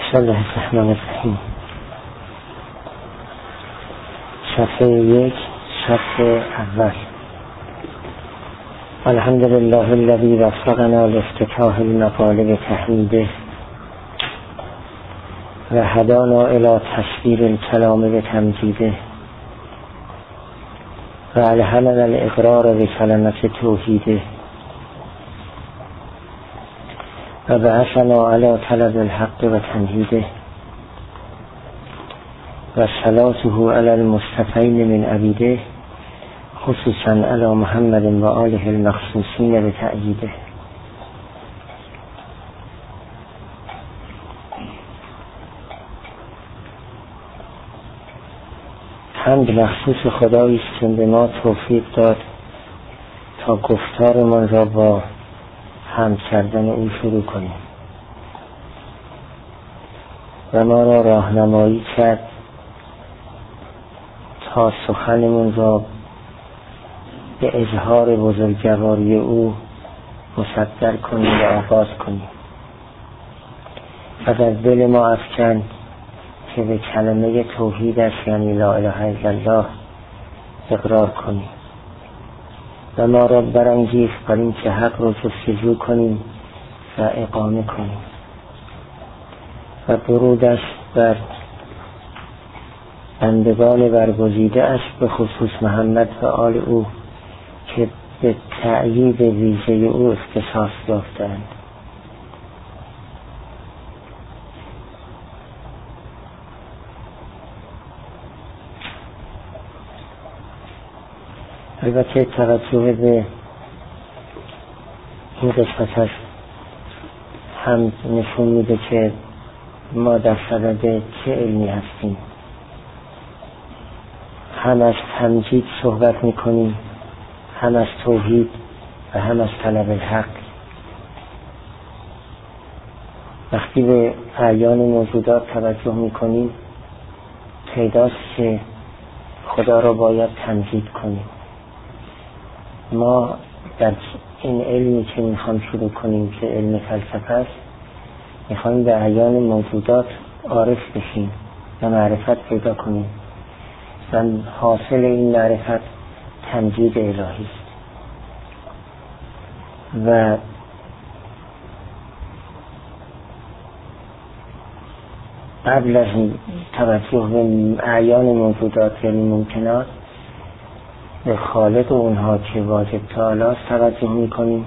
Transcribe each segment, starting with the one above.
بسم الله الرحمن الرحیم. صفحه 1 صفحه اول. الحمد لله الذي وفقنا لافتتاح المقال بتحمیده و هدانا الى تصویر الکلام بتمجیده و الهمنا الاقرار بکلمة توحیده و بعثنا علی طلب الحق و تنهیده و صلاته علی المصطفین من عبیده خصوصا علی محمد و آله المخصوصین بتأییده. حمد مخصوص خدایی است که به ما توفیق داد تا گفتارمان را با حمد کردن او شروع کنیم و ما را راهنمایی کرد تا سخنمون را به اظهار بزرگواری او مصدر کنیم و آغاز کنیم و در دل ما افکن که به کلمه توحیدش یعنی لا اله الا الله اقرار کنیم و ما را برانگیخت بر این که حق را جستجو کنیم و اقامه کنیم و درودش بر بندگان برگزیده اش به خصوص محمد و آل او که به تأیید ویژه او اختصاص یافتند. البته توجه به این قسمتش هم نشون میده که ما در صدد چه علمی هستیم. هم از تمجید صحبت میکنیم، هم از توحید و هم از طلب الحق. وقتی به اعیان موجودات توجه میکنیم پیداست که خدا را باید تمجید کنیم. ما در این علمی که میخوام شروع کنیم که علم فلسفه است میخوایم به اعیان موجودات عارف بشیم و معرفت پیدا کنیم و حاصل این معرفت تمجید الهی است. و قبل از توجه به اعیان موجودات یعنی ممکنات به خالق اونها که واجب تعالی است توجه میکنیم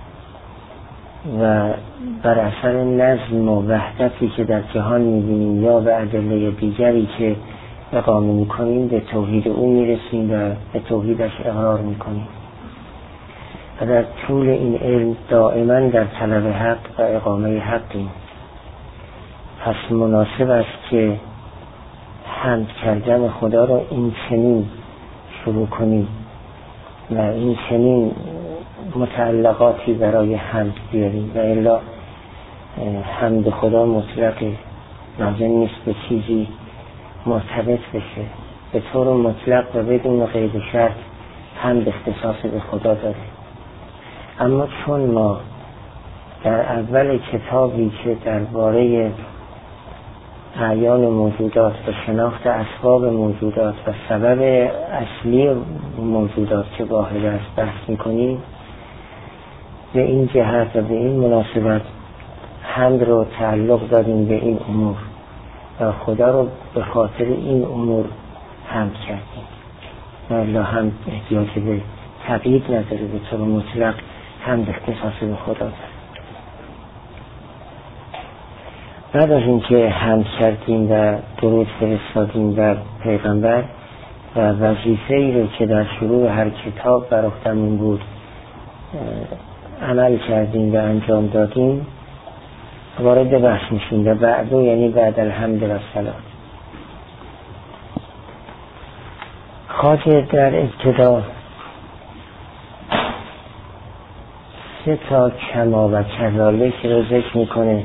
و بر اثر نظم و وحدتی که در جهان میبینیم یا به ادله دیگری که اقامه میکنیم به توحید او میرسیم و به توحیدش اقرار میکنیم و در طول این علم دائما در طلب حق و اقامه حقیم. پس مناسب است که حمد کردن خدا را این چنین شروع کنیم و این چنین متعلقاتی برای حمد بیاریم و الا حمد خدا مطلق لازم نیست به چیزی مرتبط بشه. به طور مطلق و بدون قید و شرط حمد اختصاص به خدا داره. اما چون ما در اول کتابی که درباره اعیان موجودات و شناخت اسباب موجودات و سبب اصلی موجودات که واحد است بحث میکنیم به این جهت و به این مناسبت حمد رو تعلق دادیم به این امور و خدا رو به خاطر این امور حمد کردیم و الا حمد احتیاج به تقیید نداره. به طور مطلق حمد اختصاص به خدا داره. بعد از اینکه حمد کردیم و درود فرستادیم بر پیغمبر و وظیفه ای رو که در شروع هر کتاب بر عهده‌مون بود عمل کردیم و انجام دادیم وارد بحث میشیم و بعد یعنی بعد الحمد و الصلات. خواجه در ابتدا 3 کما و کذالک رو ذکر میکنه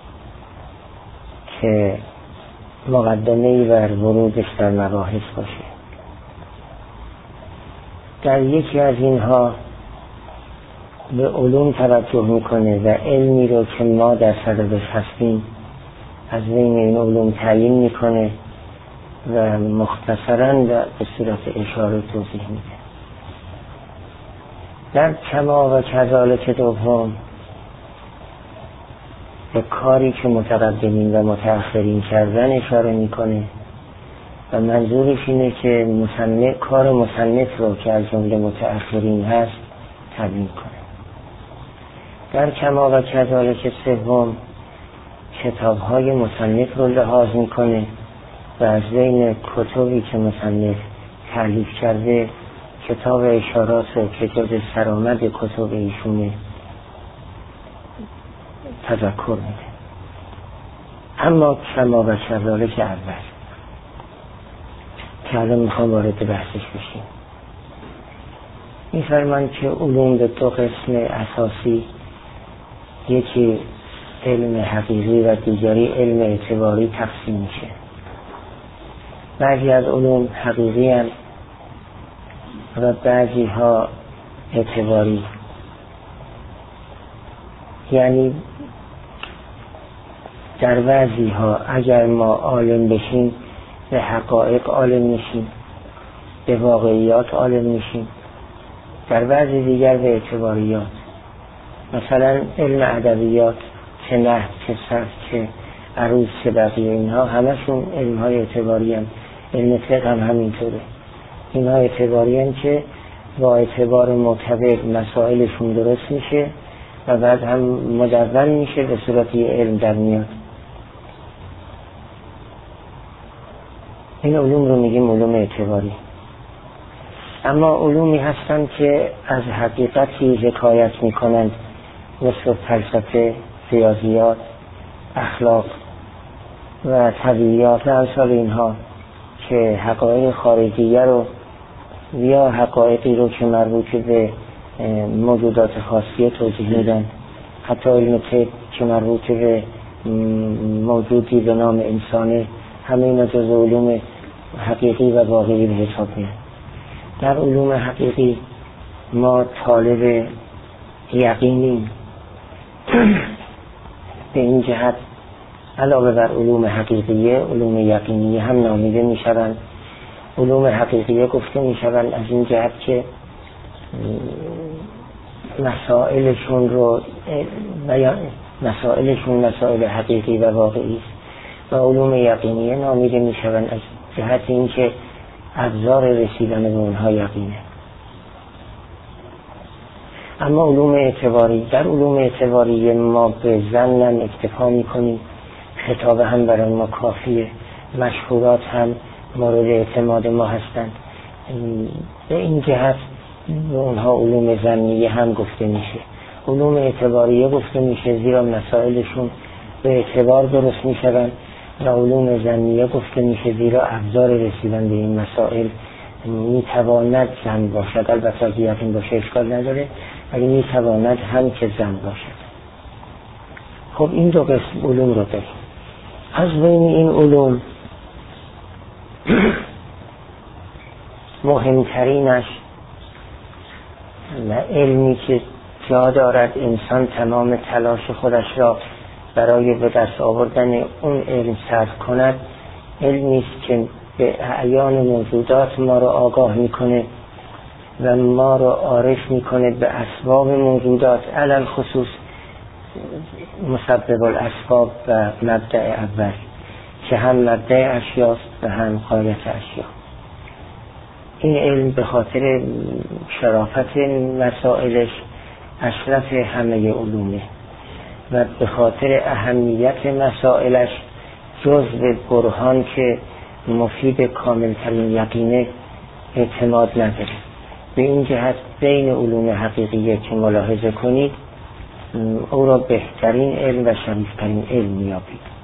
که مقدمه‌ای بر ورودش در مباحث باشه. در یکی از اینها به علوم توجه میکنه و علمی رو که ما در صددش هستیم از بین این علوم تعیین میکنه و مختصراً و به صورت اشاره توضیح میده. در کما و کذالک دوم به کاری که متقدمین و متأخرین کردن اشاره میکنه و منظورش اینه که کار مصنف رو که از جمله متأخرین هست تبیین کنه. در کما و کذالک سوم کتاب‌های مصنف رو لحاظ میکنه و از بین کتبی که مصنف تألیف کرده کتاب اشارات رو که جز سرآمد کتب ایشونه تذکر میده. اما کما و کذالک اول که الان میخوام وارد بحثش بشیم، میفرمان که علوم به دو قسم اساسی، یکی علم حقیقی و دیگری علم اعتباری تقسیم میشه. بعضی از علوم حقیقی هستند و بعضی ها اعتباری، یعنی در بعضی ها اگر ما عالم بشیم به حقایق عالم میشیم، به واقعیات عالم میشیم، در بعضی دیگر به اعتباریات. مثلا علم ادبیات چه نحو چه صرف چه عروض چه بقیه، اینها همشون علم های اعتباری هم. علم فقه هم همینطوره، اینها اعتباری هم که با اعتبار معتبر مسائلشون درست میشه و بعد هم مدون میشه به صورت یه علم در میاد. این علوم رو میگیم علوم اعتباری. اما علومی هستند که از حقیقتی حکایت میکنند، مثل فلسفه، ریاضیات، اخلاق و طبیعیات و امثال اینها، که حقایق خارجیه رو یا حقایقی رو که مربوط به موجودات خاصیه توضیح میدن. حتی علم طب که مربوط به موجودی به نام انسانه، همه اینا جز علوم حقیقی و واقعی به حساب میاد. در علوم حقیقی ما طالب یقینیم. به این جهت علاوه بر علوم حقیقیه، علوم یقینیه هم نامیده میشوند. علوم حقیقیه گفته میشوند از این جهت که مسائلشون مسائل حقیقی و واقعی است، و علوم یقینیه نامیده میشوند از جهت اینکه ابزار رسیدن به اونها یقینه. اما علوم اعتباری، در علوم اعتباری ما به ظنن اکتفا میکنیم، خطاب هم برای ما کافیه، مشهورات هم مورد اعتماد ما هستند. به این جهت به اونها علوم ظنیه هم گفته میشه. علوم اعتباریه گفته میشه زیرا مسائلشون به اعتبار درست میشوند، و علوم ظنیه گفته میشه زیرا ابزار رسیدن به این مسائل میتواند ظن باشد. البته اگه یقین باشه اشکال نداره، ولی میتواند هم که ظن باشد. خب این دو قسم علوم رو داریم. از بین این علوم مهمترینش و علمی که جا دارد انسان تمام تلاش خودش را برای به دست آوردن اون علم صرف کند، علمی است که به اعیان موجودات ما را آگاه میکنه و ما را عارف میکنه به اسباب موجودات، علل خصوص مسبب الاسباب و مبدأ اول که هم مبدأ اشیاست و هم غایت اشیا. این علم به خاطر شرافت مسائلش اشرف همه علومه و به خاطر اهمیت مسائلش جزء برهان که مفید کاملترین یقینه اعتماد نداره. به این جهت بین علوم حقیقیه که ملاحظه کنید او را بهترین علم و شریفترین علم میابید.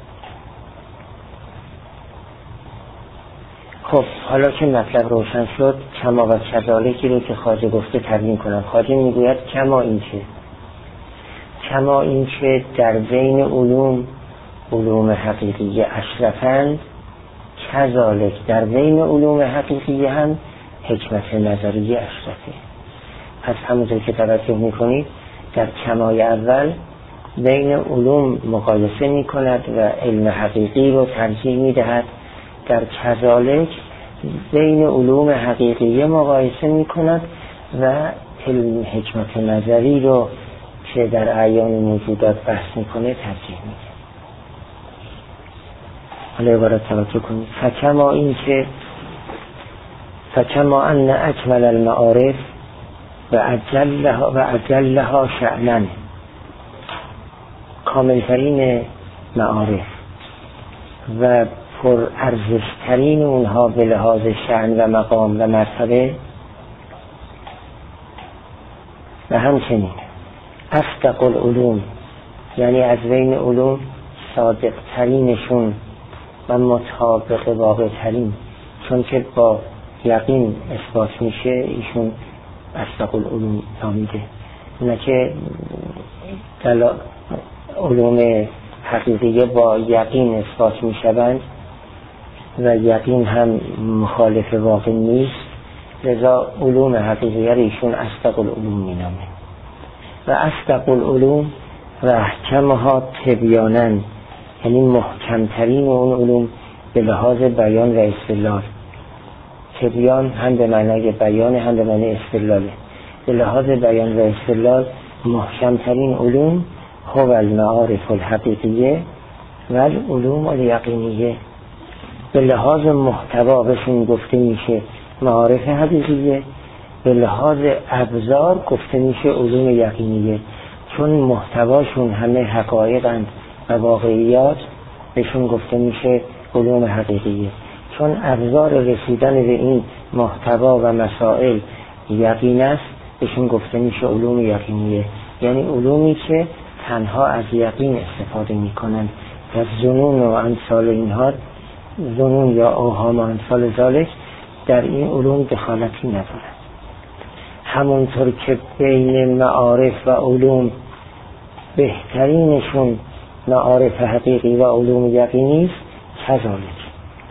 خب حالا که مطلب روشن شد، کما و کذالکی رو که خواجه گفته تبیین کنم. خواجه میگوید کما این چه؟ کما این که در بین علوم حقیقیه اشرفند، کذالک در بین علوم حقیقیه هم حکمت نظریه اشرفه. پس همونطور که توجه میکنید در کمای اول بین علوم مقایسه می کند و علم حقیقی رو ترجیح می دهد. در کذالک بین علوم حقیقی مقایسه می کند و علم حکمت نظری رو که در اعیان موجودات بحث می کنه ترجیح می ده. حالا عبارت توجه کنید. فکما ان اکمل المعارف و اجلها شأنا، کاملترین معارف و پر ارزشترین اونها به لحاظ شأن و مقام و مرتبه، و همچنین اصدق العلوم، یعنی از بین علوم صادق ترینشون و مطابق واقع ترین، چون که با یقین اثبات میشه ایشون اصدق العلوم نامیده. نه که علوم حقیقیه با یقین اثبات میشوند و یقین هم مخالف واقع نیست، لذا علوم حقیقیه ایشون اصدق العلوم مینامه. و اصدق العلوم و احکمها تبیانا، یعنی محکمترین اون علوم به لحاظ بیان و استدلال. تبیان هم به معنای بیان هم به معنای استدلاله. به لحاظ بیان و استدلال محکمترین علوم هو المعارف الحقیقیه و العلوم الیقینیه. به لحاظ محتوا بهشون گفته میشه معارف حقیقیه، به لحاظ ابزار گفته میشه علوم یقینیه، چون محتواشون همه حقایقند و واقعیات بهشون گفته میشه علوم حقیقیه. چون ابزار رسیدن به این محتوا و مسائل یقین است بهشون گفته میشه علوم یقینیه، یعنی علومی که تنها از یقین استفاده میکنن و ظنون و امثال اینها، ظنون یا اوهام و امثال ذالک در این علوم دخالتی ندارن. همونطور که بین معارف و علوم بهترینشون معارف حقیقی و علوم یقینی است، کذالک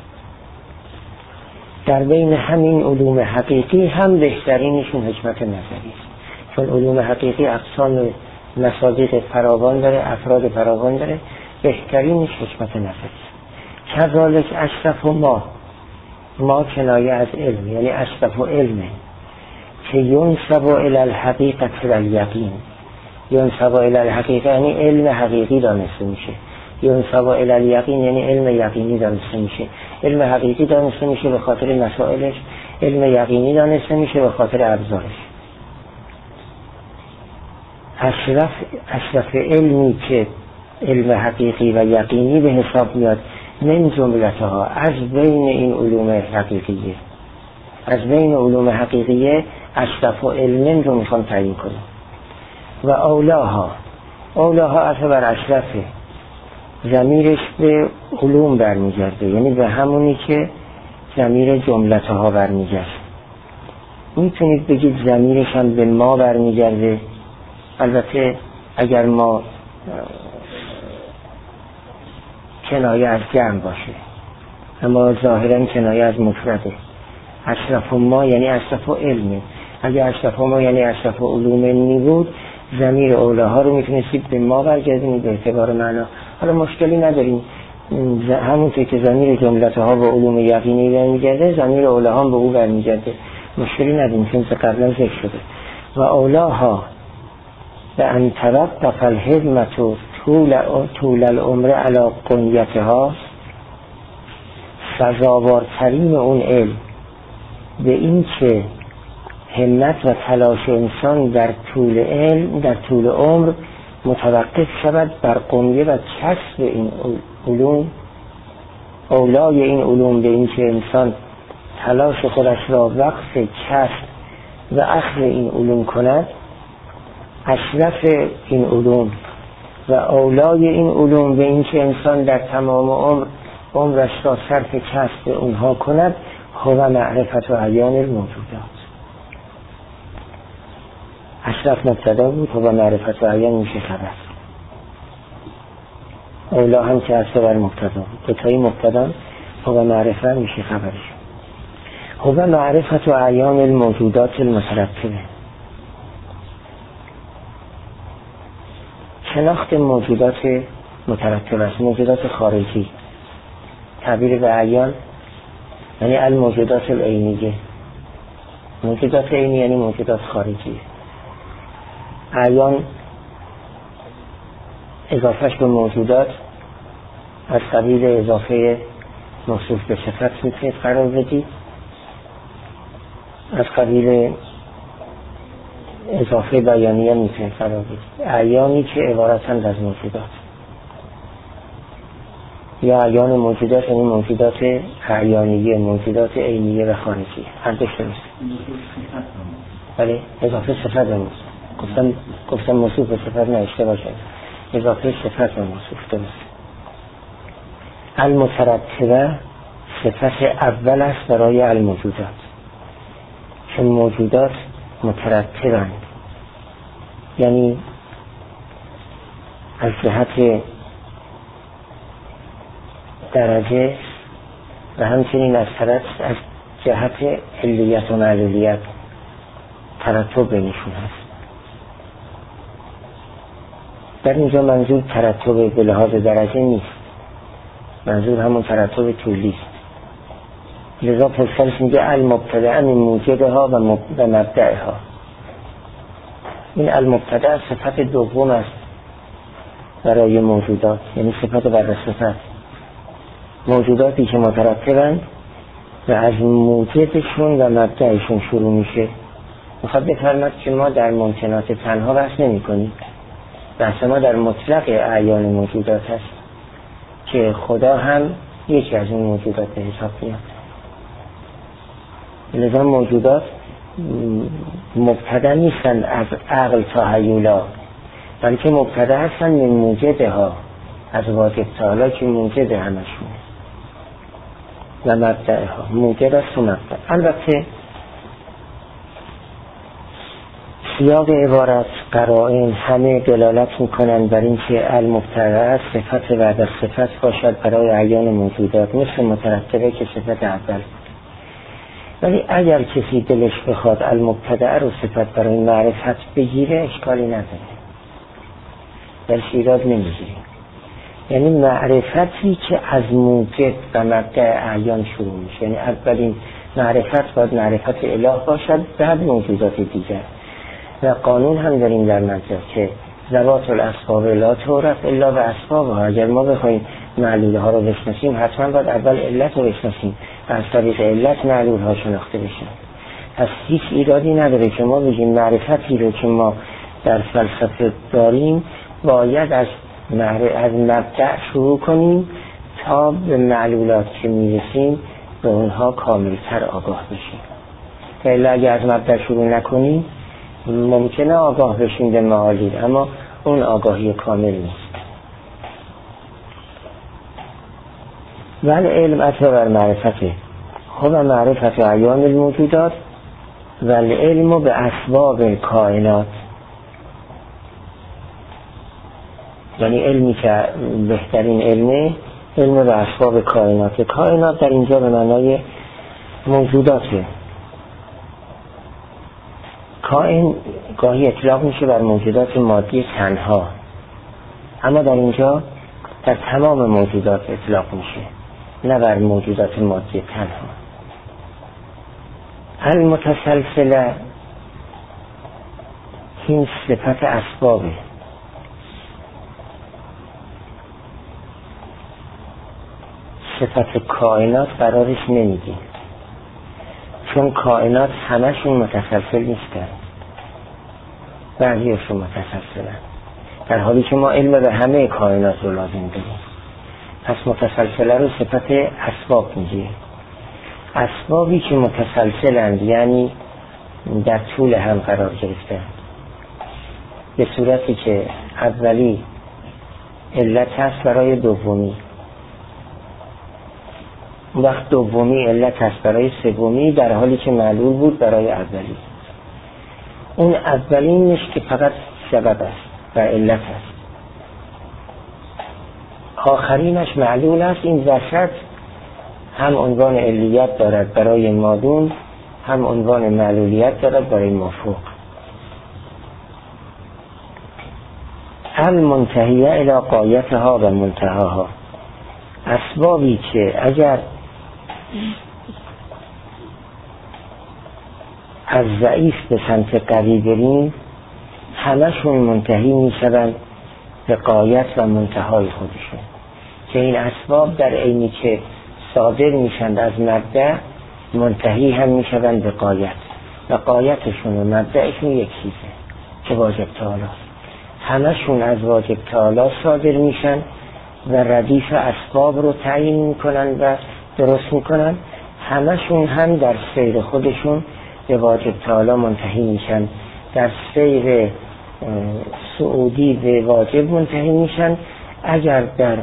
در بین همین علوم حقیقی هم بهترینشون حکمت نظری است. چون علوم حقیقی اقسام مصادیق فراوان داره، افراد فراوان داره، بهترینش حکمت نظری است. کذالک اشرف ما کنایه از علم، یعنی اشرف و علمه که ینسب الی الحقیقت و الیقین. ینسب الی الحقیقه یعنی علم حقیقی دانسته میشه، ینسب الی الیقین یعنی علم یقینی دانسته میشه. علم حقیقی دانسته میشه به خاطر مسائلش، علم یقینی دانسته میشه به خاطر ابزارش. اشرف علمی که علم حقیقی و یقینی به حساب میاد من جملتها، از بین این علوم حقیقیه، از بین علوم حقیقیه اشرف و علم رو میخوام تعیین کنم. و اولاها اصلا بر اشرفه، ضمیرش به علوم برمیگرده، یعنی به همونی که ضمیر جملتها برمیگرده. میتونید بگید ضمیرش هم به ما برمیگرده، البته اگر ما کنایه از جمع باشه، اما ظاهرا کنایه از مفرده. اشرف ما یعنی اشرف علمه. اگر اشرف ما یعنی اشرف علوم نی بود، ضمیر اولاها رو میتونستید به ما برگردونید به اعتبار معنا. حالا مشکلی نداریم، همونطور که ضمیر جملتها به علوم یقینی برمیگرده، ضمیر اولاها به او برمیگرده، مشکلی نداریم چون قبلا ذکر شده. و اولاها به ان توقف الحکمت طول العمر علی قنیتها، سزاوارترین اون علم به این که همت و تلاش انسان در طول عمر متوقف شود بر قنیه و کسب این علوم. اولای این علوم به این که انسان تلاش خودش را وقف کسب و اخذ این علوم کند، اشرف این علوم و اولای این علوم به این که انسان در تمام عمرش را صرف کسب اونها کند، هو معرفت و عیان الموجودات. اشرف مبتدا بود، هو معرفت و عیان میشه خبر. اولا هم که اصلا بر مبتدا بود، دوتایی مبتدا، هو معرفت میشه خبرش. هو معرفت و عیان الموجودات المترتبه. شناخت موجودات مترتب است، موجودات خارجی. تعبیر به اعیان یعنی الموجودات العینیه. موجودات عینی یعنی موجودات خارجی. اعیان اضافهش به موجودات از قبیل اضافه موصوف به صفت میتونید قرار بدید، از قبیل اضافه بیانیه میتونید قرار بدید. اعیانی که عبارتند از موجودات یا اعیان موجودات یعنی موجودات اعیانیه، موجودات عینیه و خارجی. هر دوش درست. بله اضافه صفت و موصوف. گفتم موصوف به صفت نشته باشه، اضافه صفت و موصوف درست. المترتبه صفت اول است برای الموجودات، چون موجودات مترتبند، یعنی از جهت درجه و همچنین از جهت علیت و معلولیت ترتب بینشون هست. در اینجا منظور ترتب به لحاظ درجه نیست، منظور همون ترتب طولی است. لذا پسرش میگه المبتدع من موجدها و مبدعها. این المبتدع صفت دوم است برای موجودات، یعنی صفت بعد صفت. موجوداتی که مترتبند و از موجدشون و مبدعشون شروع میشه. میخواد بفرماد که ما در ممکنات تنها بحث نمی کنیم، بحث ما در مطلق اعیان موجودات است که خدا هم یکی از اون موجودات به حساب میاد. لذا موجودات مبتدا نیستن از عقل تا هیولا، بلکه مبتدا هستن من موجدها، از واجب تعالی که موجد همشون و مبدعها. موجد است و مبدع. البته سیاق عبارت، قرائن همه دلالت میکنن بر این که المبتدع صفت بعد از صفت باشد برای اعیان موجودات، مثل مترتبه که صفت اول. ولی اگر کسی دلش بخواد المبتدع رو صفت برای معرفت بگیره اشکالی نداره، درش ایراد نمیگیره. یعنی معرفتی که از موجد و مبدع اعیان شروع میشه، یعنی اولین معرفت باید معرفت اله باشد، بعد موجودات دیگر. و قانون هم داریم در منطق که ذوات الاسباب لا تعرف الا باسبابها. اگر ما بخوایم معلوله ها رو بشناسیم حتما باید اول علت رو بشناسیم و از طریق علت معلول ها شناخته بشن. پس هیچ ایرادی نداره که ما بگیم معرفتی رو که ما در فلسفه داریم باید از مبدع شروع کنیم تا به معلولات که میرسیم به اونها کاملتر آگاه بشیم. الا اگر از مبدع شروع نکنیم ممکنه آگاه بشیم به معالی، اما اون آگاهی کامل نیست. ولی علم اطلاع بر معرفته خب معرفت اعیان الموجودات و العلم به اسباب کائنات، یعنی علمی که بهترین علمه علم به اسباب کائنات. کائنات در اینجا به معنای موجوداته. کائن گاهی اطلاق میشه بر موجودات مادی تنها، اما در اینجا در تمام موجودات اطلاق میشه، نه بر موجودات مادی تنها. المتسلسله این صفت اسبابه. صفت کائنات قرارش نمیدیم، چون کائنات همشون متسلسل نیستن، بعضیشون متسلسلن، در حالی که ما علم به همه کائنات رو لازم داریم. پس متسلسله رو صفت اسباب میگه. اسبابی که متسلسلند یعنی در طول هم قرار گرفتن، به صورتی که اولی علت هست برای دومی، وقت دومی علت هست برای سومی، در حالی که معلول بود برای اولی. اون اولینش که فقط سبب است و علت است، آخرینش معلول است. این وسط هم عنوان علیت دارد برای مادون، هم عنوان معلولیت دارد برای مافوق. المنتهیه الی غایتها و منتهاها، اسبابی که اگر از ضعیف به سمت قوی بریم همشون منتهی میشوند به غایت و منتهای خودشون، که این اسباب در عینی که صادر میشند از مبدأ منتهی هم میشوند به غایت، و غایتشون و مبدأشون یک چیزه که واجب تعالی، همشون از واجب تعالی صادر میشن و ردیف اسباب رو تعیین میکنن و درست میکنن، همشون هم در سیر خودشون به واجب تعالی منتهی میشن، در سیر صعودی به واجب منتهی میشن. اگر در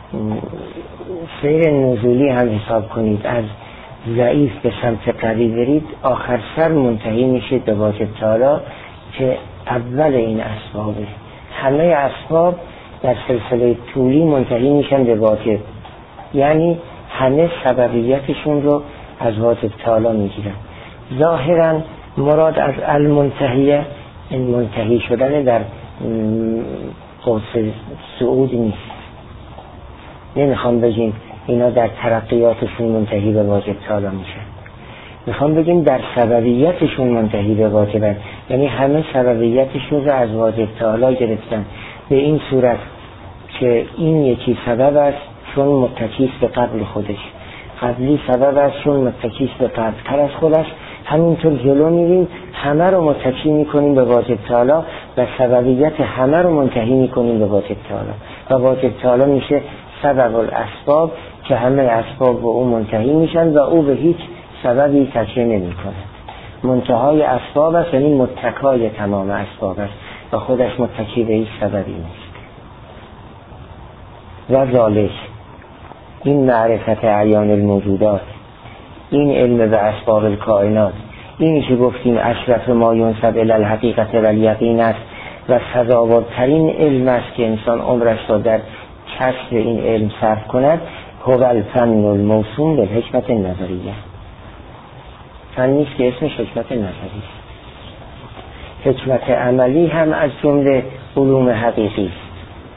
سیر نزولی هم حساب کنید از ضعیف به سمت قوی برید، آخر سر منتهی میشید به واجب تعالی که اول این اسبابه. همه اسباب در سلسله طولی منتهی میشن به واجب، یعنی همه سببیتشون رو از واجب تعالی میگیرن. ظاهرا مراد از المنتهیه این منتهی شدن در قوس صعود نیست، نمیخوام بگیم اینا در ترقیاتشون منتهی به واجب تعالی میشن، میخوام بگیم در سببیتشون منتهی به واجبن، یعنی همه سببیتشون رو از واجب تعالی گرفتن به این صورت که این یکی سبب است چون متکیس به قبل خودش، قبلی سبب است چون متکیس به قبل تر از خودش، همینطور جلو میریم همه رو متکی میکنیم به واجب تعالی و سببیت همه رو منتهی میکنیم به واجب تعالی و واجب تعالی میشه سبب الاسباب که همه اسباب به او منتهی میشن و او به هیچ سببی تکیه نمیکنه. منتهای اسباب است یعنی متکای تمام اسباب است و خودش متکی به هیچ سببی نیست. و ذالک این معرفت اعیان الموجودات، این علم به اسباب الکائنات، اینی که گفتیم اشرف ما ینسب الی الحقیقت و الیقین است و سزاوارترین علم است که انسان عمرش را در کسب این علم صرف کند، هو الفن الموسوم بالحکمت النظریه. فنی است که اسمش حکمت نظری است. حکمت عملی هم از جمله علوم حقیقی است،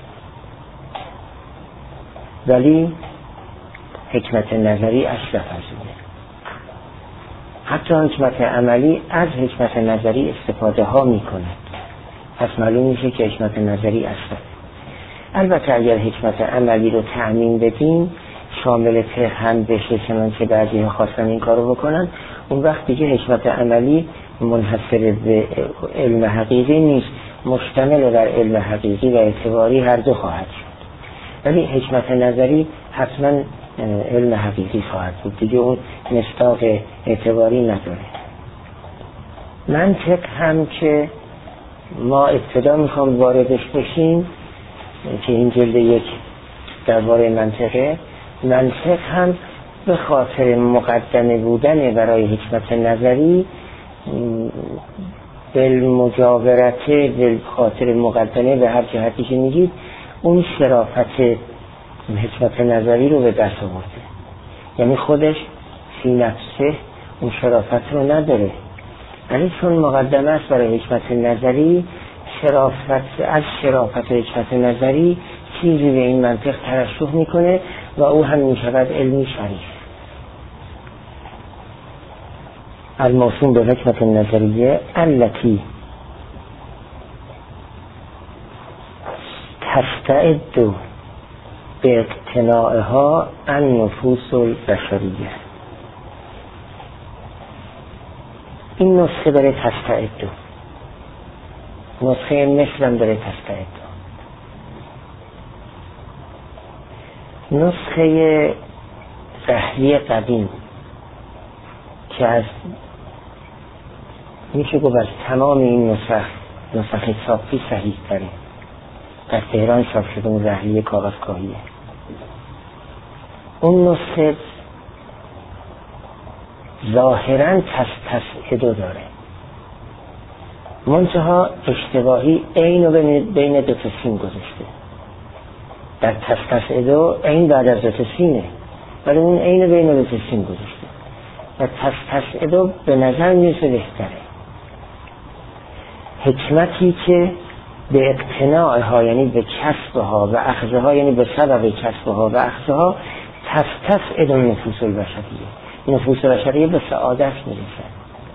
ولی حکمت نظری اشرف از اونه. حتی حکمت عملی از حکمت نظری استفاده ها می کند، پس معلوم میشه که حکمت نظری اشرف. البته اگر حکمت عملی رو تأمین بدیم شامل فقه هم بشه، چنانچه بعضی ها خواستن این کارو بکنن، اون وقت دیگه حکمت عملی منحصر به علم حقیقی نیست، مشتمل بر علم حقیقی و اعتباری هر دو خواهد شد. ولی حکمت نظری حتما علم حقیقی خواهد بود، دیگه اون مصداق اعتباری نداره. منطق هم که ما ابتدا میخوام واردش بشیم که این جلد یک درباره منطقه، منطق هم به خاطر مقدمه بودن برای حکمت نظری بالمجاورته، به خاطر مقدمه به هر جهتی که میگید اون شرافت حکمت نظری رو به دست آورده، یعنی خودش فی نفسه اون شرافت رو نداره، ولی چون مقدمه است برای حکمت نظری، از شرافت حکمت نظری چیزی به این منطق ترشح میکنه و او هم میشود علمی شریف. الموسوم به حکمت نظریه التی تستعد به اقتناعها النفوس البشریه. این نسخه داره تستعد، نسخه مثل هم داره تستعد. نسخه رحلی قدیم که از میشه گفت از تمام این نسخه صافی صحیح تره، در تهران چاپ شده، اون رحلی کاغذ کاهیه. اون نسخه ظاهراً تستعدو داره، منتها اشتباهی عین رو بین دو تا سین گذاشته. در تستعدو عین بعد از دو تا سینه، ولی اون عین بین دو تا سین گذاشته و تستعدو به نظر میرسه بهتره. حکمتی که به اقتناعها یعنی به کسبها و اخذها یعنی به سبب کسبها و اخذها تستسعد النفوس البشریه، نفوس بشریه به سعادت میرسن.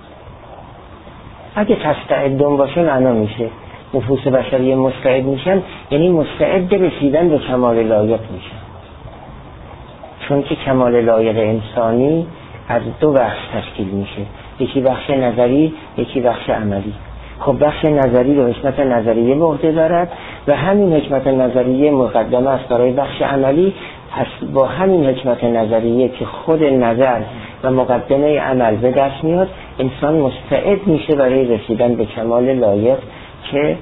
اگه تستعدون باشه معنا میشه نفوس بشریه مستعد میشن، یعنی مستعد رسیدن به کمال لایق میشن، چون که کمال لایق انسانی از دو بخش تشکیل میشه، یکی بخش نظری یکی بخش عملی. خب بخش نظری رو حکمت نظریه به عهده دارد و همین حکمت نظریه مقدمه است برای بخش عملی. پس با همین حکمت نظریه که خود نظر و مقدمه عمل به دست میاد، انسان مستعد میشه برای رسیدن به کمال لایق که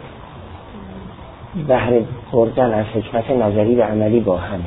بهره بردن از حکمت نظری و عملی با همه.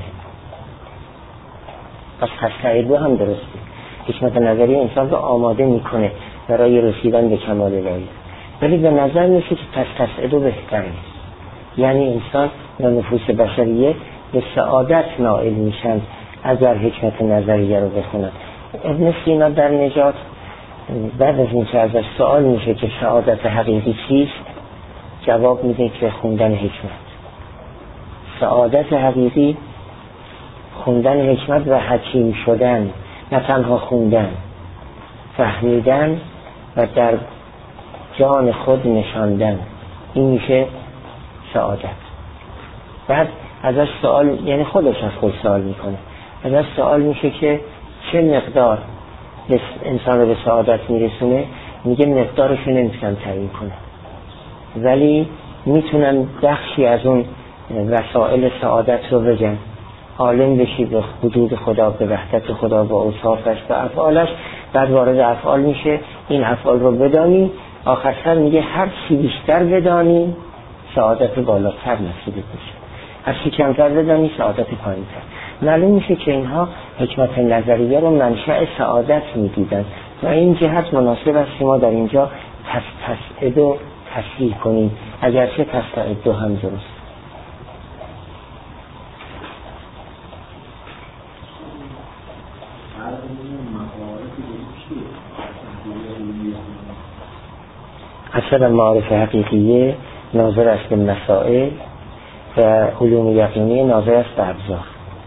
پس تستعدو هم درسته، حکمت نظری انسان رو آماده میکنه برای رسیدن به کمال لایق، ولی به نظر میشه که تستعدو بهتره، یعنی انسان و نفوس بشریه به سعادت نائل میشن اگر حکمت نظریه رو بخونن. ابن سینا در نجات بعد از این که ازش سوال میشه که سعادت حقیقی چیست، جواب میده که خوندن حکمت. سعادت حقیقی خوندن حکمت و حکیم شدن، نه تنها خوندن، فهمیدن و در جان خود نشاندن، این میشه سعادت. بعد ازش سوال، یعنی خودش از خود سوال میکنه، ازش سوال میشه که چه مقدار انسان رو به سعادت میرسونه، میگه مقدارش رو نمیتونم تعیین کنم، ولی میتونم بخشی از اون وسائل سعادت رو بگم. عالم بشی به حدود خدا، به وحدت خدا، به اوصافش، به افعالش، بعد وارد افعال میشه، این افعال رو بدانی، آخرسر میگه هر چی بیشتر بدانی سعادت بالاتر نصیبت میشه، هر چی کمتر بدانی سعادت پایینتر. معلوم میشه که اینها حکمت نظریه رو منشأ سعادت میدیدن و این جهت مناسب است که ما در اینجا تستعدو تصحیح کنیم، اگرچه تستعدو هم درست. اصلا معارف حقیقیه ناظر است به مسائل و علوم یقینی ناظر است به ابزار.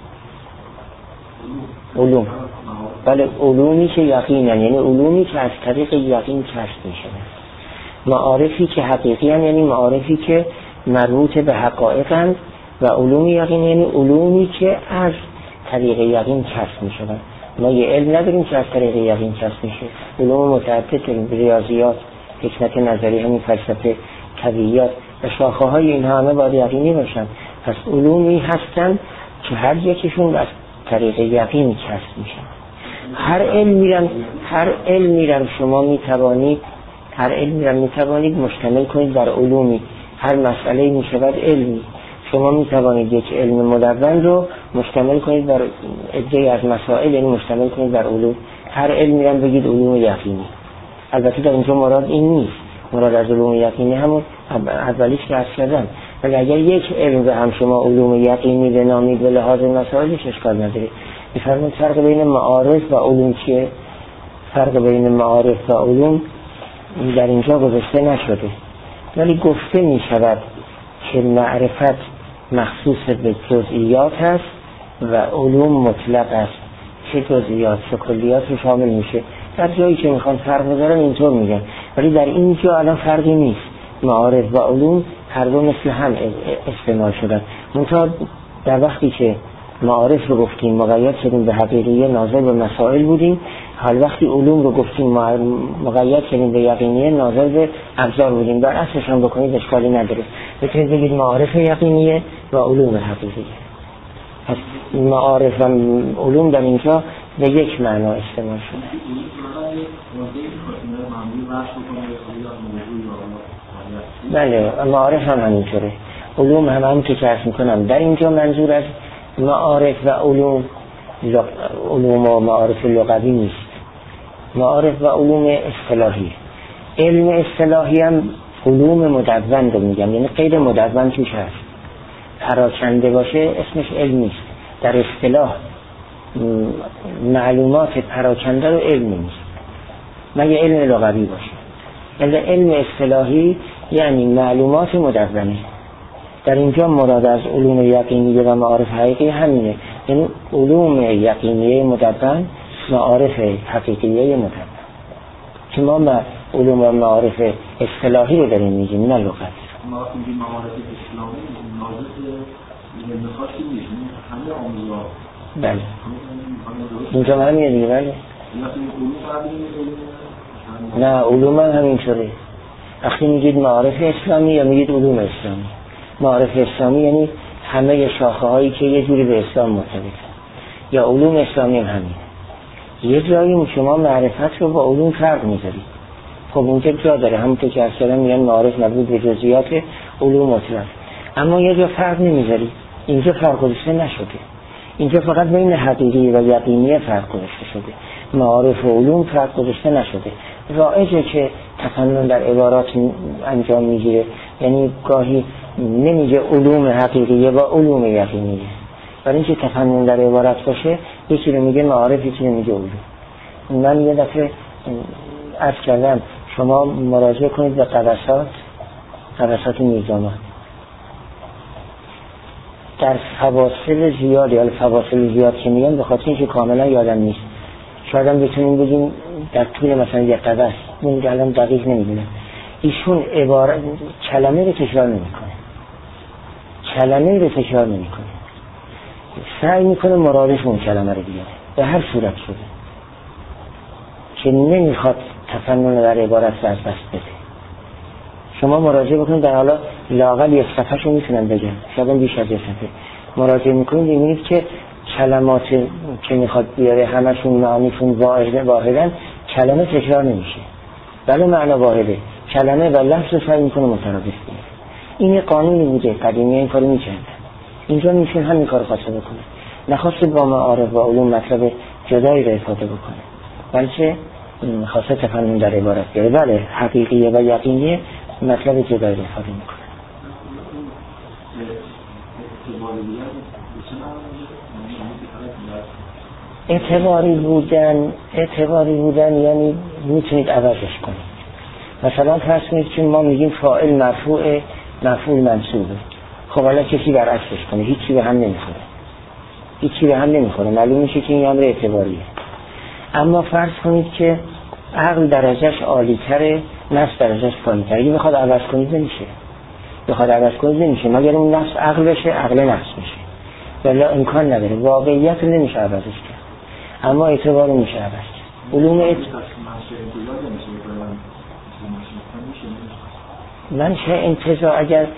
علوم، بله، علومی که یقینن، یعنی علومی که از طریق یقین کشف میشن. معارفی که حقیقی هم یعنی معارفی که مربوط به حقایقند و علوم یقین یعنی علومی که از طریق یقین کشف میشن. ما یه علم نداریم که از طریق یقین کشف میشه، علوم متعدد داریم، ریاضیات، حکمت نظری، همین فلسفه، طبیعیات و شاخه های اینها همه باید یقینی باشن. پس علومی هستن که هر یکیشون از طریق یقین کشف میشن. هر علم میرن شما میتوانید، هر علم میتوانید مشتمل کنید بر علومی، هر مسئله میشود علمی. شما میتوانید یک علم مدون رو مشتمل کنید بر عده از مسائل، یعنی مشتمل کنید بر علوم. هر علم میرن بگید علوم یقینی. البته در اینجا مراد این نیست، مراد از علوم یقینی همون اولیش که عرض کردم، ولی اگر یک علم به هم شما علوم یقینی بنامید به لحاظ مسائلش اشکال نداره. میفرمایید فرق بین معارف و علوم چیه؟ فرق بین معارف و علوم در اینجا گذاشته نشده، ولی گفته میشود که معرفت مخصوص به جزئیات هست و علوم مطلق است، چه جزئیات چه کلیات رو شامل میشه. در جایی که میخوان فرق بذارن اینطور میگن، ولی در اینجا الان فرقی نیست. معارف و علوم هر دو مثل هم استعمال شدن. منتها در وقتی که معارف رو گفتیم مقید شدیم به حقیقیه ناظر به مسائل بودیم، حال وقتی علوم رو گفتیم مقید شدیم به یقینیه ناظر به ابزار بودیم. در اصلش هم بکنید اشکالی نداره، بکنید بگید معارف یقینیه و علوم حقیقیه. پس معارف و علوم در اینجا به یک معنا استعمال شده. بله، معارف هم همینطوره، علوم هم که عرض میکنم در اینجا منظور از معارف و علوم و معارف لغوی نیست، معارف و علوم اصطلاحی. علم اصطلاحی هم علوم مدون رو میگم، یعنی غیر مدون توش هست، پراکنده باشه اسمش علم نیست. در اصطلاح معلومات پراکنده رو علم نیست مگه علم لغوی باشه. علم اصطلاحی یعنی معلومات مدونه. در اینجا مراد از علوم یقینیه و معارف حقیقی همینه، یعنی علوم یقینیه مدون، معارف حقیقیه مدون. که ما علوم و معارف اصطلاحی رو داریم میگیم، نه لغت. ما میگیم معارف اسلامی نازل نخواهی نیست، همه آموزا. بله اینجا هم همینه دیگه. بله نه علوم هم همینطوره. وقتی میگید معارف اسلامی یا میگید علوم اسلامی؟ معارف اسلامی یعنی همه شاخه هایی که یه جوری به اسلام مرتبطه، یا علوم اسلامی هم همینه. یه جایی شما معرفت رو با علوم فرق میذارید. خب اونجا جا داره، همونطور که اصلا میگن معارف مربوط به جزئیات علوم مطلق، اما یه جا فرق نمیذارید. اینجا فرق گذاشته نشده، اینجا فقط بین حقیقی و یقینی فرق گذاشته شده، معارف و علوم فرق گذاشته نشده. رایجه که تفنن در عبارات انجام میگیره، یعنی گاهی نمیگه علوم حقیقیه با علوم یقینیه، برای اینکه تفنن در عبارت باشه یکی رو میگه معارف یکی رو میگه علوم. من یه دفعه عرض کردم شما مراجعه کنید به قبسات میرزامان در فواصل زیادی، حالا فواصل زیاد که میگن به خاطر اینکه کاملا یادم نیست، شاید هم بتونیم بگیم در طول مثلا یک قبس، اون الان دقیق نمیدونم، ایشون عبارت کلمه رو تکرار نمیکنه، کلمه رو تکرار نمیکنه، سعی میکنه مرادف اون کلمه رو بیاره به هر صورت شده، که نمیخواد تفنن در عبارت رو از دست بده. شما مراجعه بکنید، در حالا لااقل یک صفحه شو میتونم بگم، شاید بیش از یک صفحه مراجعه میکنید ببینید که کلمات که میخواد بیاره همشون معنیشون واحدن، کلمه تکرار نمیشه، بله معنا واحده، کلمه و لفظ رو سعی میکنه مترادف بیاره. این قانونی بوده، قدیمی این کارو میکردن، اینجا میشون همین کارو خواسته بکنه، نخواسته با معارف و علوم مطلب جدایی رو افاده بکنه، بلکه خواسته تفنن در عبارت بیاره. بله حقیقیه و یقینیه مطلب جدایی رو افاده میکنه. اعتباری بودن یعنی میتونید عوضش کنید. مثلا فرض کنید که ما میگیم فاعل مرفوع، مفعول منصوبه، خب حالا کسی برعکسش کنه، هیچی به هم نمیخوره، معلوم میشه که این امر اعتباریه. اما فرض کنید که عقل درجهش عالی‌تره، نفس درجهش پایین‌تره، اگه بخواد عوض کنید نمیشه، مگر اون نفس عقل بشه، عقل نفس میشه، ولی امکان نداره، واقعیت رو نمیشه عوضش کرد، اما اعتبار رو میشه عوض کرد. علوم منشه انتزاع اگر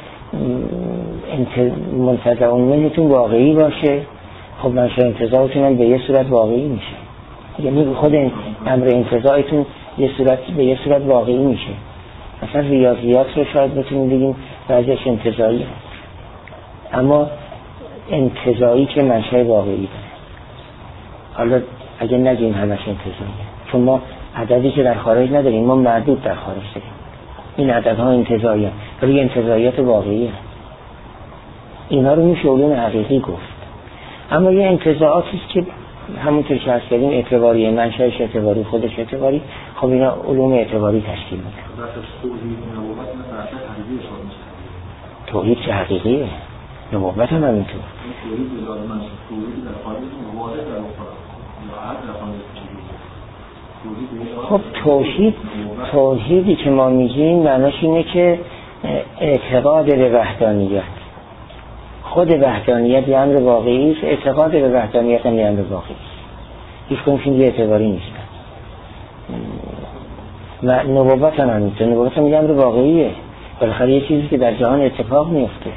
منتزع منتون واقعی باشه، خب منشه انتزاعتون هم به یه صورت واقعی میشه، یعنی خود امر انتزاعتون به یه صورت واقعی میشه. مثلا ریاضیات رو شاید بتونیم بگیم بعضیش انتزاعی، اما انتزاعی که منشه واقعی داره. حالا اگه نگیم همش انتزاعیه، چون ما عددی که در خارج نداریم، ما معدود در خارج داریم، این عددها انتزاعیه، ولی انتزاعیات واقعیه، اینا رو میشه علوم حقیقی گفت. اما یه انتزاعاتی که همونطور که هست کردیم اعتباریه، منشأش اعتباری، خودش اعتباری، خب اینا علوم اعتباری تشکیل میده. توحید که حقیقیه، نبوت هم همینطور. خب توحیدی که ما میگیم معناش اینه که اعتقاد به وحدانیت، خود وحدانیت یه امر واقعی است، اعتقاد به وحدانیت هم یه امر واقعی است، هیچ کنشون یه اعتباری نیستن. و نبوت هم همینطور، نبوت هم یه امر واقعیه، بالاخره یه چیزی که در جهان اتفاق میفته.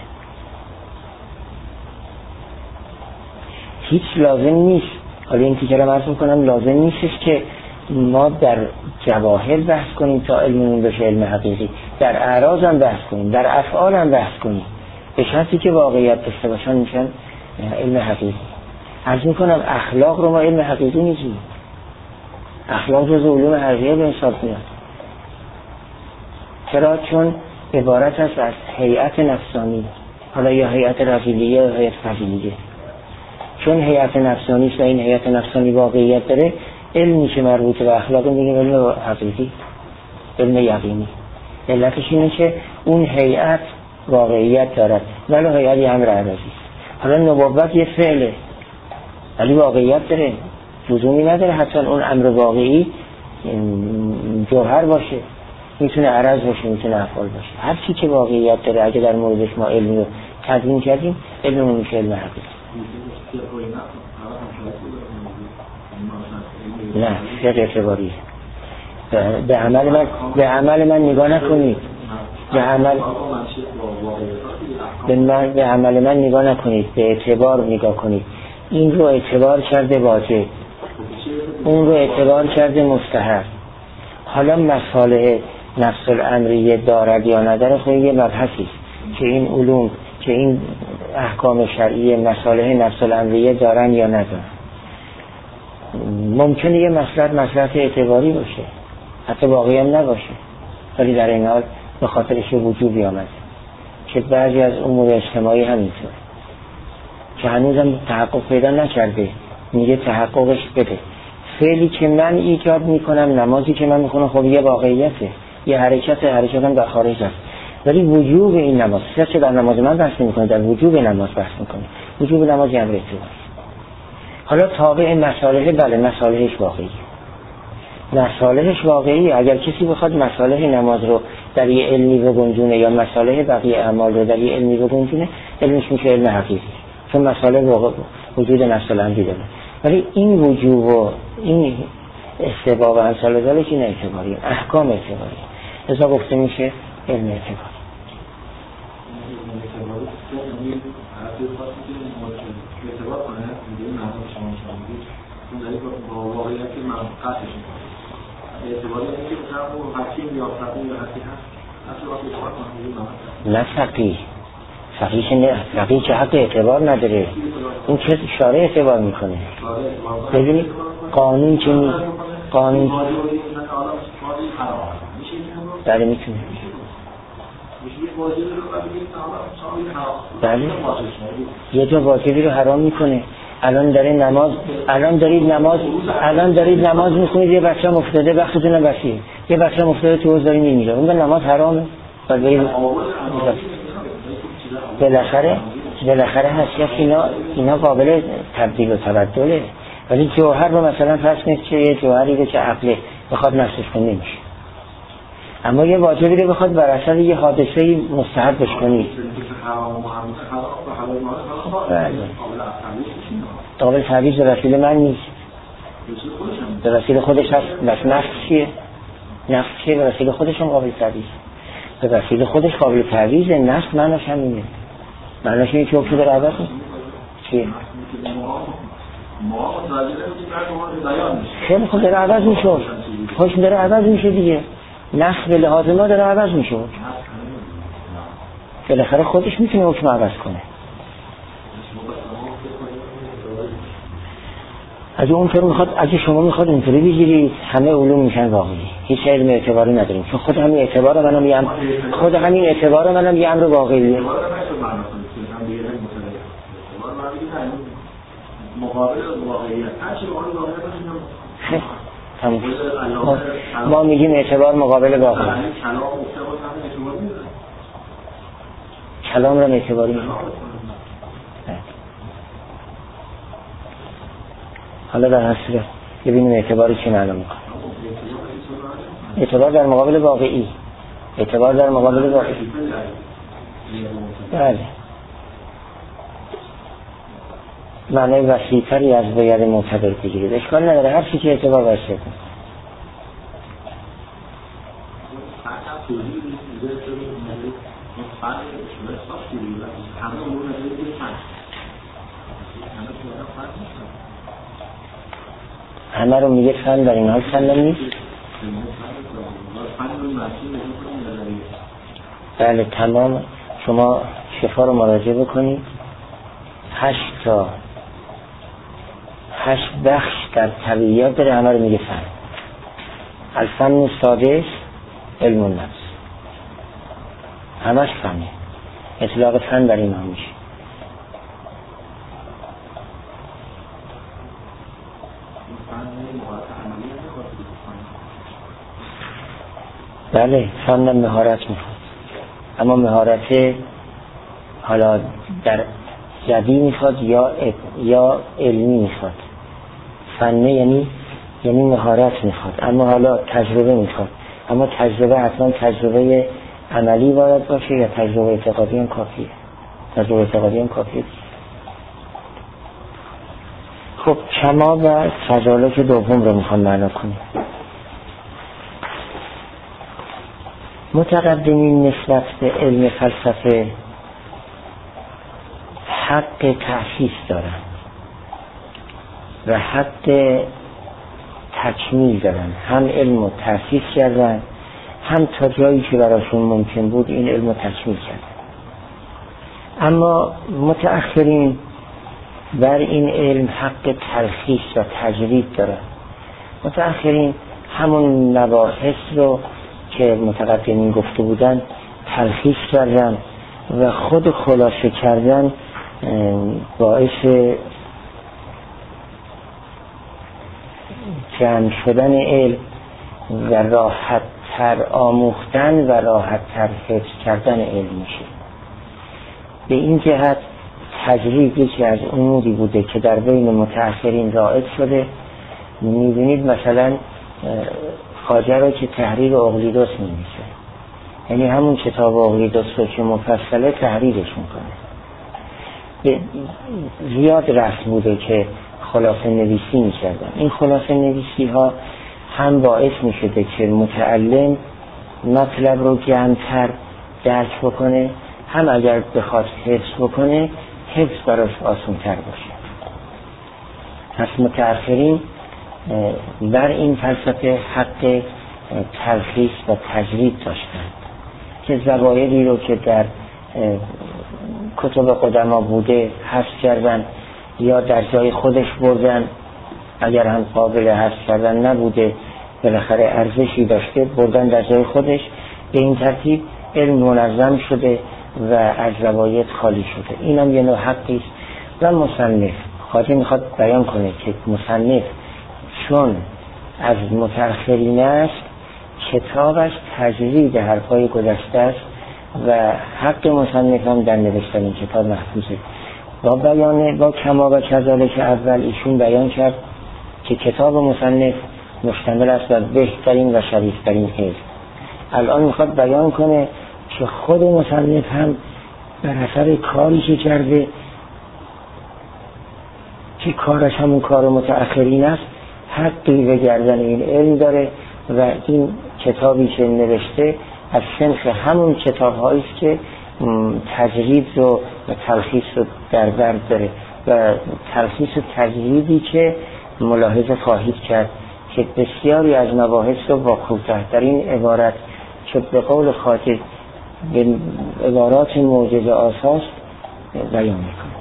هیچ لازم نیست، حالا این که عرض میکنم لازم نیستش که ما در جواهر بحث کنیم تا علممون بشه علم حقیقی، در اعراض هم بحث کنیم، در افعال هم بحث کنیم، به شرطی که واقعیت داشته باشن میشن علم حقیقی. عرض میکنم اخلاق رو ما علم حقیقی میگیم، اخلاق جز علوم حقیقی به حساب میاد. چرا؟ چون عبارت است از هیئت نفسانی، حالا یا هیئت رذیلیه یا هیئت فضیلیه. چون هیئت نفسانی است و این هیئت نفسانی واقعیت داره، علمی که مربوط به اخلاق میگیم علم حقیقی، علم یقینی. علتش اینه که اون هیئت واقعیت دارد ولی هیئت یه امر عرضی است. حالا نبوت یه فعله ولی واقعیت داره، لزومی نداره حتما اون امر واقعی جوهر باشه، میتونه عرض باشه، میتونه افعال باشه. هر چی که واقعیت داره اگه در موردش ما علمی رو تدوین کردیم علممون میشه علم حقیقی. نه فقه اعتباریه. به عمل من نگاه نکنید، به عمل من نگاه نکنید، به اعتبار نگاه کنید. این رو اعتبار کرده واجب، اون رو اعتبار کرده مستحب. حالا مصالح نفس الامریه دارد یا نداره خیلی یه مبحثی که این علوم که این احکام شرعی مصالح نفس الامریه دارن یا ندارن. ممکنه یه مصلحت اعتباری باشه حتی واقعی هم نباشه ولی در این حال به خاطرش وجوبی آمده که بعضی از امور اجتماعی همینطور که هنوزم تحقق پیدا نکرده میگه تحققش بده. فعلی که من ایجاد میکنم، نمازی که من میخونم خب یه واقعیته، یه حرکتم در خارج است ولی وجوب این نماز چه در نماز من بحث میکنه، در وجوب نماز بحث میکنه. وجوب نماز امر اعتباری. حالا تابع مصالح، بله مصالحش واقعی. اگر کسی بخواد مصالح نماز رو در یه علمی بگنجونه یا مصالح بقیه اعمال رو در یه علمی بگنجونه علمش میشه علم حقیقی چون مصالح وجود نفس الامر داره. ولی این وجوب و این استباب و امثال ذالک این اعتباری، احکام اعتباری، لذا گفته میشه علم اعتباری. نه فقیه که حق اعتبار نداره، این که شارع اعتبار میکنه. ببینید قانون که قانون بله میتونه بله یه جا واجبی رو حرام میکنه. الان دارید نماز میکنید، یه بچه مفتاده وقتتون بسیه، یه بچه مفتاده تو حوض داری میمیره، اون نماز حرامه. بالاخره هست اینا قابل تبدیل و تبدله. ولی جوهر رو مثلا فرض کنید که یه جوهری رو که عقل بخواد نفسش کنه نمیشه، اما یه واجبی رو بخواد بر اثر یه حادثه‌ای مستحب بشکنید قابل تعویض به وسیله من نیست، به وسیله خودش هست. بس نفس چیه؟ به وسیله خودش هم قابل تعویض، به وسیله خودش قابل تعویض. نفس معناش همینه، معناش اینه که حکم داره عوض چیه؟ خیلی خود داره عوض میشه، حکم داره عوض میشه دیگه. نفس به لحاظ ما داره عوض میشه، بالاخره خودش میتونه حکم عوض کنه. اگه شما میخواد اینطوری بگیرید همه علوم میشن واقعی، هیچ علم اعتباری نداریم چون خود همین اعتبار منم یه امر واقعیه. ما میگیم اعتبار مقابل واقعی. کلام رو اعتباری میگیم. حالا در حسره ببینیم اعتباری چه معنا میکنه. اعتبار در مقابل واقعی. بله معنی وسیع‌تری از باید معتبر بگیرید، اشکال نداره هر چی که اعتبار باشه کنید. همه رو میگه فن، در این حال فن نیست. بله تمام. شما شفا رو مراجعه بکنید، 8 بخش در طبیعیات داره، همه رو میگه فن. الفن السادس علم النفس، همش فنه، اطلاق فن بر این هم میشه. بله فن مهارت میخواد، اما مهارت حالا در جدی میخواد یا علمی میخواد. فنه یعنی مهارت میخواد، اما حالا تجربه میخواد. اما تجربه حتما تجربه عملی باید باشه یا تجربه اعتقادی هم کافیه؟ تجربه اعتقادی هم کافیه. خب کما و تجالک دوم رو میخوام معنا کنیم. متقدمین نسبت به علم فلسفه حق تأسیس دارن و حق تکمیل دارن. هم علم رو تأسیس کردن، هم تا جایی که براشون ممکن بود این علم رو تکمیل کردن. اما متأخرین بر این علم حق تلخیص و تجرید دارن. متأخرین همون مباحث رو که متقدمین گفته بودن تلخیص کردن و خود خلاصه کردن باعث جمع شدن علم و راحت تر آموختن و راحت تر حفظ کردن علم میشه. به این جهت تجرید یکی از اموری بوده که در بین متأخرین رائج شده. میبینید مثلا خواجه را که تحریر اقلیدس می‌نویسه، یعنی همون کتاب اقلیدس رو که مفصله تحریرش میکنه. زیاد رسم بوده که خلاصه نویسی میکردن. این خلاصه نویسی ها هم باعث میشده که متعلم مطلب رو جمع‌تر درک بکنه، هم اگر بخواد حفظ بکنه حفظ براش آسان‌تر باشه. پس متأخرین بر این فلسفه حق تلخیص و تجرید داشتند که زوایدی رو که در کتب قدما بوده حذف کردن یا در جای خودش بردن، اگر هم قابل حذف کردن نبوده بالاخره ارزشی داشته بردن در جای خودش. به این ترتیب علم منظم شده و از زواید خالی شده. این هم یه نوع حقی است. و مصنف خواجه میخواد بیان کنه که مصنف چون از متأخرین است کتابش تجرید حرفای گذشته است و حق مصنف هم در نوشتن این کتاب محفوظه. با کما و کذالک اول ایشون بیان کرد که کتاب مصنف مشتمل است بر بهترین و شریفترین حفظ. الان میخواد بیان کنه که خود مصنف هم بر اثر کاری که کرده که کارش همون کار متأخرین است حقی به گردن این علم داره و این کتابی که نوشته از صنف همون کتاب هایی است که تجرید رو و تلخیص رو در بر داره و تلخیص و تجریدی که ملاحظه خواهید کرد که بسیاری از مباحث رو با کوتاه‌ترین عبارت که به قول خاطر به عبارات معجزه آساست بیان میکنه.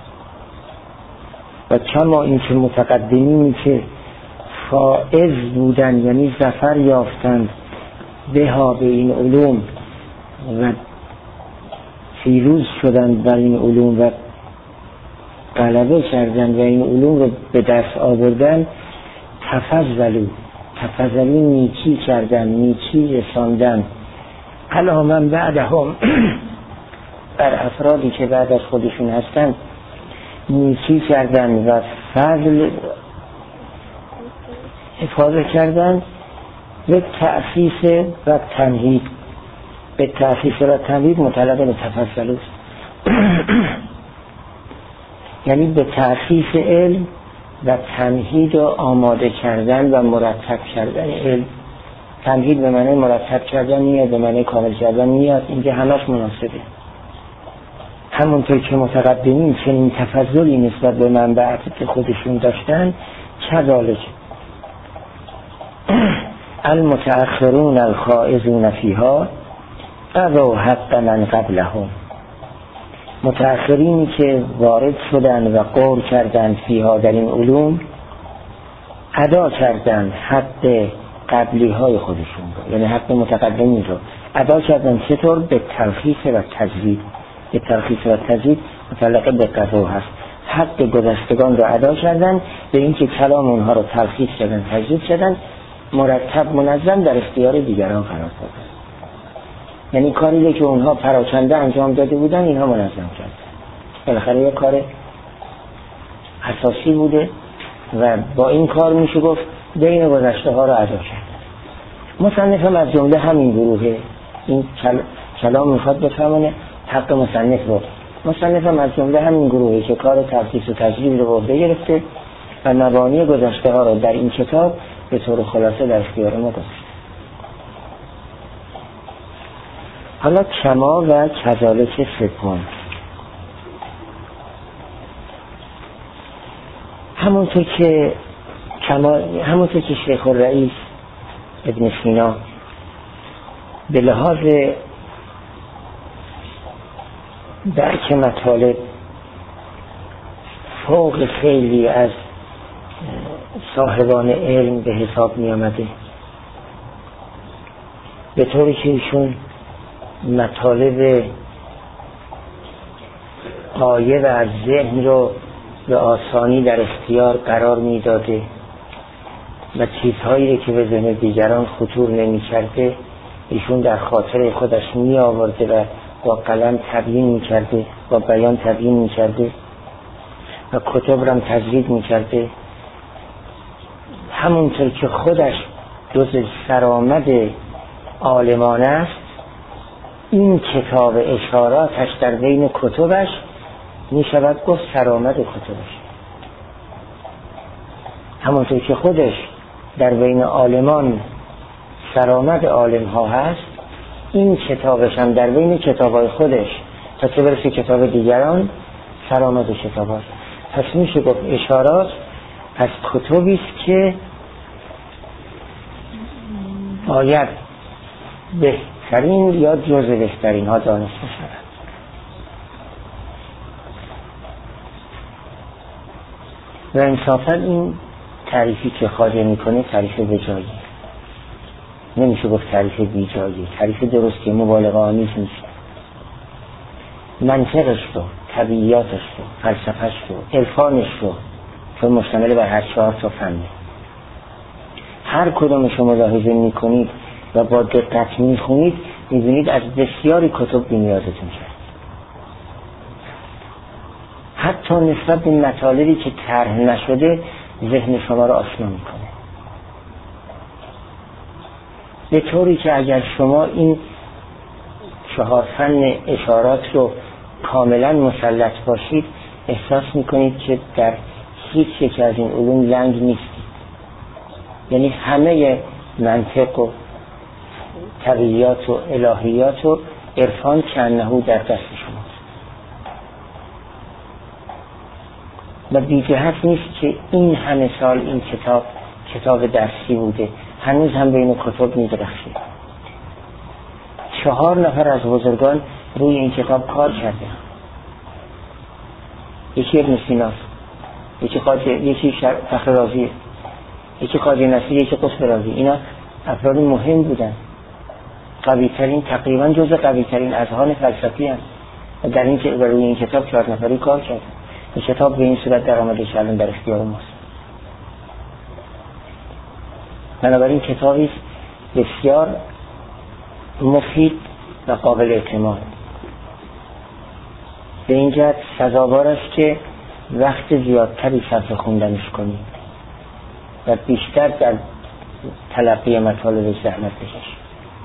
و کما این که متقدمینی که فائز بودن یعنی ظفر یافتند بها به این علوم و فیروز شدند بر این علوم و غلبه کردند و این علوم رو به دست آوردن، تفضلو نیکی کردن، نیکی رساندن علی من بعدهم بر افرادی که بعد از خودشون هستن نیکی کردن و فضل افاضه کردن به تأسیس و تمهید. به تأسیس و تمهید مطلق به تفضل است یعنی به تأسیس علم و تمهید و آماده کردن و مرتب کردن علم. تمهید به معنی مرتب کردن میاد، به معنی کامل کردن میاد، اینجا همش مناسبه. همونطور که متقدمین چنین تفضلی نسبت به منبعاتی که خودشون داشتن کذالک المتأخرون الخائزون فیها قضوا حق من قبلهم. متأخرینی که وارد شدن و قول کردن فیها در این علوم ادا کردن حق قبلی های خودشون رو، یعنی حق متقدمین رو ادا کردن. چطور؟ به تلخیص و تجرید. به تلخیص و تجرید متعلق به قضا هست. حق گذشتگان رو ادا کردن به اینکه کلام اونها رو تلخیص کردن، تجرید کردن مرتب منظم در اختیار دیگران قرار دادن. یعنی کاری که اونها پراکنده انجام داده بودن اینها منظم کردن. بالاخره یک کار اساسی بوده و با این کار میشه گفت دین گذشته ها رو ادا کرد. مصنف هم از جمله همین گروهه. این کلام میخواد بفهمونه حق مصنف رو. مصنف هم از جمله همین گروهه که کار تفسیر و تجریب رو به عهده گرفته و مبانی گذشته ها رو در این کتاب به طور خلاصه در اختیار ما گذاشته. حالا کما و کذالک سکون، همونطور که شیخ الرئیس ابن سینا به لحاظ درک مطالب فوق خیلی از صاحبان علم به حساب می آمده، به طوری که ایشون مطالب غایب از ذهن رو به آسانی در اختیار قرار می داده و چیزهایی که به ذهن دیگران خطور نمی کرده ایشون در خاطر خودش می آورده و با قلم تبیین می کرده، با بیان تبیین می کرده و کتب را تجرید می کرده. همونطور که خودش جز سرآمد عالمان است، این کتاب اشاراتش در بین کتبش می شود گفت سرآمد کتبش. همونطور که خودش در بین عالمان سرآمد عالم ها هست، این کتابش هم در بین کتابای خودش تا چه برسه کتاب دیگران سرآمد کتاب هست. پس میشه گفت اشارات از کتبی است که باید بهترین یا جز بهترین ها دانسته شود. و انصافا این تعریفی که خواجه میکنه تعریف بجایی، نمیشه گفت تعریف بیجایی، تعریف درستی، مبالغه آمیز نیست. منطقش رو، طبیعیاتش رو، فلسفهش رو، عرفانش رو، چون مشتمل بر هر 4 تا فنه، هر کدومش رو ملاحظه میکنید و با دقت میخونید میبینید از بسیاری کتب بی‌نیازتون کرد. حتی نسبت به مطالبی که طرح نشده ذهن شما رو آشنا میکنه، به طوری که اگر شما این 4 فن اشارات رو کاملا مسلط باشید احساس میکنید که در هیچ یک از این علوم لنگ نیستید. یعنی همه منطق و طبیعیات و الهیات و عرفان کانه در دست شماست و بی جهت نیست که این همه سال این کتاب درسی بوده، هنوز هم بین کتب می‌درخشه. 4 نفر از بزرگان روی این کتاب کار کرده، یکی ابن سینا، یکی فخر رازی، یکی قاضی نصیر، یکی قطب رازی. اینا افراد مهم بودن، قوی‌ترین، تقریبا جزء قوی‌ترین اذهان فلسفی هستند و در این که روی این کتاب 4 نفری کار کردن. این کتاب به این صورت در آمده که الان در اختیار ماست. بنابراین کتابی بسیار مفید و قابل اعتماد. به این جهت سزاوار است که وقت زیادتری صرف خوندنش کنید و بیشتر در تلقی مطالب زحمت بکشید.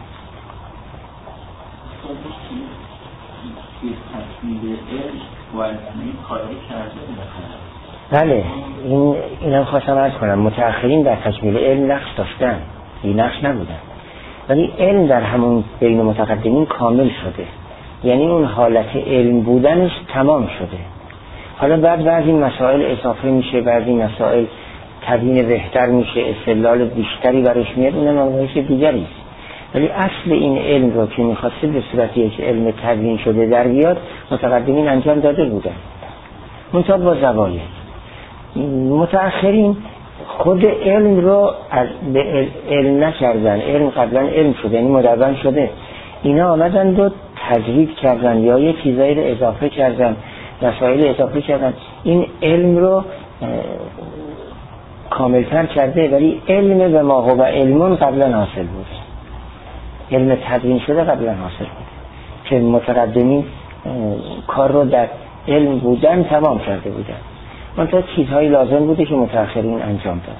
بله، اینم خواستم عرض کنم، متأخرین در تکمیل علم نقش داشتن، این نقش نبودن، ولی علم در همون بین متقدمین کامل شده، یعنی اون حالت علم بودنش تمام شده. حالا بعضی مسائل اضافه میشه، بعضی مسائل تبیین بهتر میشه، استدلال بیشتری برش میاد، اونم موضوع دیگری است. ولی اصل این علم رو که میخواسته به صورت یک علم تبیین شده در بیاد متقدمین انجام داده بودن، منتها با زواید. متأخرین خود علم رو به علم نکردن، علم قبلا علم شده، یعنی مدون شده، اینا آمدن رو تجرید کردن یا یه چیزایی رو اضافه کردن، مسائل اضافه کردن، این علم رو کاملتر کرده، ولی علم به ما هو علمون قبلا حاصل بود، علم تدوین شده قبلا حاصل بود که متقدمین کار رو در علم بودن تمام کرده بودن. منتها چیزهایی لازم بوده که متأخرین انجام دادن.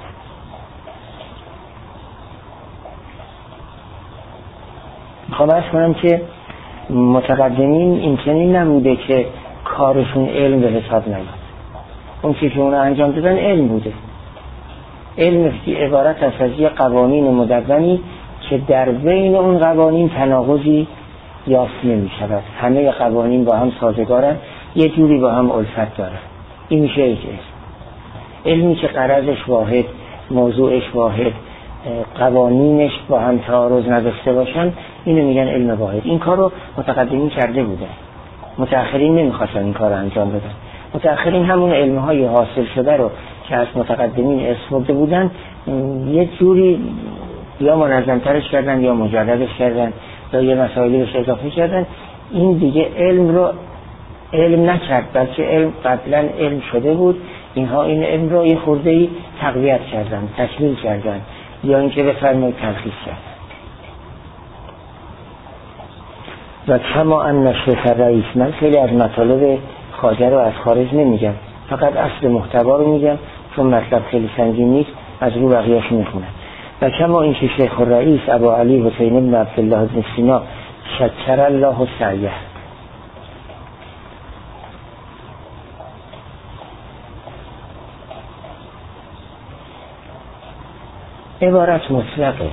میخوام عرض کنم که متقدمین این چنین نبوده که کارشون علم به حساب نیاد. اون چیزی که اونا انجام دادن علم بوده. علم عبارت است از یه قوانین مدونی که در بین اون قوانین تناقضی یافت نمی شود. همه قوانین با هم سازگارن، یه جوری با هم الفت دارن. این میشه یک علم. علمی که غرضش واحد، موضوعش واحد، قوانینش با هم تعارض نداشته باشن، اینو میگن علم واحد. این کار رو متقدمین کرده بودن، متأخرین نمیخواستن این کار رو انجام بدن. متأخرین همون علمهای حاصل شده رو که از متقدمین استفاده بودن یه جوری یا منظمترش کردن یا مجردش کردن یا یه مسائلی بهش اضافه کردن. این دیگه علم رو علم نکرد، بلکه علم قبلا علم شده بود. اینها این علم رو یه خورده‌ای تقویت کردن، تکمیل کردن، یا اینکه بفرمایید تلخیص کردن. و کما ان شیخ رئیس، من خیلی از مطالب خواجه رو از خارج نمیگم، فقط اصل محتوا رو میگم چون مطلب خیلی سنگین نیست، از رو بقیه‌اش میخونم. و کما این که شیخ رئیس ابو علی حسین بن عبدالله بن سینا شکر الله سعیه، عبارت مطلقه.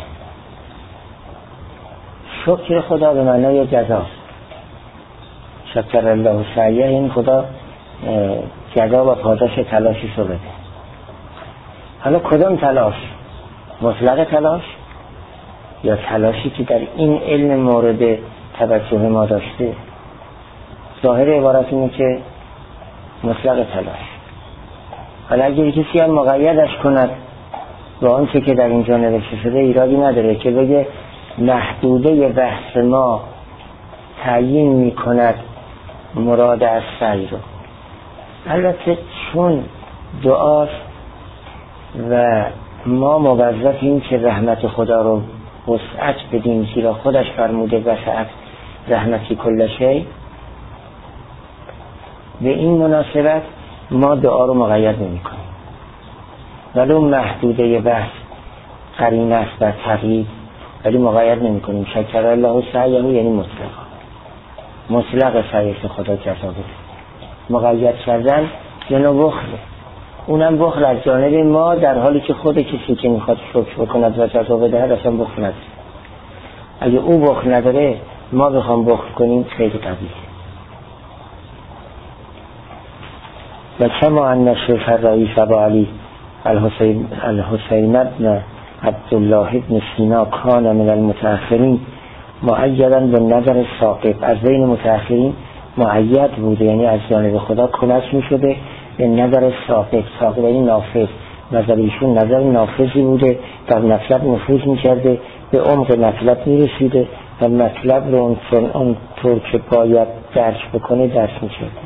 شکر خدا به معنای جزا. شکر الله سعیه، این خدا جزا و پاداش تلاشی رو بده. حالا کدام تلاش؟ مطلق تلاش یا تلاشی که در این علم مورد توجه ما داشته؟ ظاهر عبارت اینه که مطلق تلاش. حالا اگر کسی هم مقیدش کند با آنچه که در اینجا نوشته شده ایرادی نداره، که بگه محدوده بحث ما تعیین می کند مراد از سعی رو. البته چون دعاست و ما موظفیم که رحمت خدا رو وسعت بدیم، زیرا خودش فرموده وسعت رحمتی کل شی، به این مناسبت ما دعا رو مقید نمی کنیم. ولو محدوده بحث قرینه است و تقیید، ولی مقید نمی کنیم. شکر الله سعیه یعنی مطلق سعیش خدا جزا بده. مقید کردن یعنی بخله، اونم بخل از جانب ما، در حالی که خود کسی که میخواد شکر بکند و جزا بده اصلا بخل نداره. اگه او بخل نداره ما بخوام بخل کنیم خیلی قبیله. و کما ان شیخ رئیس ابو علی الحسین ابن عبدالله ابن سینا کان من المتأخرین معیدا به نظر ثاقب، از بین متأخرین معید بوده، یعنی از جانب خدا کلش می شده به نظر ثاقب. ثاقب یعنی نافذ، نظر ایشون نظر نافذی بوده، در مطلب نفوذ می کرده، به عمق مطلب می رسیده و مطلب رو اون طور که باید درک بکنه درک می کرده.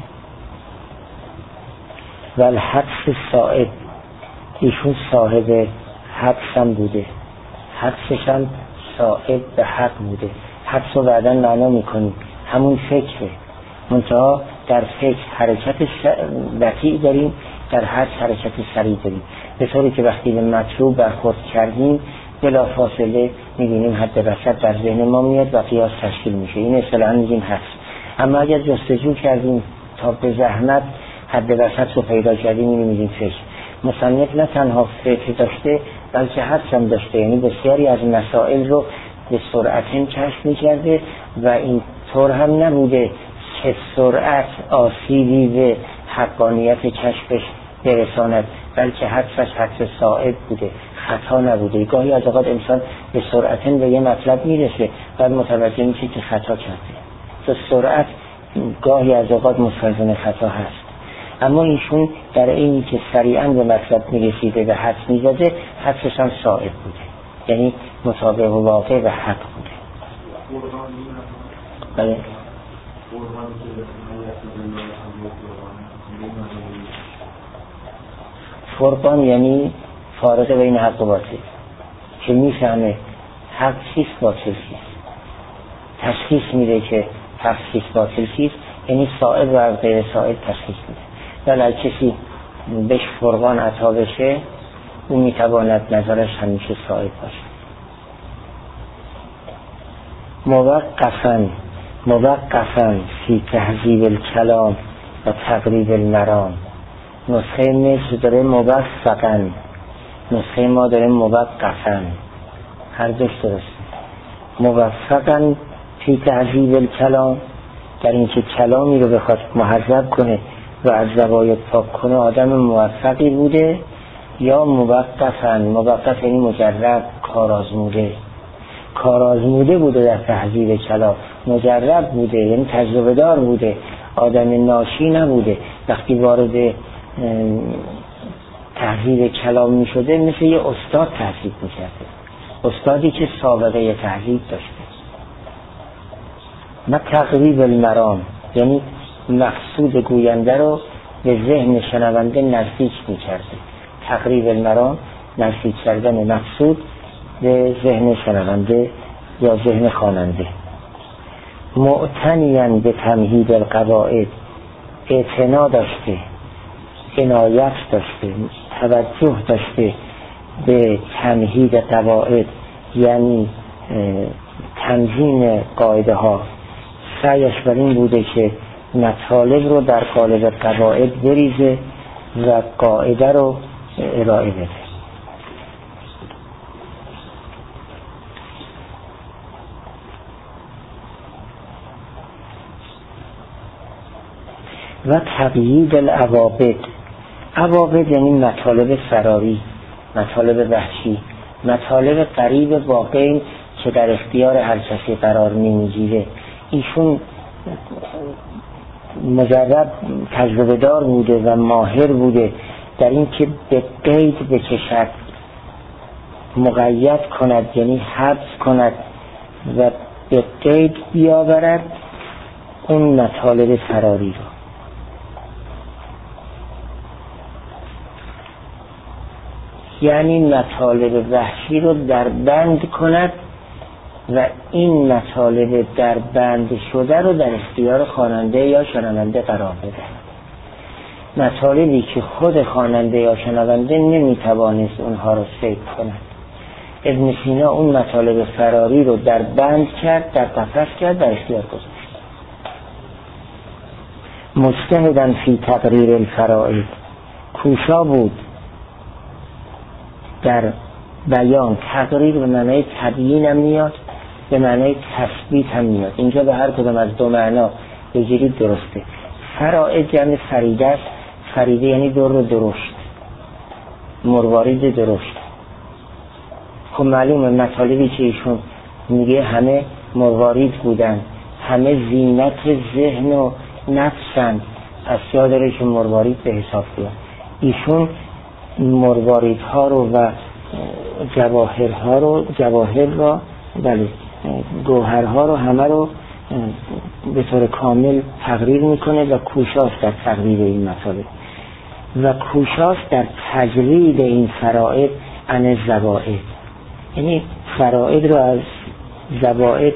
و الحدث صائب، ایشون صاحب حدث هم بوده، حدثش هم صائب به حق بوده. حدث رو بعدا معنا میکنیم، همون فکره، منتها در فکر حرکت بطیء داریم، در حدث حرکت سریع داریم، به طوری که وقتی به مطلوب برخورد کردیم بلا فاصله میبینیم حد وسط در ذهن ما میاد و قیاس تشکیل میشه. این اصطلاحاً میگیم حدث. اما اگر جستجو کردیم تا به زحمت حد وسط رو پیدا کردیم، اینو میگیم فکر. مصنف نه تنها فکر داشته بلکه حدس هم داشته، یعنی بسیاری از مسائل رو به سرعت کشف میکرده و این طور هم نبوده که سرعت آسیبی به حقانیت کشفش برساند، بلکه حدسش حدس صائب بوده، خطا نبوده. گاهی از اوقات انسان به سرعت به یه مطلب میرسه بعد متوجه میشه که خطا کرده، تو سرعت گاهی از اوقات مستلزم خطا هست. اما ایشون در اینی که سریعا به مطلب میرسیده و حدس میزده، حدسش هم صائب بوده، یعنی مطابق واقع و حق بوده. بله. فرقان یعنی فارق بین حق و باطل، که میفهمه حق چیست باطل چیست، تشخیص میده که حق چیست باطل چیست، یعنی صائب و از غیر صائب تشخیص میده. ولی کسی بهش فرقان عطا بشه او میتواند نظرش همیشه صائب باشه. موقفاً فی تهذیب الکلام و تقریب المرام. نسخه مصر داره موفقاً، نسخه ما داره موقفاً، هر دوش درست. موفقاً فی تهذیب الکلام، در اینکه کلامی رو بخواد مهذب کنه و از زوایای پاک کنه آدم موفقی بوده. یا موقف یعنی مجرب، کارآزموده بوده در تهذیب کلام، مجرب بوده یعنی تجربه دار بوده، آدم ناشی نبوده. وقتی وارد تهذیب کلام می شده مثل یه استاد تهذیب می کرده، استادی که سابقه تهذیب داشته. و تقریب المرام یعنی مقصود گوینده رو به ذهن شنونده نزدیک می کرده. تقریب المرام نزدیک کردن مقصود به ذهن شنونده یا ذهن خواننده. معتنیاً به تمهید القواعد، اعتنا داشته، عنایت داشته، توجه داشته به تمهید قواعد یعنی تنظیم قاعده ها. سعیش بر این بوده که مطالب رو در قالب قواعد بریزه و قاعده رو ارائه بده. و تقیید العوابد، عوابد یعنی مطالب فراری، مطالب وحشی، مطالب قریب واقعی که در اختیار هر کسی قرار نمیگیره. ایشون مجرب تجربه دار بوده و ماهر بوده در این که به قید بکشد، مقید کند یعنی حبس کند و به قید بیاورد اون مطالب فراری رو. یعنی مطالب وحشی رو در بند کند و این مطالب در بند شده رو در اختیار خواننده یا شنونده قرار بده. مطالبی که خود خواننده یا شنونده نمیتوانست اونها رو صید کند. ابن سینا اون مطالب فراری رو در بند کرد، در قفس کرد، در اختیار گذاشت. مجتهداً فی تقریر الفرائض، کوشا بود در بیان. تقریر به معنای تبیین هم میاد، به معنای تثبیت هم میاد. اینجا به هر کدام از دو معنا بگیرید درسته. فرائض یعنی فریده است، فریده یعنی درشت، مروارید درشت. خب معلومه مطالبی که ایشون میگه همه مروارید بودن، همه زینت ذهن و نفسند، از جا داره که مروارید به حساب بیاد. ایشون مرواریدها رو و جواهر را بله گوهرها رو همه رو به طور کامل تقریر میکنه و کوشاست در تقریر این مطالب و کوشاست در تجرید این فرائض عن زوائد. یعنی فرائض رو از زوائد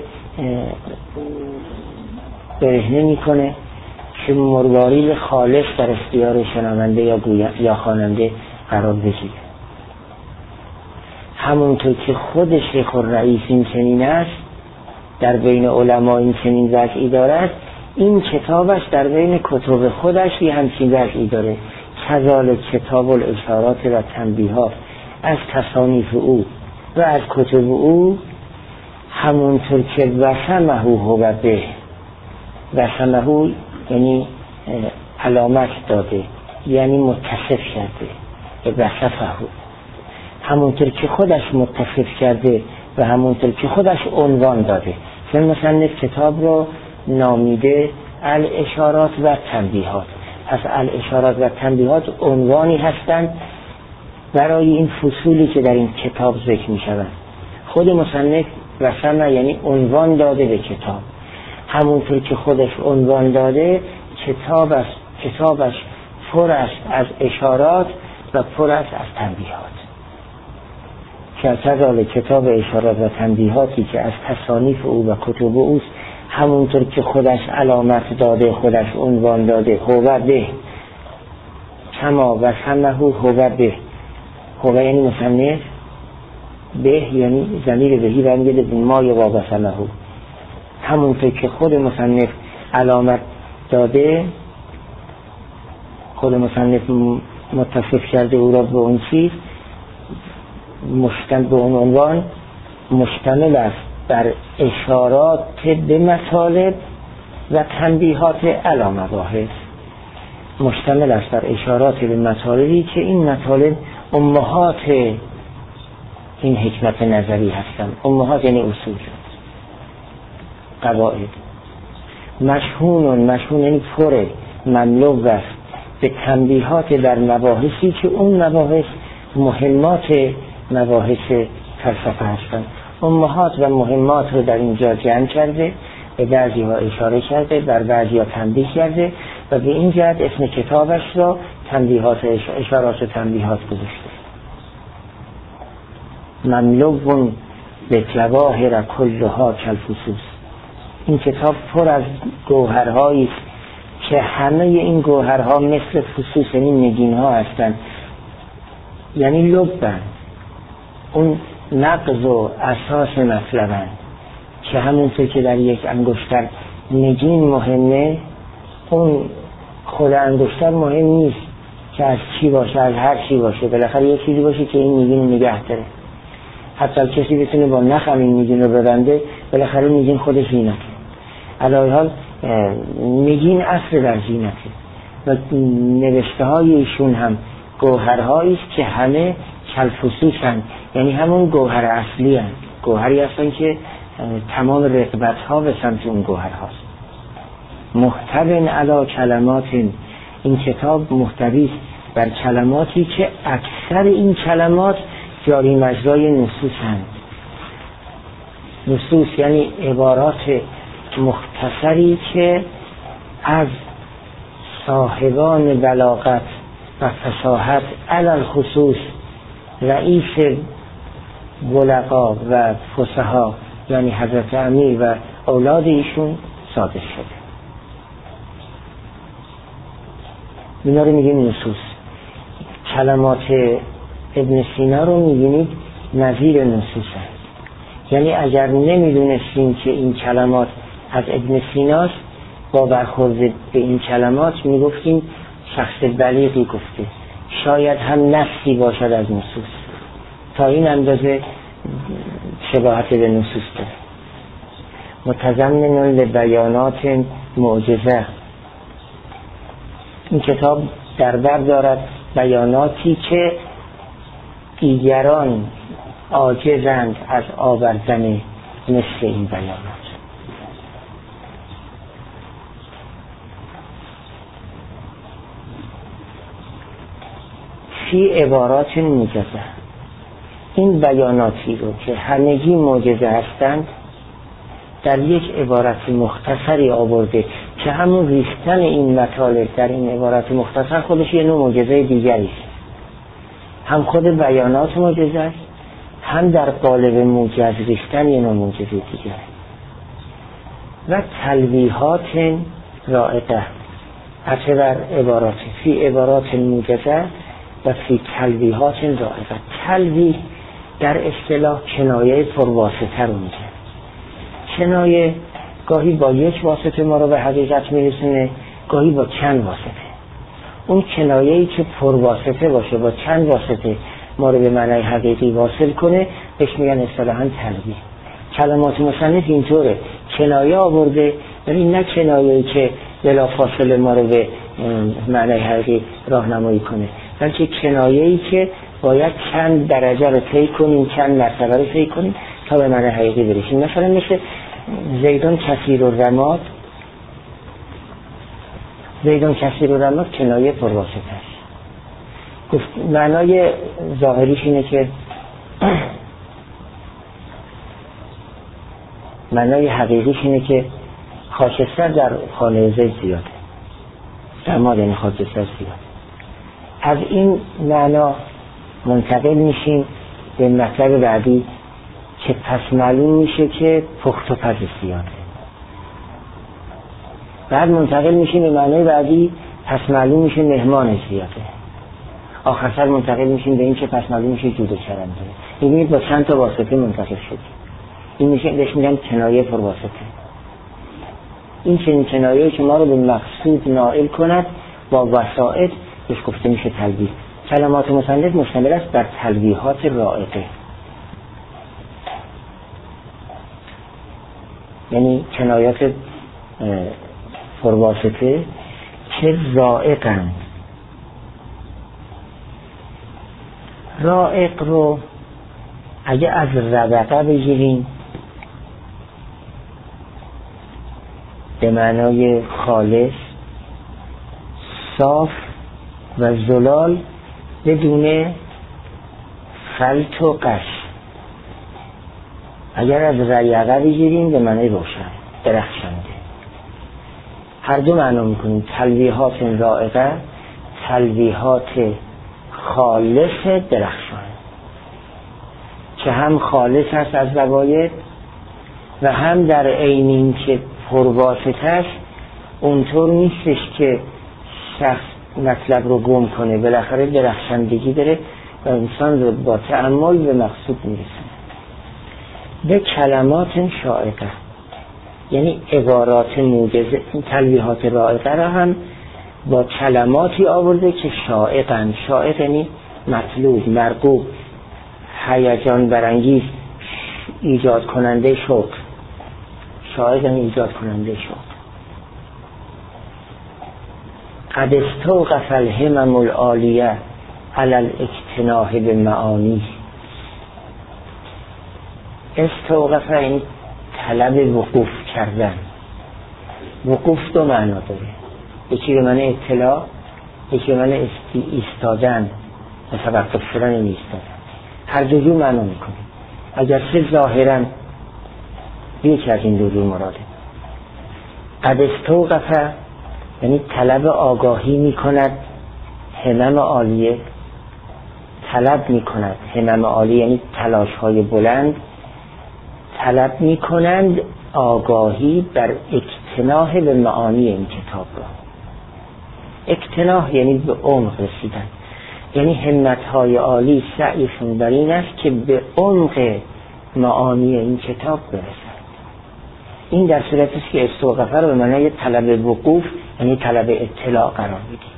برهنه میکنه که مروارید خالص در اختیار شنونده یا خواننده قرار بگیره. همونطور که خود شیخ الرئیس این چنین است، در بین علما این چنین وضعی دارد، این کتابش در بین کتب خودش یه همچین وضعی داره. کذالک کتاب الاشارات و تنبیهات از تصانیف او و از کتب او، همونطور که وسمه هو به، وسمه یعنی علامت داده یعنی متصف کرده، وصفه، همونطور که خودش متصف کرده و همونطور که خودش عنوان داده. چون مصنف کتاب رو نامیده الاشارات و تنبیهات. پس الاشارات و تنبیهات عنوانی هستند برای این فصولی که در این کتاب ذکر می شود. خود مصنف وسمه یعنی عنوان داده به کتاب، همونطور که خودش عنوان داده کتابش پر است از اشارات و پر است از تنبیهات. که از کتاب اشارات و تنبیهاتی که از تصانیف او و کتب اوست، همونطور که خودش علامت داده، خودش عنوان داده، هو به کما و سمه هو به. هو یعنی مصنف، به یعنی ضمیر بهی برمیگرده به ما یا و سمه، همونطور که خود مصنف علامت داده، خود مصنف متصف کرده او را به اون چیز، به اون عنوان مشتمل است بر اشارات به مطالب و تنبیهات علی مباحث. مشتمل است بر اشارات به مطالبی که این مطالب امهات این حکمت نظری هستند. امهات یعنی اصول، قواعد. مشهون یعنی پره، مملو است به تنبیهات در مباحثی که اون مباحث مهمات مباحث فلسفه هستند. امهات و مهمات رو در اینجا جمع کرده، به بعضی ها اشاره کرده، بر بعضی ها تنبیه کرده و به این جهت اسم کتابش را تنبیهات اشارات و تنبیهات گذاشته. مملوون به جواهر کلها کالفصوص. این کتاب پر از گوهرهایی است که همه این گوهرها مثل فصوص، یعنی نگین ها هستند، یعنی لبند، اون نقض و اساس مطلبند، که همونطور که در یک انگشتر نگین مهمه، اون خود انگشتر مهم نیست که از چی باشه، از هر چی باشه، بالاخره یک چیزی باشه که این نگین نگه داره. حتی کسی بتونه با نخم این نگین رو ببنده، بالاخره نگین خودش زینته. علاوه حال نگین اصل در زینته و نوشته های ایشون هم گوهرهایی است که همه کالفصوصند، یعنی همون گوهر اصلی هست، گوهری هستن که تمام رغبت ها به سمت اون گوهر هاست. محتوی علی کلمات، این کتاب محتوی است بر کلماتی که اکثر این کلمات جاری مجرای نصوص هستند. نصوص یعنی عبارات مختصری که از صاحبان بلاغت و فصاحت علی الخصوص رئیس بلغا و فصحا یعنی حضرت امیر و اولاد ایشون صادر شده. اینا رو میگیم نصوص. کلمات ابن سینا رو میبینید نظیر نصوص هست. یعنی اگر نمیدونستیم که این کلمات از ابن سیناست، با برخورد به این کلمات میگفتیم شخص بلیغی گفته، شاید هم نفسی باشد از نصوص، تا این اندازه شباهت به نصوص داره. متضمن لبیانات معجزه، این کتاب در بر دارد بیاناتی که دیگران عاجزند از آوردن مثل این بیانات. فی عبارات موجزه، این بیاناتی رو که همگی معجزه هستند در یک عبارت مختصری آورده که همون ریختن این مطالب در این عبارت مختصر خودش یه نوع معجزه دیگری است. هم خود بیانات معجزه است، هم در قالب موجز ریختن یه نوع معجزه دیگر. و تلویحات رائقه، عطف بر عبارات، فی عبارات موجزه و فی تلویحات رائقه. تلویح در اصطلاح کنایه پرواسطه رو میگه. کنایه گاهی با یک واسطه ما رو به حقیقت میرسونه، گاهی با چند واسطه. اون کنایه‌ای که پرواسطه باشه، با چند واسطه ما رو به معنای حقیقی واصل کنه، بهش میگن اصطلاحاً تلویح. کلمات مصنف اینطوره، کنایه آورده، یعنی نه کنایه‌ای که بلافاصله ما رو به معنای حقیقی راهنمایی کنه، بلکه کنایه‌ای که باید چند درجه رو طی کنیم، چند مرتبه رو طی کنیم تا به معنای حقیقی برسیم. مثلا مثل زیدان کثیر الرماد، زیدان کثیر الرماد کنایه پرواسطه است. گفت معنای ظاهریش اینه که معنای حقیقیش اینه که خاکستر در خانه زید زیاده، رماد یعنی خاکستر زیاده. از این معنا منتقل میشیم به مطلب بعدی که پس معلوم میشه که پخت و پز زیاده. بعد منتقل میشه به معنی بعدی پس معلوم میشه مهمان زیاده. آخر سر منتقل میشیم به این که پس معلوم میشه جود و کرم داره. میبینید با چند تا واسطه منتقل شد. این میشه بهش میگن کنایه پر واسطه. این چنین کنایه که ما رو به مقصود نائل کند با وسائط بهش گفته میشه تلویح. کلمات مصنف مشتمل است بر تلویحات رائقه، یعنی کنایات پرواسطه که رائقند. رائق رو اگه از ربقه بگیریم به معنای خالص، صاف و زلال بدون خلط و قش. اگر از ریقه بگیریم به معنای روشن، درخشنده. هر دو معنا میکنیم. تلویحات رائقه، تلویحات خالص درخشان که هم خالص هست از زواید و هم در عین این که پرواسطه است اونطور نیستش که شخص مطلب رو گم کنه، بالاخره درخشندگی داره و انسان رو با تأمل به مقصود میرسه. به کلمات شائقه یعنی عبارات موجزه. این تلویحات رائقه را هم با کلماتی آورده که شائقن. شائق یعنی مطلوب، مرغوب، هیجان برانگیز، ایجاد کننده شوق. شائق یعنی ایجاد کننده شوق. قد استوقف الهمم العالیه علی الاکتناح بمعانی. استوقف این طلب وقوف کردن. وقوف دو معنا داره، یکی به معنی اطلاع، یکی به معنی ایستادن، متوقف شدن ایستادن. هر دو جو معنا میکنه. اگر چه ظاهرا یکی از این دو جو مراده. قد استوقف یعنی طلب آگاهی میکند همم عالیه، طلب میکند همم عالیه یعنی تلاش های بلند، طلب میکنند آگاهی بر اکتناح به معانی این کتاب را. اکتناح یعنی به عمق رسیدن، یعنی همتهای عالی سعیشون بر این است که به عمق معانی این کتاب برسند. این در صورتی است که استوقفه رو به معنای طلب وقوف یعنی طلب اطلاع قرار میدید.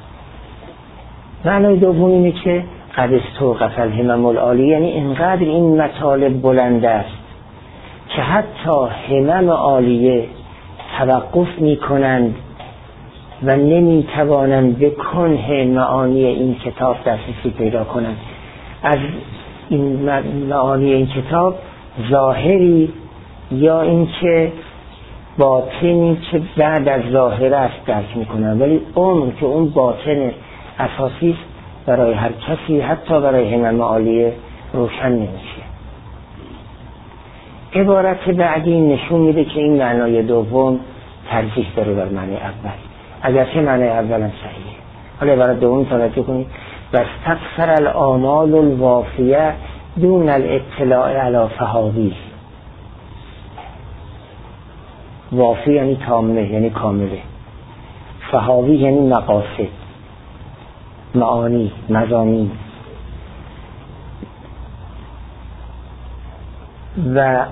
معنای دوم اینه که قد استوقف الهمم العالی یعنی اینقدر این مطالب بلند است که حتی همم عالیه توقف میکنند و نمیتوانند به کنه معانی این کتاب دسترسی پیدا کنند. از این معانی این کتاب ظاهری یا اینکه باطنی که بعد از ظاهر است درک میکنن، ولی عمر که اون باطن اساسی است برای هر کسی، حتی برای همم عالیه روشن نمیشه. عبارت بعدی نشون میده که این معنای دوم ترجیح داره بر معنی اول، اگرچه معنی اول هم صحیحه. حالا عبارت دوم توجه کنید. واستکثر الاعمال الوافیه دون الاطلاع علی فهاوی. وافی یعنی تامه یعنی کامله، فهاوی یعنی مقاصد، معانی، مضامین. و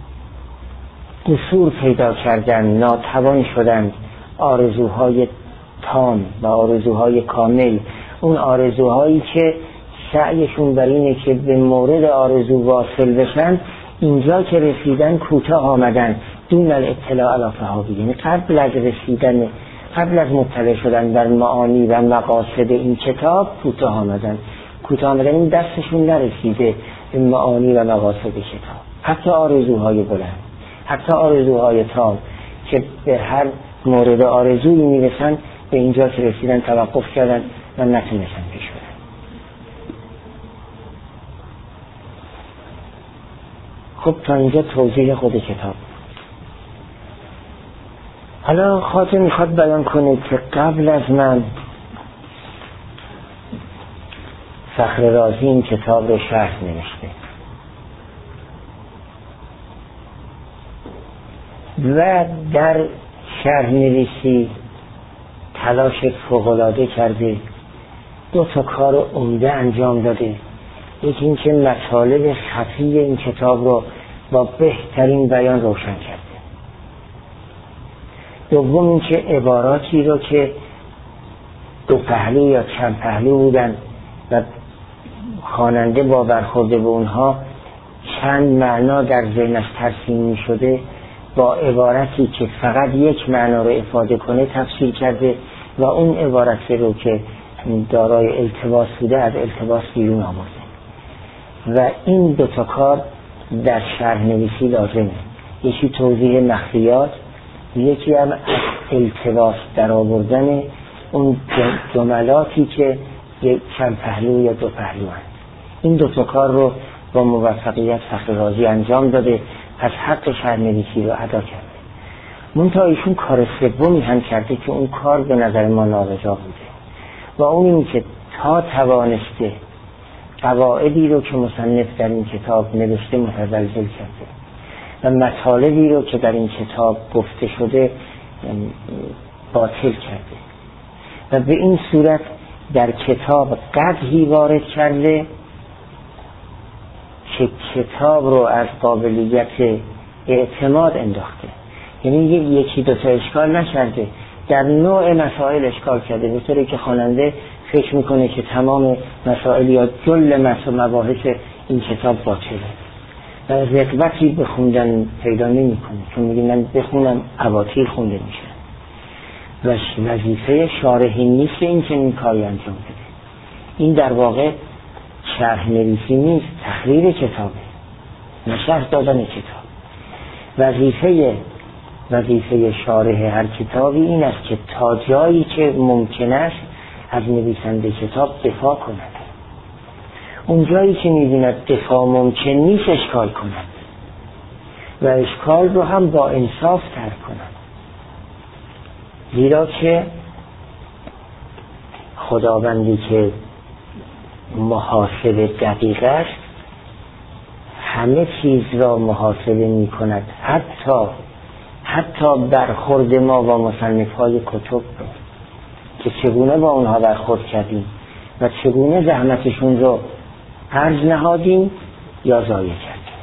قصور پیدا کردن، ناتوان شدن آرزوهای تام و آرزوهای کامل، اون آرزوهایی که سعیشون بر اینه که به مورد آرزو واصل بشن، اینجا که رسیدن کوتاه آمدن. دون الاطلاع علی فهاوی یعنی قبل از رسیدن، قبل از مطلع شدن بر معانی و مقاصد این کتاب کوتاه آمدن. کوتاه آمدن این دستشون نرسیده به معانی و مقاصد کتاب. حتی آرزوهای بلند، حتی آرزوهای تام که به هر مورد آرزویی میرسن، به اینجا که رسیدن توقف کردن و نتونستن پیش برن. خب تا اینجا توضیح خود کتاب. حالا خاطر میخواد بیان کنه که قبل از من فخر رازی این کتاب رو شرح نوشت. و در شرح‌نویسی تلاش فوق‌العاده کرده، 2 کار عمده انجام داده. یکی این که مطالب خفی این کتاب رو با بهترین بیان روشن کرده. دوم این که عباراتی رو که 2 پهلو یا چند پهلو بودن و خواننده با برخورد به اونها چند معنا در ذهنش ترسیم می شده، با عبارتی که فقط یک معنا رو افاده کنه تفسیر کرده و اون عبارت رو که دارای التباس بوده از التباس بیرون آورده. و این 2 کار در شرح نویسی لازمه، یکی توضیح مخفیات، یکی هم از التباس در آوردن اون جملاتی که یک چند پهلو یا 2 پهلو هست. این 2 کار رو با موفقیت فخررازی انجام داده، از حق شرح‌نویسی رو ادا کرده. منتها ایشون کار سومی هم کرده که اون کار به نظر ما نارضا بوده و اون این که تا توانسته قواعدی رو که مصنف در این کتاب نوشته متزلزل کرده و مطالبی رو که در این کتاب گفته شده باطل کرده و به این صورت در کتاب قدحی وارد کرده که کتاب رو از قابلیت اعتماد انداخته. یعنی یکی 2 اشکال نکرده، در نوع مسائل اشکال کرده، به طوری که خواننده فکر میکنه که تمام مسائل یا جل مباحث این کتاب باطله و رغبتی به خوندن پیدا نمیکنه، چون میگه من بخونم اباطیل خونده میشه و وظیفه شارحی نیست این که این کاری انجام بده. این در واقع شرح نویسی نیست، تحریر کتابه، نه شرح دادن کتاب. وظیفه شارح هر کتابی این است که تا جایی که ممکن است از نویسنده کتاب دفاع کند، اون جایی که می‌بیند دفاع ممکن نیست اشکال کند و اشکال رو هم با انصاف ترک کند، زیرا که خداوندی که محاسبه دقیق است همه چیز را محاسبه می کند، حتی برخورد ما با مصنف‌های کتب رو که چگونه با اونها برخورد کردیم و چگونه زحمتشون رو ارج نهادیم یا ضایع کردیم.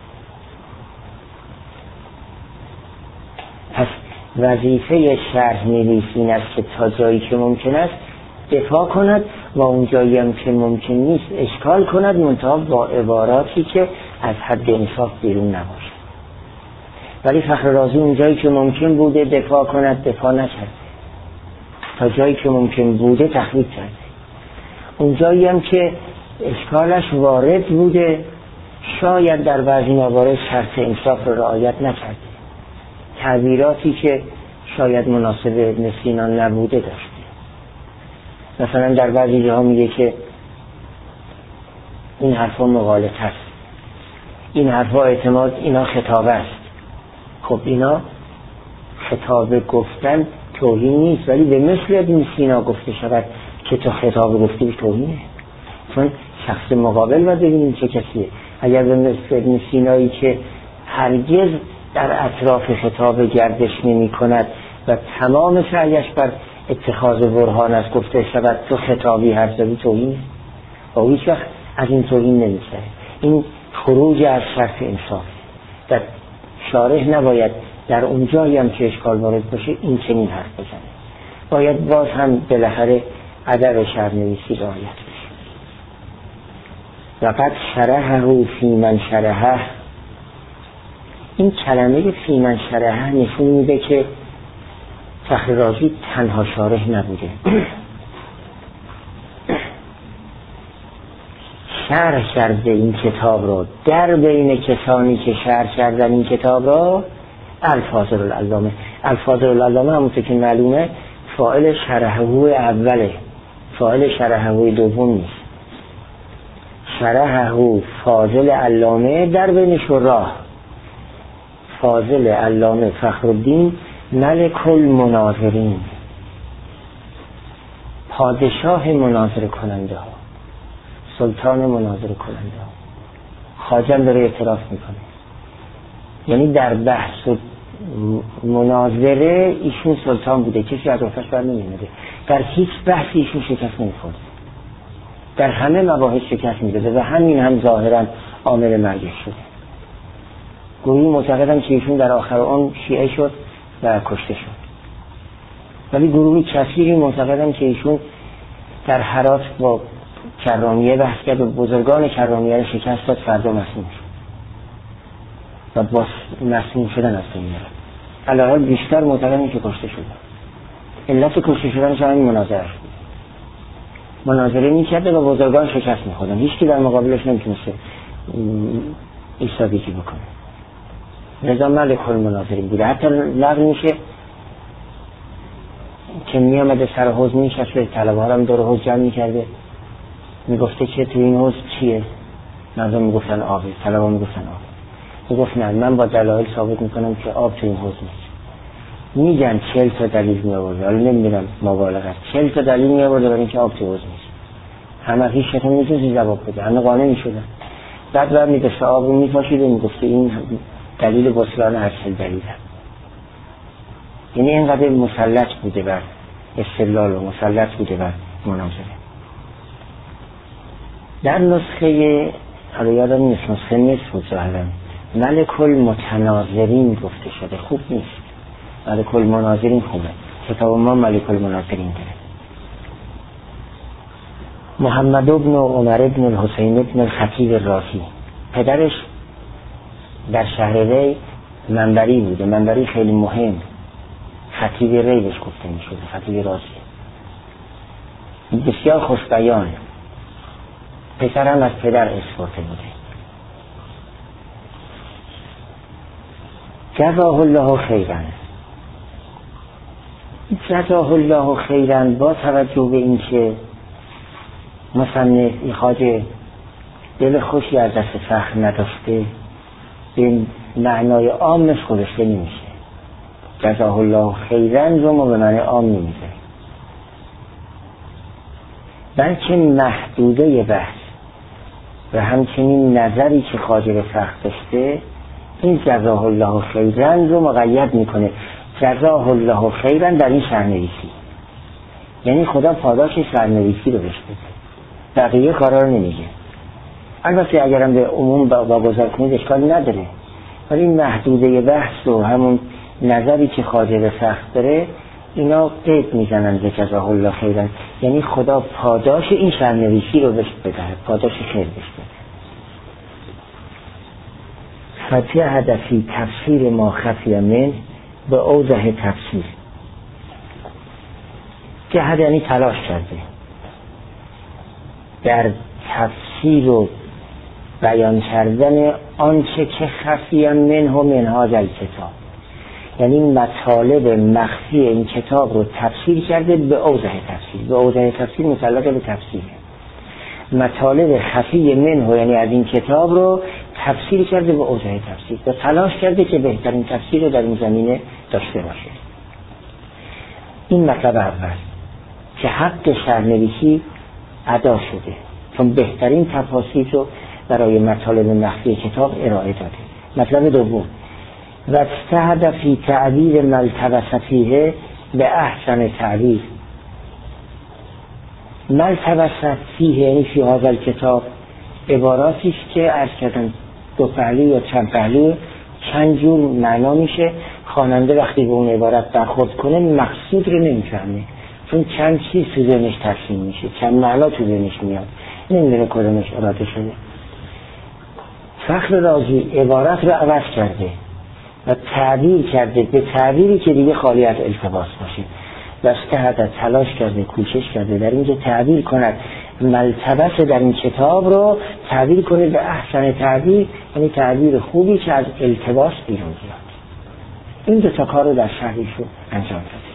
پس وظیفه شرح نویس این است که تا جایی که ممکن است دفاع کند و اون جایی هم که ممکن نیست اشکال کند، منتها با عباراتی که از حد انصاف بیرون نباشد. ولی فخررازی اون جایی که ممکن بوده دفاع کند دفاع نکرد، تا جایی که ممکن بوده تخریب کرد. اون جایی هم که اشکالش وارد بوده شاید در بعضی موارد شرط انصاف رو رعایت نکرد، تعبیراتی که شاید مناسب ابن سینا نبوده داشته. مثلا در بعضی جاها میگه که این حرفا مغالطه است، این حرفا اعتماد، اینا خطابه است. خب اینا خطابه گفتن توهین نیست، ولی به مثل ابن سینا گفته شود که تو خطابه گفتی توهینه، چون شخص مقابل باید ببینیم چه کسیه. اگر به مثل ابن سینایی که هرگز در اطراف خطابه گردش نمی کند و تمام سعیش بر اتخاذ برهان است گفته شود تو خطابی حرف زدی، توهینه و هیچ وقت از این توهین نمی‌گذره. این خروج از شرط انصاف. در شارح نباید در اونجایی هم که اشکال وارد باشه این چنین حرف بزنه، باید باز هم بالاخره ادب شرح‌نویسی رعایت بشه. وقد شرحه فی من شرحه، این کلمه فی من شرحه نشون میده که فخررازی تنها شارح نبوده، شرح کرده این کتاب رو. در بین کسانی که شرح کردن این کتاب رو الفاضل العلامه، الفاضل العلامه همونطور که معلومه فاعل شرحه اوله، فاعل شرحه دوم نیست. شرحه فاضل علامه در بین شراح، فاضل علامه فخرالدین ملک المناظرین، پادشاه مناظره کننده ها، سلطان مناظره کننده ها. خواجه داره اعتراف میکنه، یعنی در بحث و مناظره ایشون سلطان بوده، کسی از آتش بر نمی‌آمده، در هیچ بحثی ایشون شکست نمی‌خورد، در همه مباحث شکست می‌داده و همین هم ظاهراً عامل مرگش شده. گروهی معتقدن که ایشون در آخر اون شیعه شد و کشته شد، ولی گروهی کثیری معتقدن که ایشون در هرات با کرامیه بحث کرد و بزرگان کرامیه رو شکست داد، فردا مسموم شد و با مسموم شدن از بین میره. علاوه بیشتر معتقدن که کشته شد. علت کشته شدنش همین مناظره بود. مناظره میکرده و بزرگان شکست میخوردن، هیچ کی در مقابلش نمیتونسته ایستادگی بکنه. رضا ملک المناظرین بوده. حتی نقل میشه که میامده سر حوض میشسته، طلبه ها هم دور حوض جمع میکرده، میگفته که تو این حوض چیه؟ مردم میگفتن آبه، طلبه ها میگفتن آب. میگفت نه، من با دلایل ثابت میکنم که آب تو این حوض نیست. میگن 40 تا دلیل میآورده، حالا نمیدونم مبالغه است، 40 تا دلیل میآورده برای اینکه آب تو حوض نیست. همه هیچ شخصی نمیتونه جواب بده، همه قانع میشدن. بعد بعد میگفت آب رو میپاشید و میگفته این دلیل بطلان هر 40 دلیل هست. یعنی اینقدر مسلط بوده بر استدلال و مسلط بوده بر مناظره. در نسخه حالا یادم نیست، نسخه نیست بود ظاهراً ملک المتناظرین گفته شده، خوب نیست. ملک المناظرین خوبه، کتاب ما ملک المناظرین داره. محمد ابن عمر ابن الحسین ابن الخطیب الرازی، پدرش در شهر ری منبری بوده، منبری خیلی مهم، خطیب ری بهش گفته می شده، خطیب رازی، بسیار خوش بیان. پسر هم از پدر اسپرته بوده. جزاه الله خیراً، جزاه الله خیراً با توجه به این که مصنف خواجه دل خوشی از دست فخر نداشته، به معنای عامش گذاشته نمیشه. جزاه الله خیراً رو ما به معنی عام نمیشه، بلکه محدوده بحث و همچنین نظری که خواجه به فخر داشته، این جزاه الله خیراً رو مقید میکنه. جزاه الله خیراً در این شرح‌نویسی، یعنی خدا پاداش شرح‌نویسی رو بهش بده، بقیه کارا رو نمیگه. البته اگرم به عموم واگذار کنید اشکالی نداره، ولی محدوده بحث و همون نظری که خواجه به فخر داره اینا قید میزنن به جزاه الله خیراً، یعنی خدا پاداش این شرح‌نویسی رو بهش بده، پاداش خیر بهش بده. فجهد فی تفسیر ما خفی من به اوضح تفسیر. جهد یعنی تلاش کرده در تفسیر و بیان کردن آنچه که خفی منه و منهاج الکتاب، یعنی مطالب مخفی این کتاب رو تفسیر کرده به اوضح تفسیر. به اوضح تفسیر متعلق به تفسیره. مطالب خفی منه یعنی از این کتاب رو تفسیر کرده به اوضح تفسیر و تلاش کرده که بهترین تفسیر رو در این زمینه داشته باشه. این مطلب اول که حق شرح‌نویسی ادا شده، چون بهترین تفاسیر رو برای مطالب مخفی کتاب ارائه داده. مطلب دوم و اجتهد فی تعبیر ما التبس فیه به احسن تعبیر. ما التبس فیه یعنی فی هذا الکتاب عباراتی است که عرض کردم دو پهلو یا چند پهلو، چند جور معنا میشه. خواننده وقتی به اون عبارت برخورد کنه مقصود رو نمیفهمه، چون چند چیز تو ذهنش ترسیم میشه، چند معنا تو ذهنش میاد، نمیدونه کدومش اراده شده. فخر رازی عبارت رو عوض کرده و تعبیر کرده به تعبیری که دیگه خالی از التباس باشه و اجتهد تلاش کرده، کوشش کرده در اینکه تعبیر کند ملتبس در این کتاب رو تعبیر کنه به احسن تعبیر، یعنی تعبیر خوبی که از التباس بیرون بیاد. این دو تا کار رو در شرحش رو انجام داده.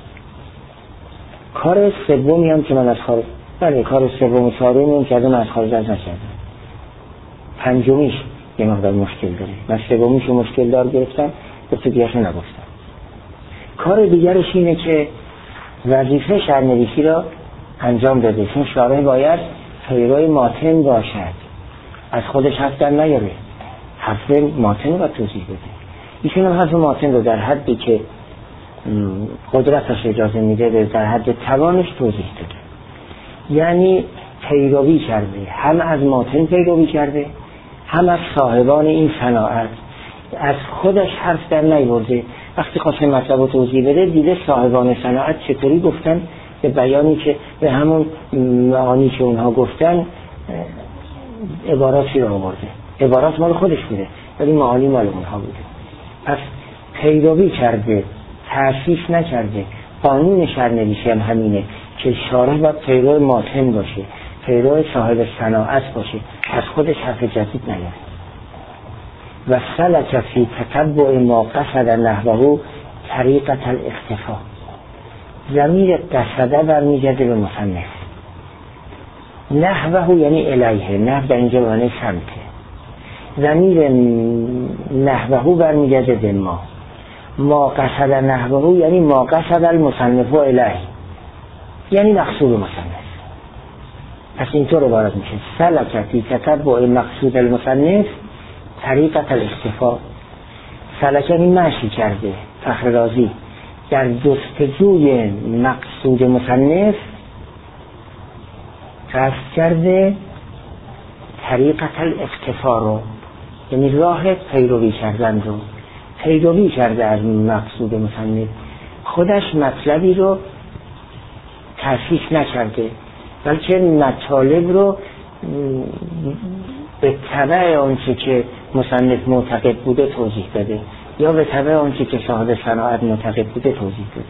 کار سومی هم که من از خارج، بله کار سوم و چهارمی هم کردم از خارج از نکردم. پنجمیش یه مقدار مشکل داره، من سومیش رو مشکل دار گرفتم، گفته دیگرش نگفتم. کار دیگرش اینه که وظیفه شرح‌نویسی را انجام داده، چون شارح باید پیروی ماتن باشد، از خودش حرف در نیاره، حرف ماتن رو توضیح بده. ایشون هم حرف ماتن رو در حدی که قدرتش اجازه میده در حد توانش توضیح داده. یعنی پیروی کرده، هم از ماتن پیروی کرده، هم از صاحبان این صناعت. از خودش حرف در نیاورده. وقتی خواست مطلب رو توضیح بده دیده صاحبان صناعت چطوری گفتن، به بیانی که به همون معانی که اونها گفتن عباراتی رو آورده. عبارات مال خودش بوده ولی معانی مال اونها بوده. پس پیروی کرده، تأسیس نکرده. قانون سرنوشتی هم همینه که شارح باید پیرو ماتن باشه، پیرو صاحب صناعت باشه، از خودش حرف جدید نیاره. و سلک فی تتبع ما قصد نحوه طریقة الاختفاء. ضمیر قصده برمیگرده به مصنف. نحوه یعنی الیه، نحو در اینجا معنی سمته. ضمیر نحوه برمیگرده به ما قصد نحوه یعنی ما قصد المصنف الیه، یعنی مقصود مصنف. پس اینطور عبارت میشه سلک فی تتبع مقصود المصنف طریقة الاختفاء. سلک یعنی مشی کرده، فخر رازی در جستجوی مقصود مصنف قصد کرده طریقة الاختفاء رو، یعنی راه پیروی کردن رو. پیروی کرده از مقصود مصنف، خودش مطلبی رو تأسیس نکرده بلکه مطالب رو به تبع آنچه که مصنف معتقد بوده توضیح داده یا به تبع آنچه که صاحب صناعت معتقد بوده توضیح داده.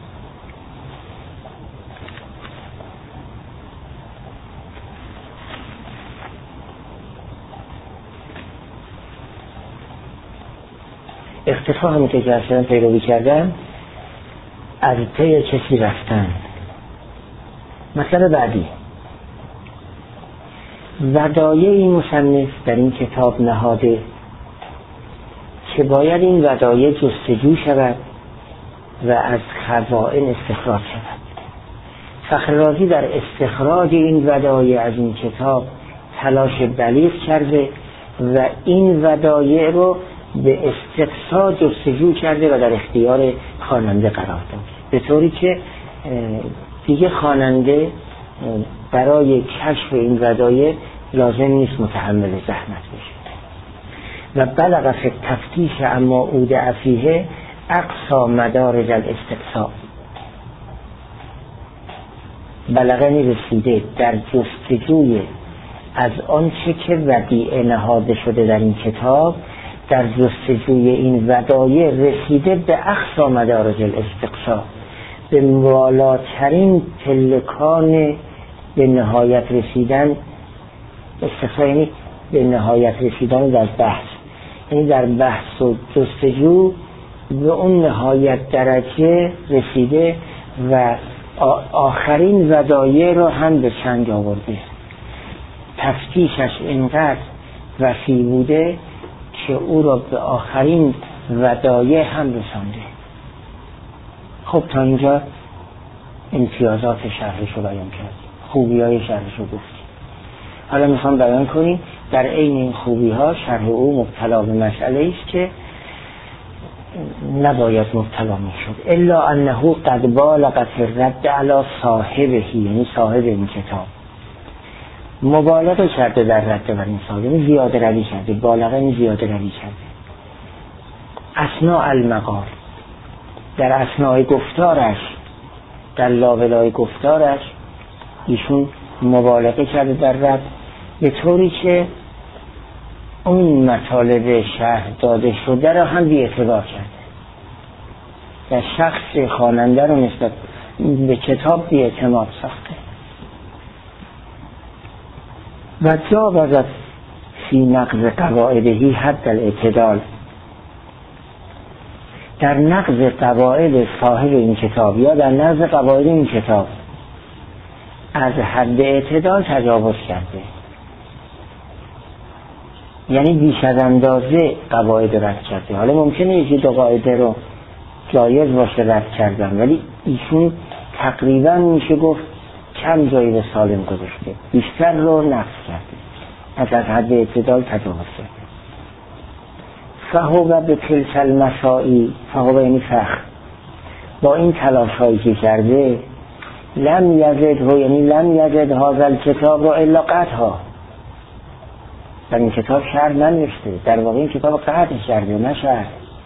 اختفا همون که اصلا پیروی کردن، از پی کسی رفتن. مطلب بعدی، ودایع مصنف در این کتاب نهاده که باید این ودایع جستجو شود و از خزائن استخراج شود. فخر رازی در استخراج این ودایع از این کتاب تلاش بلیغ کرده و این ودایع رو به استقصا جستجو کرده و در اختیار خواننده قرار داد، به طوری که دیگه خواننده برای کشف این ودایع لازم نیست متحمل زحمت بشه. و بلغ فی التفتیش اما اودع فیه اقصی مدارج الاستقصا. بلغنی رسیده در جستجوی از آنچه که ودیعه نهاده شده در این کتاب، در جستجوی این ودایع رسیده به اقصی مدارج الاستقصا، به بالاترین پلکان به نهایت رسیدن. استقصا یعنی به نهایت رسیدن در بحث، یعنی در بحث و جستجو به اون نهایت درجه رسیده و آخرین ودایع رو هم به چنگ آورده. تفتیشش اینقدر وسیع بوده که او را به آخرین ودایع هم رسانده. خب تا اینجا امتیازات شرحش رو بیان کرد، خوبی های شرحش رو گفت. حالا میخوام بیان کنیم در عین این خوبی ها شرح او مبتلا به مسئله است که نباید مبتلا میشد. الا انه قد بالغ فی الرد علی صاحبه، یعنی صاحب این کتاب مبالغه کرده در رد بر این صاحب، یعنی زیاده روی کرده. بالغه یعنی زیاده روی کرده. اثناء المقال، در اثناء گفتارش، در لابلای گفتارش ایشون مبالغه کرده در رد، به طوری که اون مطالب شرح داده شده را هم بی اعتبار کرده. در شخص خواننده رو نسبت به کتاب بی اعتماد ساخته. و جاوزت فی نقض قواعدهی حد الاعتدال، در نقض قواعد صاحب این کتاب یا در نقض قواعد این کتاب از حد اعتدال تجاوز کرده، یعنی بیش از اندازه قواعد رد کرده. حالا ممکنه یکی دو قاعده رو جایز باشه رد کردن، ولی ایشون تقریبا میشه گفت کم جایی به سالم گذاشته، بیشتر رو نقض کرده، از حد اعتدال تجاوز کرده. فهو به تلک المساعی، فهو یعنی فخر، با این تلاش هایی که کرده، لم یزد یعنی لم یزد هذا الکتاب را الا قطعا، در این کتاب شرح ننوشته، در واقع این کتاب قطع کرده نه شرح.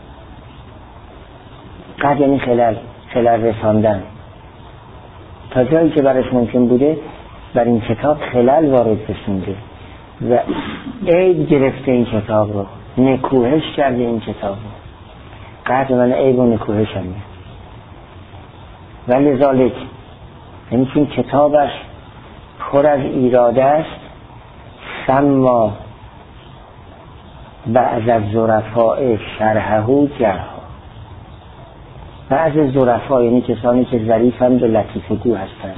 قطع یعنی خلل رساندن، تا جایی که برش ممکن بوده بر این کتاب خلل وارد رسونده و عیب گرفته این کتاب رو، نکوهش کرده این کتاب رو. قطع من عیب و نکوهش هم میاد. ولی ذالک یعنی که این کتابش پر از ایراده است. سما بعض از ظرفاء شرحه جرحا، بعض ظرفا یعنی کسانی که ظریفند و لطیفه گو هستند،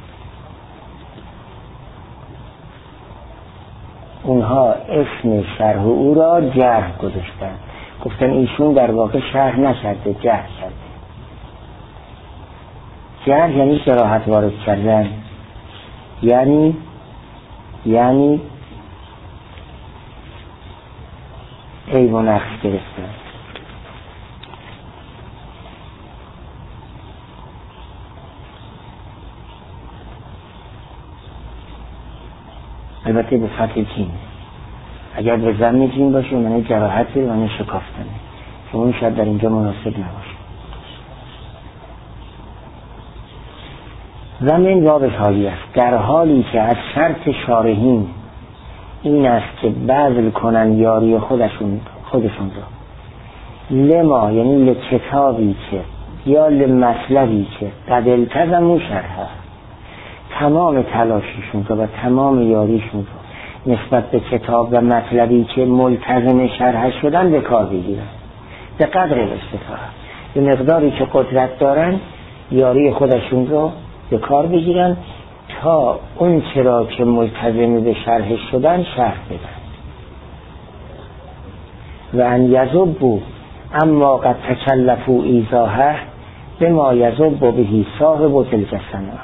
اونها اسم شرح او را جرح گذاشتند، گفتن ایشون در واقع شرح نشده، جرح کرده. جرح یعنی صراحت وارد کردن، یعنی عیب و نقص گرفتن. البته به فتح جیم، اگر به ضم جیم باشه معنی جراحت و شکافتنه که اون شاید در اینجا مناسب نباشه. زمین بابش حالی است، در حالی که از شرط شارحین این است که بذل کنن یاری خودشون را، لما یعنی لکتابی که یا لمطلبی که قد التزموا شرحه، تمام تلاششون رو و تمام یاریشون رو نسبت به کتاب و مطلبی که ملتزم شرح شدن به کار بگیرن، به قدر استطاعت، به مقداری که قدرت دارن یاری خودشون رو به کار بگیرن تا اون چرا که ملتزم به شرح شدن شرح بدن. و ان یذبوا اما قد تکلفوا ایضاحه بما یذب به صاحب تلک الصنعه،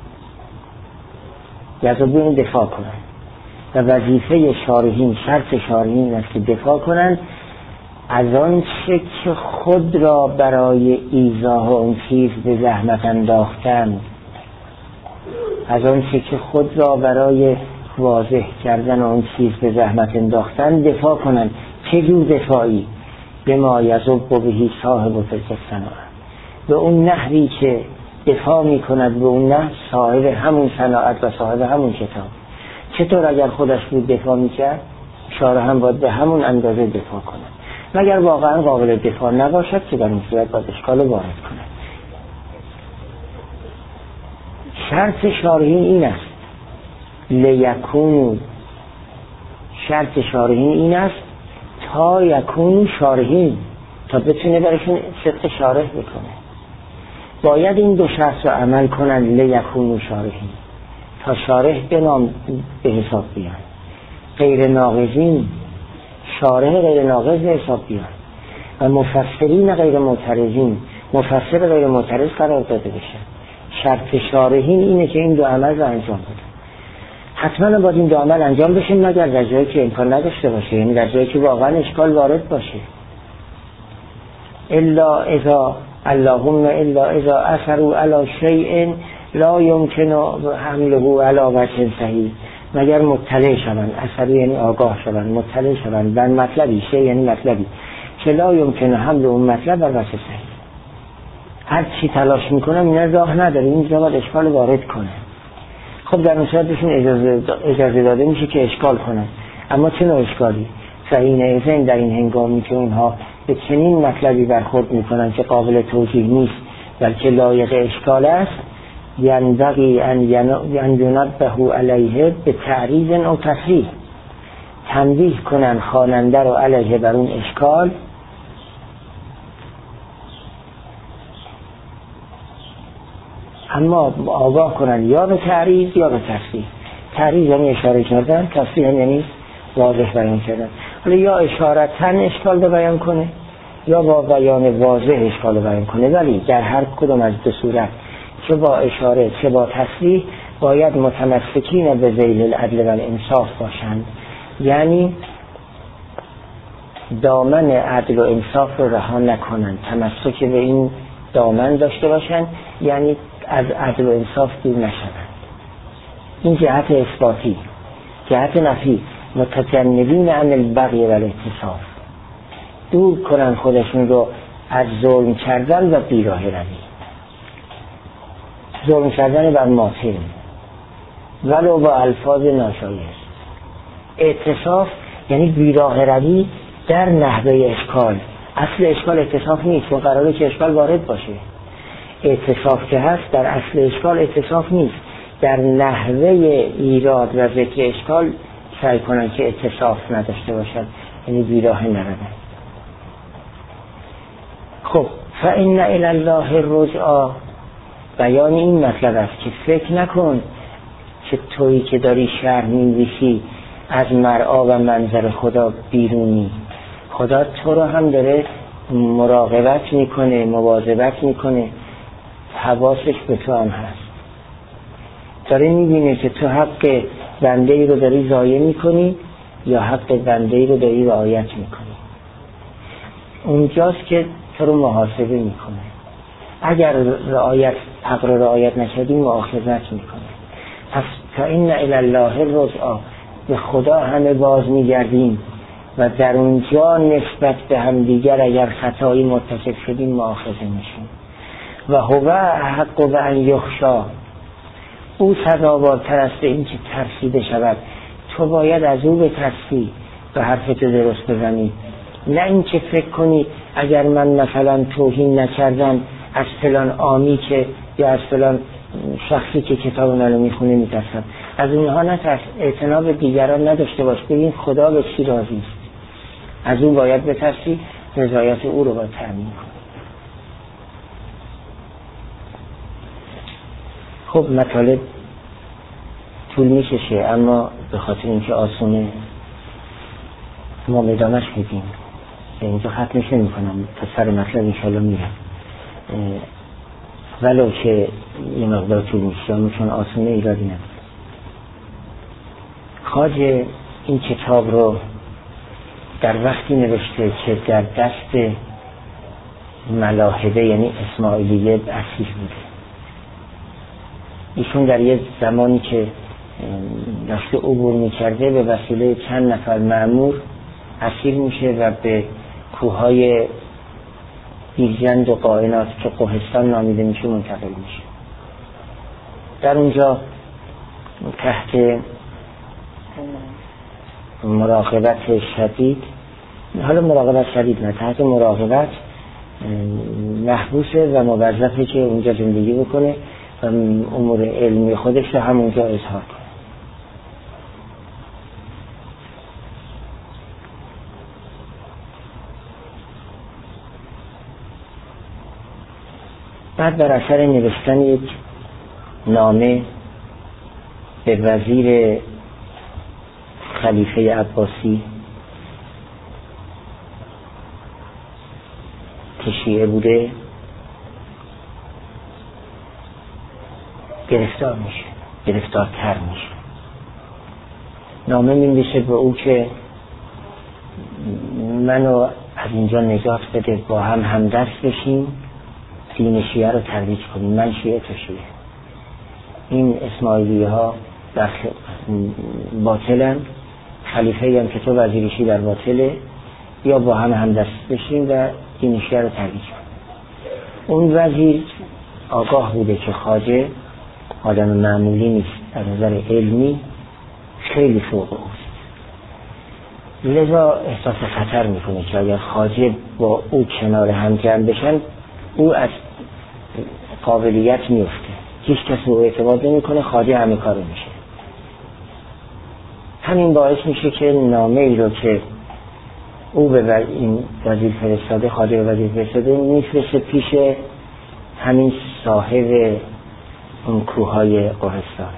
یذبوا این دفاع کنن و وظیفه شارحین، شرط شارحین است که دفاع کنن از آن چه که خود را برای ایضاح اون چیز به زحمت انداختن، از آن چه که خود را برای واضح کردن اون چیز به زحمت انداختن دفاع کنن. چه جور دفاعی؟ به ما یذب به صاحب تلک الصنعه، به اون نحوی که دفاع می کند به اون نحو صاحب همون صناعت و صاحب همون کتاب. چطور اگر خودش بود دفاع می کرد؟ شارح هم باید به همون اندازه دفاع کند، مگر واقعا قابل دفاع نباشد که در این صورت باید اشکال وارد کند. شرط شارحین این است، لیکونو، شرط شارحین این است تا یکونو شارحین، تا بتونه برشون صدق شارح بکنه. باید این دو شرط رو عمل کنن، لیکونو شارحین، تا شارح به حساب بیان، غیر ناقضین، شارح غیر ناقض به حساب بیان و مفسرین غیر معترضین، مفسر غیر معترض قرار داده بشه. شرط شارحین اینه که این دو عمل رو انجام بده. حتما باید این دو عمل انجام بشه مگر در جایی که امکان نداشته باشه، یعنی در جایی که واقعا اشکال وارد باشه. الا اذا اللهم الا اذا اثروا علی شیء لا یمکن حمله علی وجه صحیح، مگر مطلع شوند، اثر یعنی آگاه شوند، مطلع شوند بر مطلبی، شیء یعنی مطلبی که لا یمکن حمل اون مطلب بر وجه صحیح. هر چی تلاش میکنم اینا راه نداره، این باید اشکال وارد کنه. خب در اون صورت بهشون اجازه داده میشه که اشکال کنن، اما چه نوع اشکالی؟ فإن اذن در این هنگامی که اونها به چنین مطلبی برخورد میکنن که قابل توجیه نیست بلکه لایق اشکال است، ینبغی ان ینبهوا علیه به تعریض او تصریح، تنبیه کنن خواننده رو علیه بر اون اشکال، اما آگاه کنن یا به تعریض یا به تصریح. تعریض یعنی اشاره کردن، تصریح یعنی واضح بیان کردن. حالا یا اشارتاً اشکال رو بیان کنه یا با بیان واضح اشکال رو بیان کنه، ولی در هر کدوم از دو صورت، چه با اشاره چه با تصریح، باید متمسکین به ذیل العدل و الانصاف باشند. یعنی دامن عدل و انصاف رو رها نکنن، تمسک به این دامن داشته باشن، یعنی از عدل و انصاف دور نشوند. این جهت اثباتی. جهت نفی، متجنبین عن البغی و الاعتصاف، دور کنن خودشون رو از ظلم کردن و بیراه روی. ظلم کردن بر ماطن ولو با الفاظ ناشایست. اعتصاف یعنی بیراه روی در نحوه اشکال. اصل اشکال اعتصاف نیست، چون قراره که اشکال وارد باشه. اعتصاف که هست در اصل اشکال اعتصاف نیست، در نحوه ایراد و ذکر اشکال سعی کنن که اعتصاف نداشته باشن، یعنی بیراه نروند. خب فإن الی الله الرجعا، بیان این مطلب است که فکر نکن که تویی که داری شرح می‌نویسی از مرعا و منظر خدا بیرونی. خدا تو رو هم داره مراقبت میکنه، مواظبت میکنه، حواسش به تو هم هست، داره میبینه که تو حق بنده ای رو داری ضایع میکنی یا حق بنده ای رو داری رعایت میکنی. اونجاست که تو رو محاسبه میکنه. اگر حق رو رعایت نکردی مؤاخذت میکنه. پس فإن الی الله الرجعا، به خدا همه باز میگردیم و در اونجا نسبت به هم دیگر اگر خطایی مرتکب شدیم مؤاخذه میشیم. و هو احق به ان یخشی، او سزاوارتر است به این که ترسیده شود. تو باید از او بترسی، به حرف تو درست بزنی، نه این که فکر کنی اگر من مثلا توهین نکردم از فلان عامی که یا از فلان شخصی که کتاب منو میخونه میترسم. از اونها نترس، اعتنا به دیگران نداشته باش، ببین خدا به چی راضی است. از اون باید بترسی، رضایت او رو باید تأمین کنی. خب مطالب طول میکشه، اما به خاطر اینکه آسونه ما ادامه‌اش میدیم، اینجا ختمش نمی کنم، تا سر مطلب انشالله میرم، ولو که یه مقدار طول میشه، چون آسونه ایرادی نداره. خواجه این کتاب رو در وقتی نوشته که در دست ملاحده یعنی اسماعیلیه اسیر بوده. ایشون در یه زمانی که داشته عبور میکرده به وسیله چند نفر مأمور اسیر میشه و به کوههای بیرجند و قائنات که قهستان نامیده میشه منتقل میشه. در اونجا تحت مراقبت شدید، حالا مراقبت شدید نه، تحت مراقبت محبوسه و موظفه که اونجا زندگی بکنه و امور علمی خودش رو همونجا اظهار کنه. بعد بر اثر نوشتن یک نامه به وزیر خلیفه عباسی که شیعه بوده گرفتارتر میشه. نامه می‌نویسه به او که منو از اینجا نجات بده، با هم همدست بشیم، دین شیعه رو ترویج کنیم، من شیعه تو شیعه. این اسماعیلیه ها در باطلن، خلیفه هم که تو وزیرشی در باطله، یا با هم همدست بشیم و دین شیعه رو ترویج کنیم. اون وزیر آگاه بوده که خواجه آدم معمولی نیست، از نظر علمی خیلی فوق اوست، لذا احساس خطر میکنه که اگر خواجه با او کنار هم جمع بشن او از قابلیت میفته، هیچ کس او اعتماد نمیکنه، خواجه همه کارو میشه. همین باعث میشه که نامه ای رو که او به این وزیر فرستاده، خواجه به وزیر فرستاده، میفرسته پیش همین صاحب اون کوههای قهستان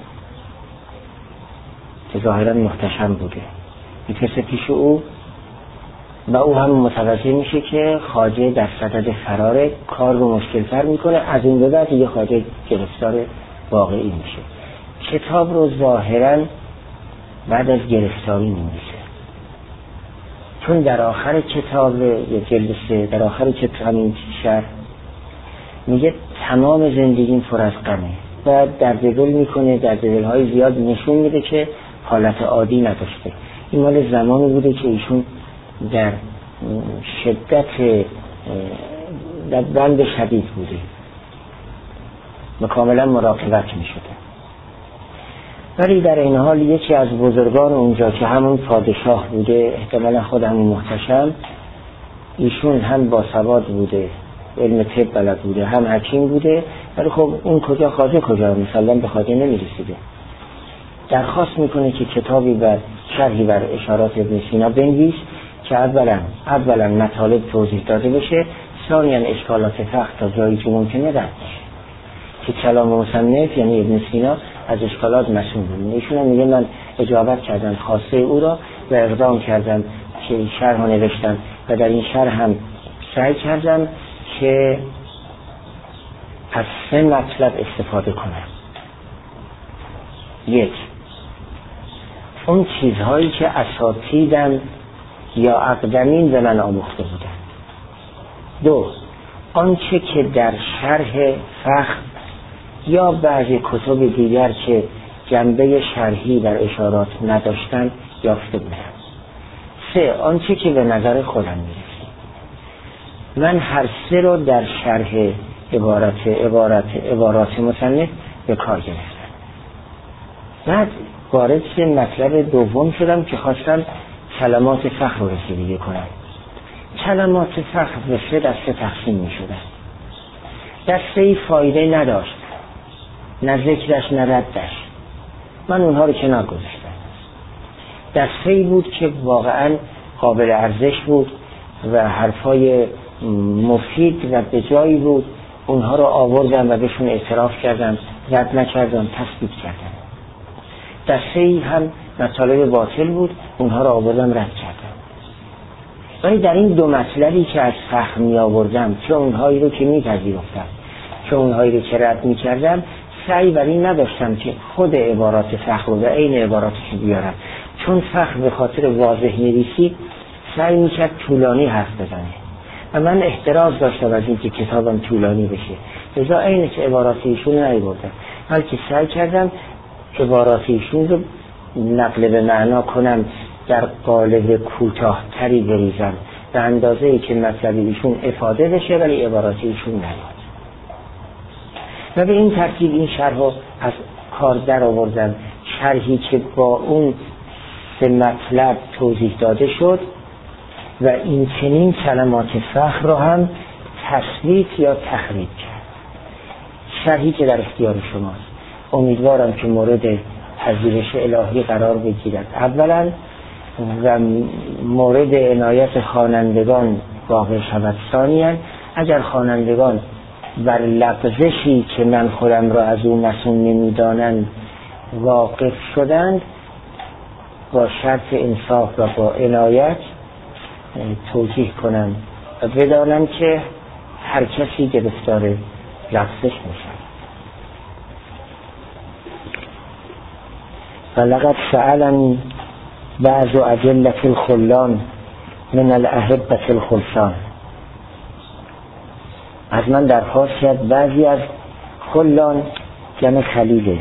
که ظاهرا محتشم بوده، میفرسته پیش او و او هم متوجه میشه که خواجه در صدد فرار، کار رو مشکل تر میکنه. از اون به بعد یه خواجه گرفتار واقعی میشه. کتاب رو ظاهرا بعد از گرفتاری می‌نویسه، چون در آخر کتاب یا جلد 3 در آخر کتاب همین شرح میگه تمام زندگیم پر از غمه و درددل میکنه، درددل‌های زیاد نشون میده که حالت عادی نداشته. این مال زمانی بوده که ایشون در شدت در بند شدید بوده و کاملا مراقبت میشده. ولی در این حال یکی از بزرگان اونجا که همون پادشاه بوده، احتمالا خود همون محتشم، ایشون هم باسواد بوده، علم طب بلد بوده، هم حکیم بوده، ولی خب اون کجا خواجه کجا، مثلا به خواجه نمیرسیده. درخواست میکنه که کتابی بر شرحی بر اشارات ابن سینا بنویس که اولا مطالب توضیح داده بشه، ثانیاً اشکالات فقه تا جایی که ممکنه رد بشه، که کلام مصنف یعنی ابن سینا از اشکالات مسئول بود. ایشون هم میگه من اجابت کردم خواسته او را و اقدام کردم که شرح نوشتم و در این شرح هم سعی کردم که از 3 مطلب استفاده کنم. 1. اون چیزهایی که اساتیدم یا اقدمین به من آموخته بودن. 2. آنچه که در شرح فقه یا بعضی کتب دیگر که جنبه شرحی در اشارات نداشتن یافته بودم. 3. آنچه که به نظر خودم میرسید. من هر 3 رو در شرح عبارات مصنف به کار گرفتم. بعد وارد مطلب دوم شدم که خواستم کلمات فقه رو رسیدگی کنم. کلمات فقه به 3 دسته تقسیم می شدن. دسته فایده نداشت، نه ذکرش نه ردش، من اونها رو کنار گذاشتم. دسته بود که واقعا قابل ارزش بود و حرفای مفید و به جایی بود، اونها رو آوردم و بهشون اعتراف کردم، رد نکردم، تثبیت کردم. دسته هم مطالب باطل بود، اونها رو آوردم، رد کردم. ولی در این 2 مطلبی که از فقه می آوردم، چه اونهایی رو که می پذیرفتم چه اونهایی رو که رد می کردم، سعی بر این نداشتم که خود عبارات فقه رو و عین عباراتش بیارم، چون فقه به خاطر واضح نویسی سعی می کرد طولانی حرف بزنه و من احتراز داشتم از این که کتابم طولانی بشه، لذا عین که عبارات ایشون نیاوردم، بلکه سعی کردم عبارات ایشون رو نقل به معنا کنم، در قالب کوتاه‌تری بریزم به اندازه‌ای که مطلب ایشون افاده بشه ولی عبارات ایشون نیاد. و به این ترتیب این شرح رو از کار در آوردم، شرحی که با اون 3 مطلب توضیح داده شد و این چنین کلمات فقه رو هم تثبیت یا تخریب کرد. شرحی که در اختیار شماست، امیدوارم که مورد پذیرش الهی قرار بگیرد اولا و مورد عنایت خوانندگان واقع شود ثانیاً. اگر خوانندگان بر لغزشی که من خودم را از اون مسئول نمیدانند واقف شدند، با شرط انصاف و با عنایت توجیه کنند و بدانند که هر کسی گرفتار لغزش میشود. ولقد سألني بعض أجلة الخلان من الأحبة الخلصان. از من درخواست کرد بعضی از خلان جمع خلیله،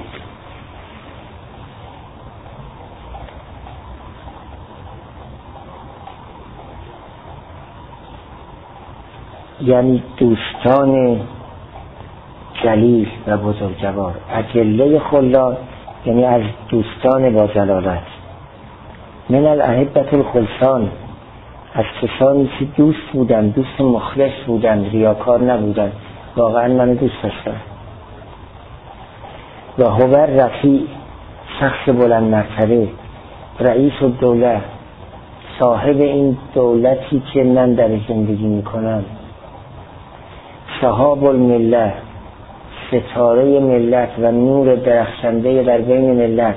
یعنی دوستان جلیل و بزرگوار. اجله خلان یعنی از دوستان با جلالت. من الاحبة الخلصان، از کسانی که دوست بودن، دوست مخلص بودن، ریاکار نبودن، واقعا من دوست داشتم. و هو رفیع، شخص بلند مرتبه، رئیس الدوله، صاحب این دولتی که من در زندگی میکنم، شهاب الملت، ستاره ملت و نور درخشنده در بین ملت،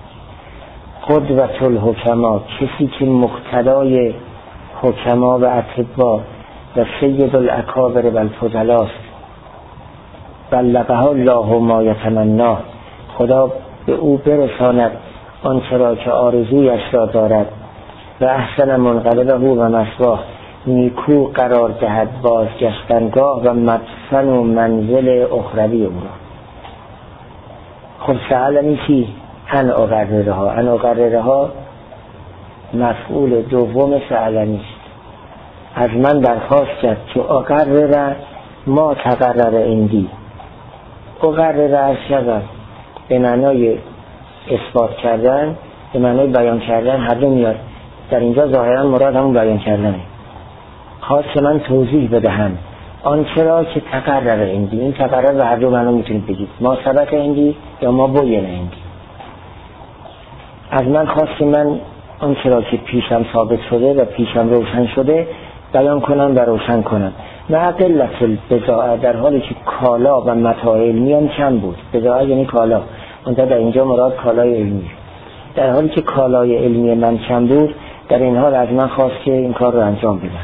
قدوة الحکما، کسی که مقتدای حکما و اطباء و سید الاکابر و الفضلاست. بلغه الله ما یتمنا، خدا به او برساند آنچه را که آرزویش را دارد. و احسن منقلبه و مثواه، نیکو قرار دهد بازگشتنگاه و مدفن و منزل اخروی او را. خب سألنی چی؟ ان اقرره ها. ان اقرره ها مفعول دوم سألنی است. از من درخواست کرد که اقرره ما تقرر اندی. اقرره از شود به معنای اثبات کردن، به معنای بیان کردن، هر دو میاد. در اینجا ظاهرا مراد همون بیان کردنه. خواست من توضیح بدهم آنچه را که تقرر اندی. این تقرر به هر دو معنا میتونید بگید، ما ثبت اندی یا ما بین اندی. از من خواست که من آنچه را که پیشم ثابت شده و پیشم روشن شده بیان کنم و روشن کنم. مع قلت البضاعه، در حالی که کالا و متاع علمی هم کم بود. بضاعه یعنی کالا، منتها در اینجا مراد کالای علمی. در حالی که کالای علمی من کم بود، در این حال از من خواست که این کار رو انجام بدم.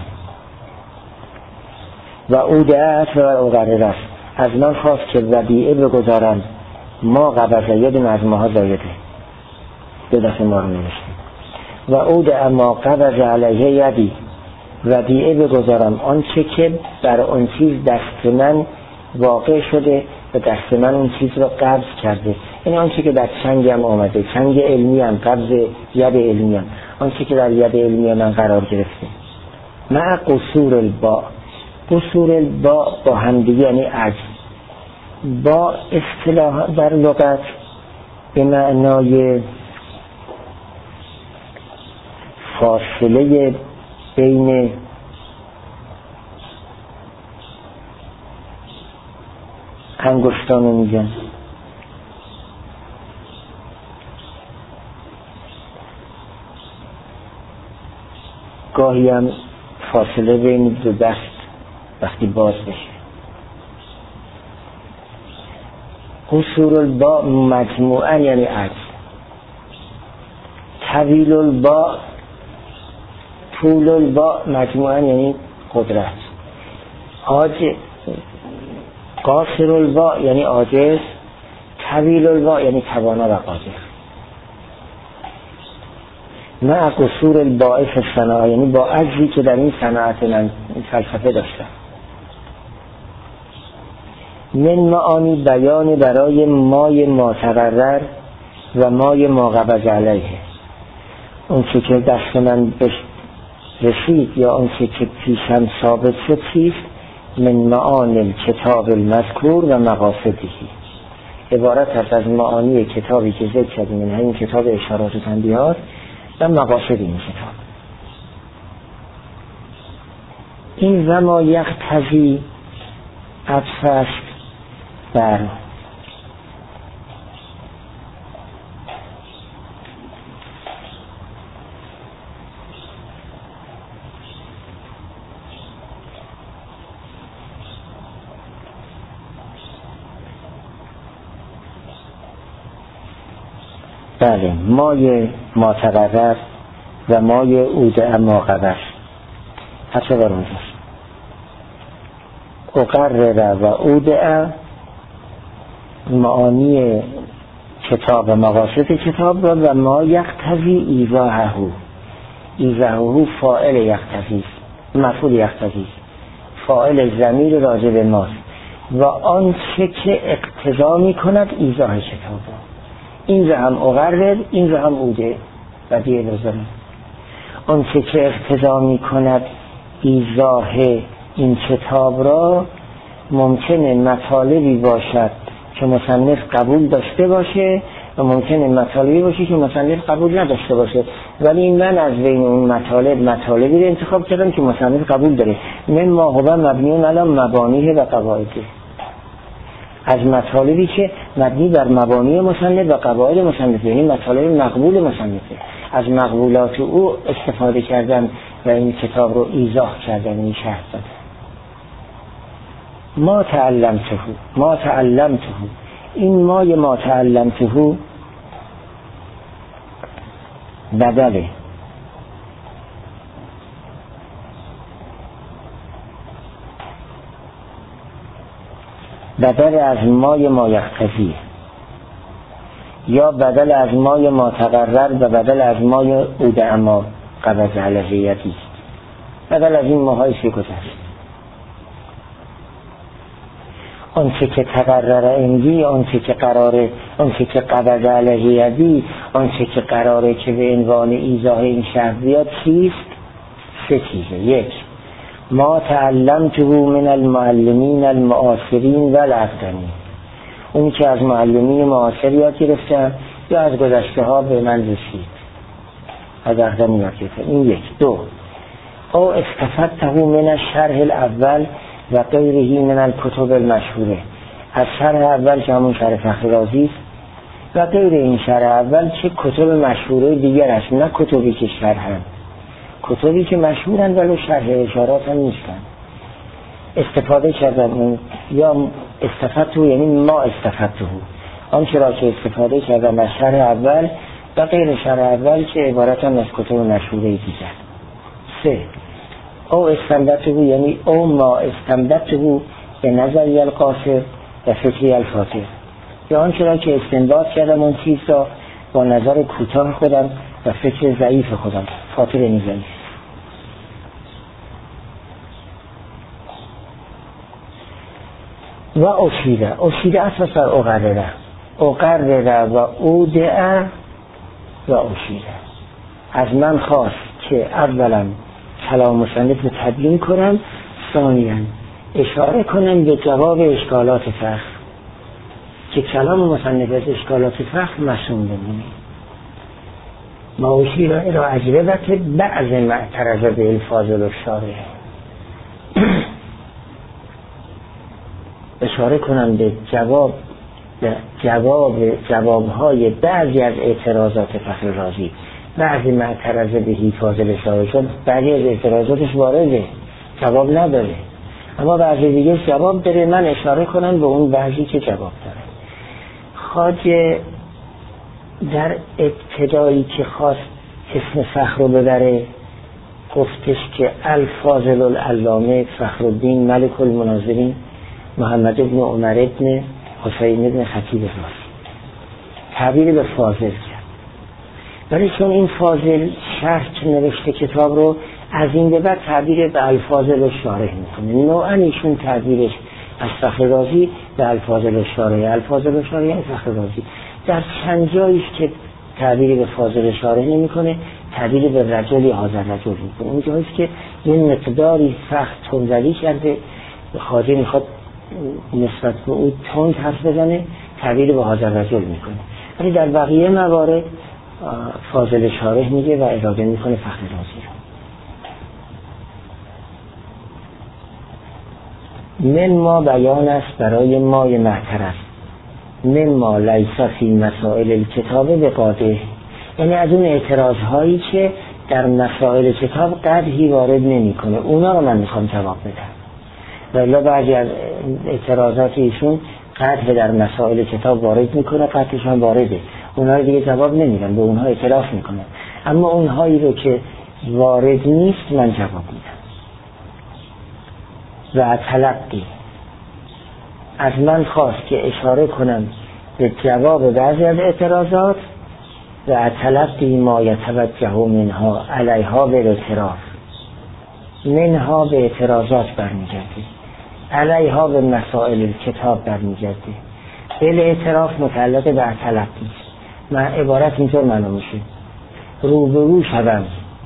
و اودعت و اقرر است، از من خواست که ودیعه بگذارم ما قبضه، یه دونه از ماها زایده، دو دفعه ما رو نوشتیم. و اودع ما قبضه علیه یدی، ودیعه بگذارم آنچه که بر آن چیز دست من واقع شده و دست من اون چیز رو قبض کرده. این آنچه که در چنگم آمده، چنگ علمی هم، قبض ید علمی هم، آنچه که در ید علمی من قرار گرفته. مع قصور الباء، قصور الباء با همدیگه یعنی عجز. با اصطلاح در لغت به معنای فاصله بین انگشتان رو میگن. گاهی هم فاصله بین دو دست وقتی باز بشه. قصور الباء مجموعا یعنی عجز. طویل الباء، طول الباء مجموعا یعنی قدرت. قاصر الباء یعنی عاجز، طویل الباء یعنی توانا و قادر. مع قصور الباء فی الصناعه، یعنی با عجزی که در این صناعت من فلسفه داشتم. من معانی بیان برای مای ماتقرر و مای ماقبض علیه، اون چه که دست من رسید یا اون چه که پیشم ثابت شد چیست. من معانی کتاب المذکور و مقاصدی، عبارت است از معانی کتابی که ذکر کردیم، من همین کتاب اشارات و تنبیهات و مقاصد این کتاب. این و ما یقتضی عطف است بر بله مای ماتقرر و مای اودع ماقبض. هر چه بار میگه اقرر و اودع معانی کتاب و مقاصد کتاب را و ما یقتضی ایضاحه. ایضاحه فاعل یقتضی، مفعول یقتضی، فاعل ضمیر راجع به ماست و آنچه که اقتضا می کند ایضاح کتاب را. این را هم اقرر، این را هم اودع و دیگه لازم. آنچه که اقتضا می کند ایضاح این کتاب را ممکنه مطالبی باشد که مصنف قبول داشته باشه و ممکنه مطالبی باشه که مصنف قبول نداشته باشه، ولی من از بین اون مطالبی رو انتخاب کردم که مصنف قبول داره. من ما هو مبنیون علی مبانیه و قواعده، از مطالبی که مبنی بر مبانی مصنف و قواعد مصنف، یعنی مطالب مقبول مصنفه، از مقبولات او استفاده کردن و این کتاب رو ایضاح کردن، این شرح دادن. ما تعلمته، این مای ما تعلمته بدله بدل از مای ما یقتضی، یا بدل از مای ما تقرر و بدل از مای اودع ما قبض علیه یدی بدل از این ماهای سی گذشت. آنچه که تقرر عندی، آنچه که قراره، آنچه که قبض علیه یدی، آنچه که قراره که به عنوان ایضاح این شرط بیاد چیست؟ سه چیزه. یک، ما تعلمته من المعلمین المعاصرین و الاقدمین، اونی که از معلمین معاصر یاد گرفتم یا از گذشته ها به من رسید، از اقدمین یاد گرفتم. این یک. دو، او استفدته من الشرح الاول و غیره من الکتب المشهوره، از شرح اول که همون شرح فخر رازی است و غیر این شرح اول چه کتب مشهوره دیگر هست، نه کتبی که شرحن، کتبی که مشهورن ولی شرح اشارات هم نیستن. استفاده کردم یا استفدته یعنی ما استفدته، آنچه را که استفاده کردم از شرح اول و غیر شرح اول که عبارت هم از کتب مشهوره دیگر. سه، او استنبطه یعنی او ما استنبطه به نظری القاصر و فکری الفاتر، یا آنچه را که استنباط کردم اون چیز را با نظر کوتاه خودم و فکر ضعیف خودم، فاتر یعنی ضعیف. و اصیده اساس اقرره و اودعه و اصیده، از من خواست که اولا کلام مصنف رو تبیین کنم، ثانیاً اشاره کنم به جواب اشکالات فقه که کلام مصنف از اشکالات فقه معصوم بمونه. ما اشیره را اجربت بعض معترض به الفاظل و شارع، اشاره کنم به جوابهای بعضی از اعتراضات فخر رازی، بعضی معترض به فاضل شارع، چون بعضی از اعتراضاتش وارده جواب نداره اما بعضی دیگه جواب داره، من اشاره کنم به اون بعضی که جواب داره. خواجه در ابتدایی که خواست اسم فخر رو ببره گفتش که الفاضل العلامه فخرالدین ملک المناظرین محمد ابن عمر ابن حسین ابن خطیب رازی، تعبیر به فاضل کرد. ولی چون این فاضل شرح که نوشته کتاب رو از این به بعد تعبیر به الفاضل و شارح میکنه، نوعا ایشون تعبیرش از فخر رازی به الفاضل و شارح، الفاضل و شارح یعنی فخر رازی. در چند جاییش که تعبیری به فاضل شارح نمیکنه، تعبیری به رجلی حاضر رجل میکنه. اون جاییست که یه مقداری سخت تندروی کرده، خواجه میخواد نسبت به او تند حرف بزنه، تعبیری به حاضر رجل میکنه. ولی در بقیه موارد فاضل شارح میگه و اراده میکنه فخر رازی رو. من ما بیان است برای مای معترض، من ما لیسا فی مسائل الکتاب به قاده، یعنی از اون اعتراض هایی که در مسائل کتاب قدحی وارد نمی کنه، اونا رو من میخوام جواب بدم. ولی بعضی از اعتراضات ایشون قدح در مسائل کتاب وارد میکنه، قدحش هم وارده، اونا رو دیگه جواب نمیدم، به اونها اعتراف میکنم. اما اونهایی رو که وارد نیست من جواب میدم. و تلقی، از من خواست که اشاره کنم به جواب بعضی از اعتراضات و تلقی ما یتوجه منها علیها به اعتراف، منها به اعتراضات برمیگرده، علیها به مسائل کتاب برمیگرده، به اعتراف متعلق به تلقی. من عبارت اینطور معلوم میشه، روبرو شدم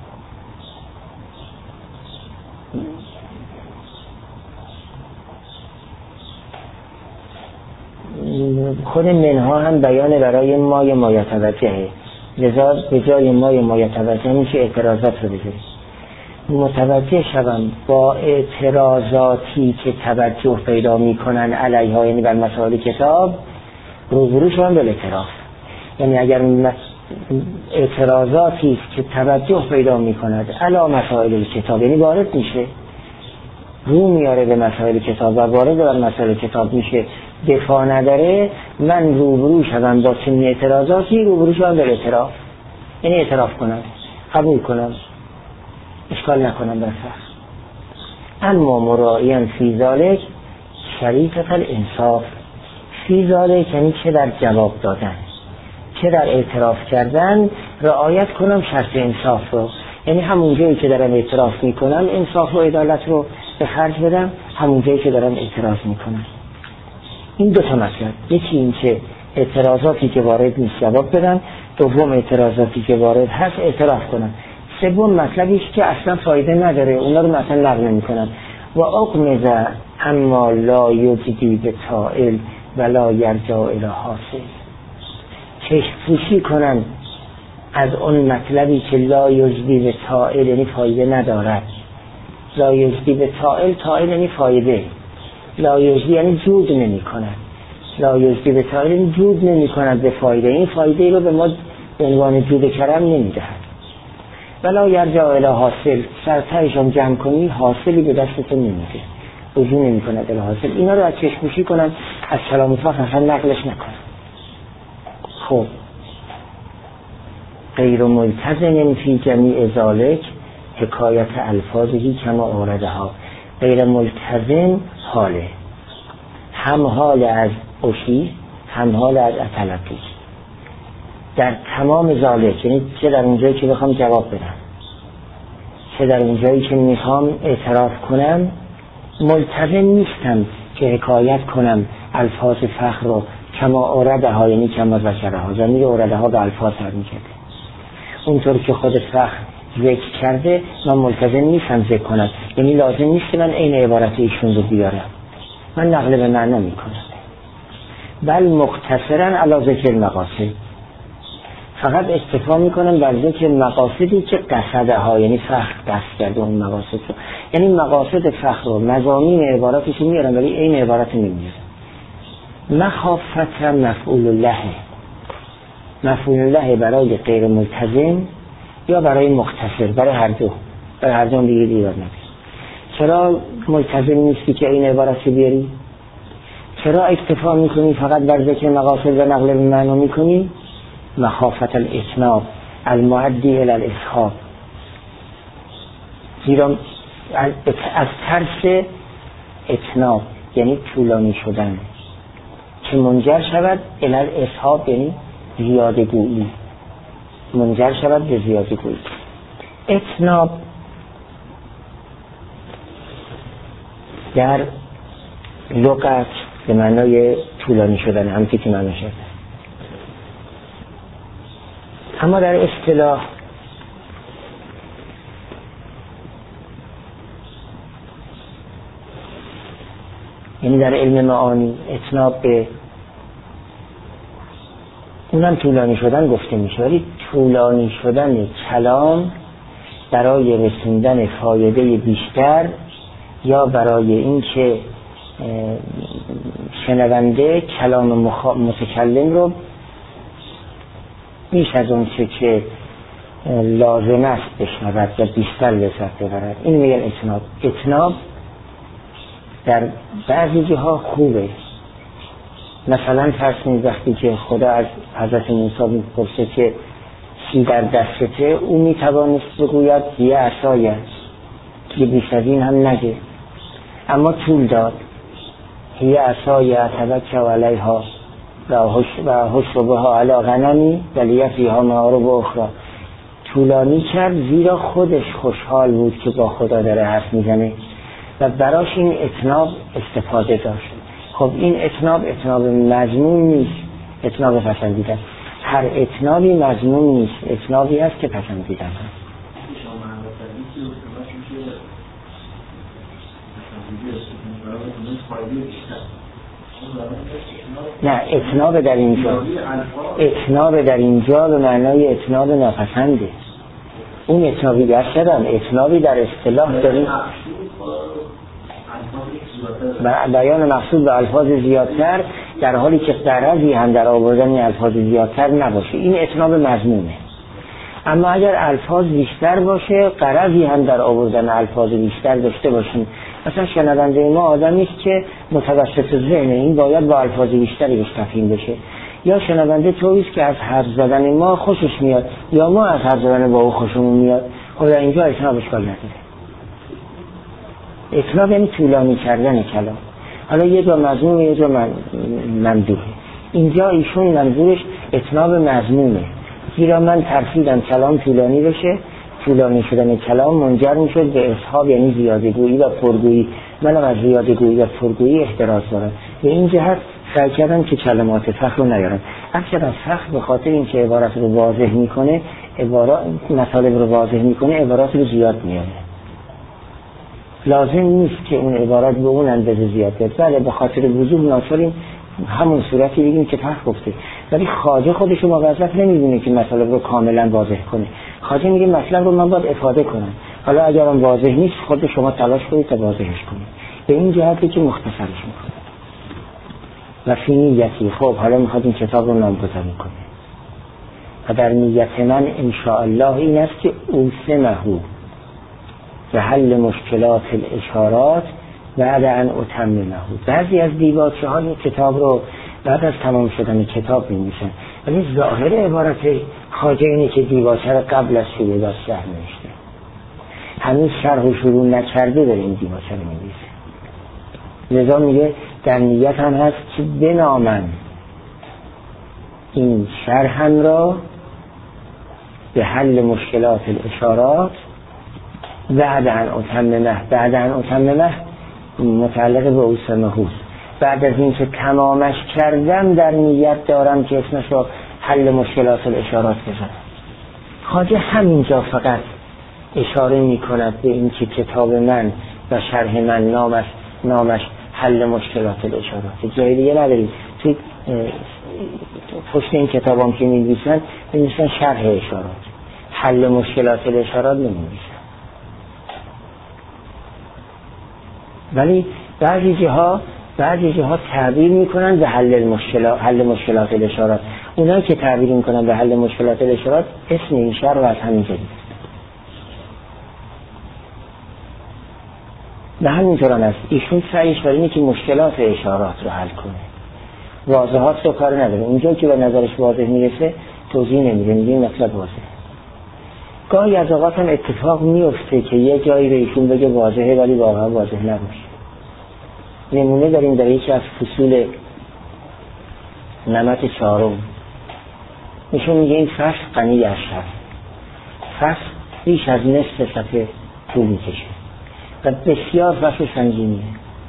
خود منها هم بیان برای مای مایتوجهه، لذا به جای مای مایتوجه میشه اعتراضات رو بذاریم. متوجه شدم با اعتراضاتی که توجه پیدا میکنن علیها، یعنی بر مسائل کتاب، روبرو شدم به اعتراف. یعنی اگر اعتراضاتی که توجه پیدا میکند علی مسائل کتاب، یعنی وارد میشه، رو میاره به مسائل کتاب و وارد بر مسائل کتاب میشه، دفاع نداره، من روبرو شدم با چنین اعتراضاتی، روبرو شدم به اعتراف، یعنی اعتراف کنم، قبول کنم، اشکال نکنم بر فرض. اما مراعیان فی ذالک شریطة الانصاف، فی ذالک یعنی چه در جواب دادن چه در اعتراف کردن رعایت کنم شرط انصاف رو، یعنی همون جایی که دارم اعتراف میکنم انصاف و عدالت رو به خرج بدم، همون جایی که دارم اعتراض میکنم. این دو تا مطلب، یکی این که اعتراضاتی که وارد نیست جواب بدم، دوم اعتراضاتی که وارد هست اعتراف کنم، سوم مطلبی است که اصلا فایده نداره اونا رو مثلا لغو نمی‌کنم. و اقمز اما لا یجدی به طائل ولا یرجع الی حاصل، چشم پوشی کنم از اون مطلبی که لا یجدی به طائل یعنی فایده ندارد. لا یجدی به طائل، طائل یعنی فایده، لا یجدی یعنی جود نمی کند، لا یجدی به طائل یعنی جود نمی کند به فایده، این فایده رو به ما به عنوان جود کرم نمی دهد. ولا یرجع الی حاصل، سرتایشان جمع کنی حاصلی به دستتون نمیده، رجوع نمی کند الی حاصل. اینا رو از چشم پوشی کنن، از کلام فقه اصلا نقلش نکنن. خب غیر ملتزم فی جمیع ذالک حکایت الفاظی کما آوردها. غیر ملتزم حاله، هم حال از اوشی هم حال از اطلقی، در تمام ذالک، یعنی چه در اونجایی که بخوام جواب بدم چه در اونجایی که میخوام اعتراف کنم ملتزم نیستم که حکایت کنم الفاظ فخر رو کما آوردها، یعنی کما ذکرها، ضمیر آوردها به الفاظ هر میکرده اونطور که خود فخر ذکر کرده، من ملتزم نیستم ذکر کنم، یعنی لازم نیست که من این عبارت ایشون رو بیارم، من نقل به معنا میکنم. بل مختصرا علی ذکر مقاصد، فقط اکتفا میکنم بر ذکر مقاصدی که قصده ها، یعنی فخر قصد کرده اون مقاصد رو، یعنی مقاصد فخر و مضامین عباراتش میارم ولی این عبارت نمیارم. مخافت مفعول الله، مفعول الله برای غیر ملتزم یا برای مختصر، برای هر دو، برای هر دو دیگه دیوار نبید. چرا ملتزم نیستی که این عبارت رو بیاری؟ چرا اکتفا میکنی فقط بر ذکر مقاصد و نقل به معنا میکنی؟ مخافت الاتناب المعدی الی الاسحاب، زیرا از ترس اتناب یعنی طولانی شدن که منجر شود الی الاسحاب یعنی زیاده گویی، منجر شود به زیاده گویی. اتناب در لغت به معنای طولانی شدن، همچی که معنی شد، اما در اصطلاح یعنی در علم معانی اتناب به اونم طولانی شدن گفته میشه، ولی طولانی شدن کلام برای رسوندن فایده بیشتر یا برای اینکه شنونده کلام متکلم رو بیش از اون که لازم است بشنود و بیشتر لذت ببرد، این میگن اتناب. اتناب در بعضی جاها خوبه، مثلا فرض کنید وقتی که خدا از حضرت موسی میپرسه که چی در دستته، او میتوانست بگوید یه عصای است، که بیش از این هم نگه، اما طول داد، هی عصای اتوکل علیها و حشربها علی غنمی ولی فیها معارب اخرى، طولانی کرد زیرا خودش خوشحال بود که با خدا داره حرف میزنه و براش این اتناب استفاده داشت. خب این اتناب مضمون نیست، اتناب پسندیده، هر اتنابی مضمون نیست، اتنابی هست که پسندیده هست. نه، اتناب در اینجا به معنای اتناب ناپسنده، اون اتنابی در شدن، اتنابی در اصطلاح داریم بیان مقصود به الفاظ زیادتر در حالی که غرضی هم در آوردن الفاظ زیادتر نباشه، این اتناب مضمونه. اما اگر الفاظ بیشتر باشه، غرضی هم در آوردن الفاظ بیشتر داشته باشیم، مثلا شنونده ما آدمی است که متوسط ذهن، این باید با الفاظ بیشتری بهش تفهیم بشه، یا شنونده طوری است که از حرف زدن ما خوشش میاد یا ما از حرف زدن با او خوشمون میاد، خب در اینجا اتناب اشکال نداره. اتناب یعنی طولانی کردن کلام، حالا یه جا مضمون یه جا ممدوحه، اینجا ایشون منظورش اتناب مضمونه، زیرا من ترسیدم کلام طولانی بشه طولانی شدن کلام منجر میشد به اسحاب، یعنی زیادگویی و پرگویی. منم از زیادگویی و پرگویی احتراز دارم. به این جهت سعی کردم که کلمات فخر رو نیارم. اکثر از فخر به خاطر اینکه عبارت رو واضح میکنه، مطالب رو واضح میکنه، عبارات رو زیاد میاره. لازم نیست که اون عبارات به اون اندازه زیاد بیاد. بله به خاطر وضوح ناچاریم همون صورتی بگیم که فخر گفته، ولی خواجه خودش رو موظف نمیدونه که مطالب رو کاملا واضح کنه. خواجه میگه مطلب رو من باید افاده کنم، حالا اگرم واضح نیست خود شما تلاش کنید تا واضحش کنید. به این جهتی که مختصرش میکنه. و فی نیتی، خب حالا میخواد این کتاب رو نامگذاری کنه. و در نیت من انشاءالله این است که اوسمهو به حل مشکلات الاشارات بعد ان اتممه. بعضی از دیباچه های کتاب رو بعد از تمام شدن کتاب می‌نویسن، ولی ظاهر عبارت خواجه اینه که دیباچه رو قبل از شروع داشت شرح نوشته، هنوز شرح و شروع نکرده داره این دیباچه رو می‌نویسه. لذا میگه در نیت هم هست که بنامن این شرحم را به حل مشکلات الاشارات بعد ان اتممه. بعد ان اتممه متعلق به اوسمهو، بعد از این که تمامش کردم در نیت دارم که اسمش رو حل مشکلات الاشارات بذارم. خواجه همینجا فقط اشاره می کند به این که کتاب من و شرح من نامش حل مشکلات الاشارات، جای دیگه نداریم. توی پشت این کتاب هم که می نویسن شرح اشارات، حل مشکلات الاشارات نمی نویسن. ولی بعضی جاها تعبیر میکنن به حل مشکلات الاشارات. اونایی که تعبیر میکنن به حل مشکلات الاشارات اسم این شرح رو از همین جدید. به همینطور هم است. ایشون سعیش برای اینه که مشکلات اشارات رو حل کنه، واضحات رو کار نداره. اونجا که به نظرش واضح میرسه توضیح نمیده، میگه مطلب واضح. گاهی از اوقات هم اتفاق میفته که یه جایی به ایشون بگه واضحه ولی واقعا واضح نباشه. نمونه داریم در یکی از فصول نمط 4 ایشون میگه این فصل غنی از شر، فصل بیش از نصف صفحه طول میکشه و بسیار فصل سنگینیه.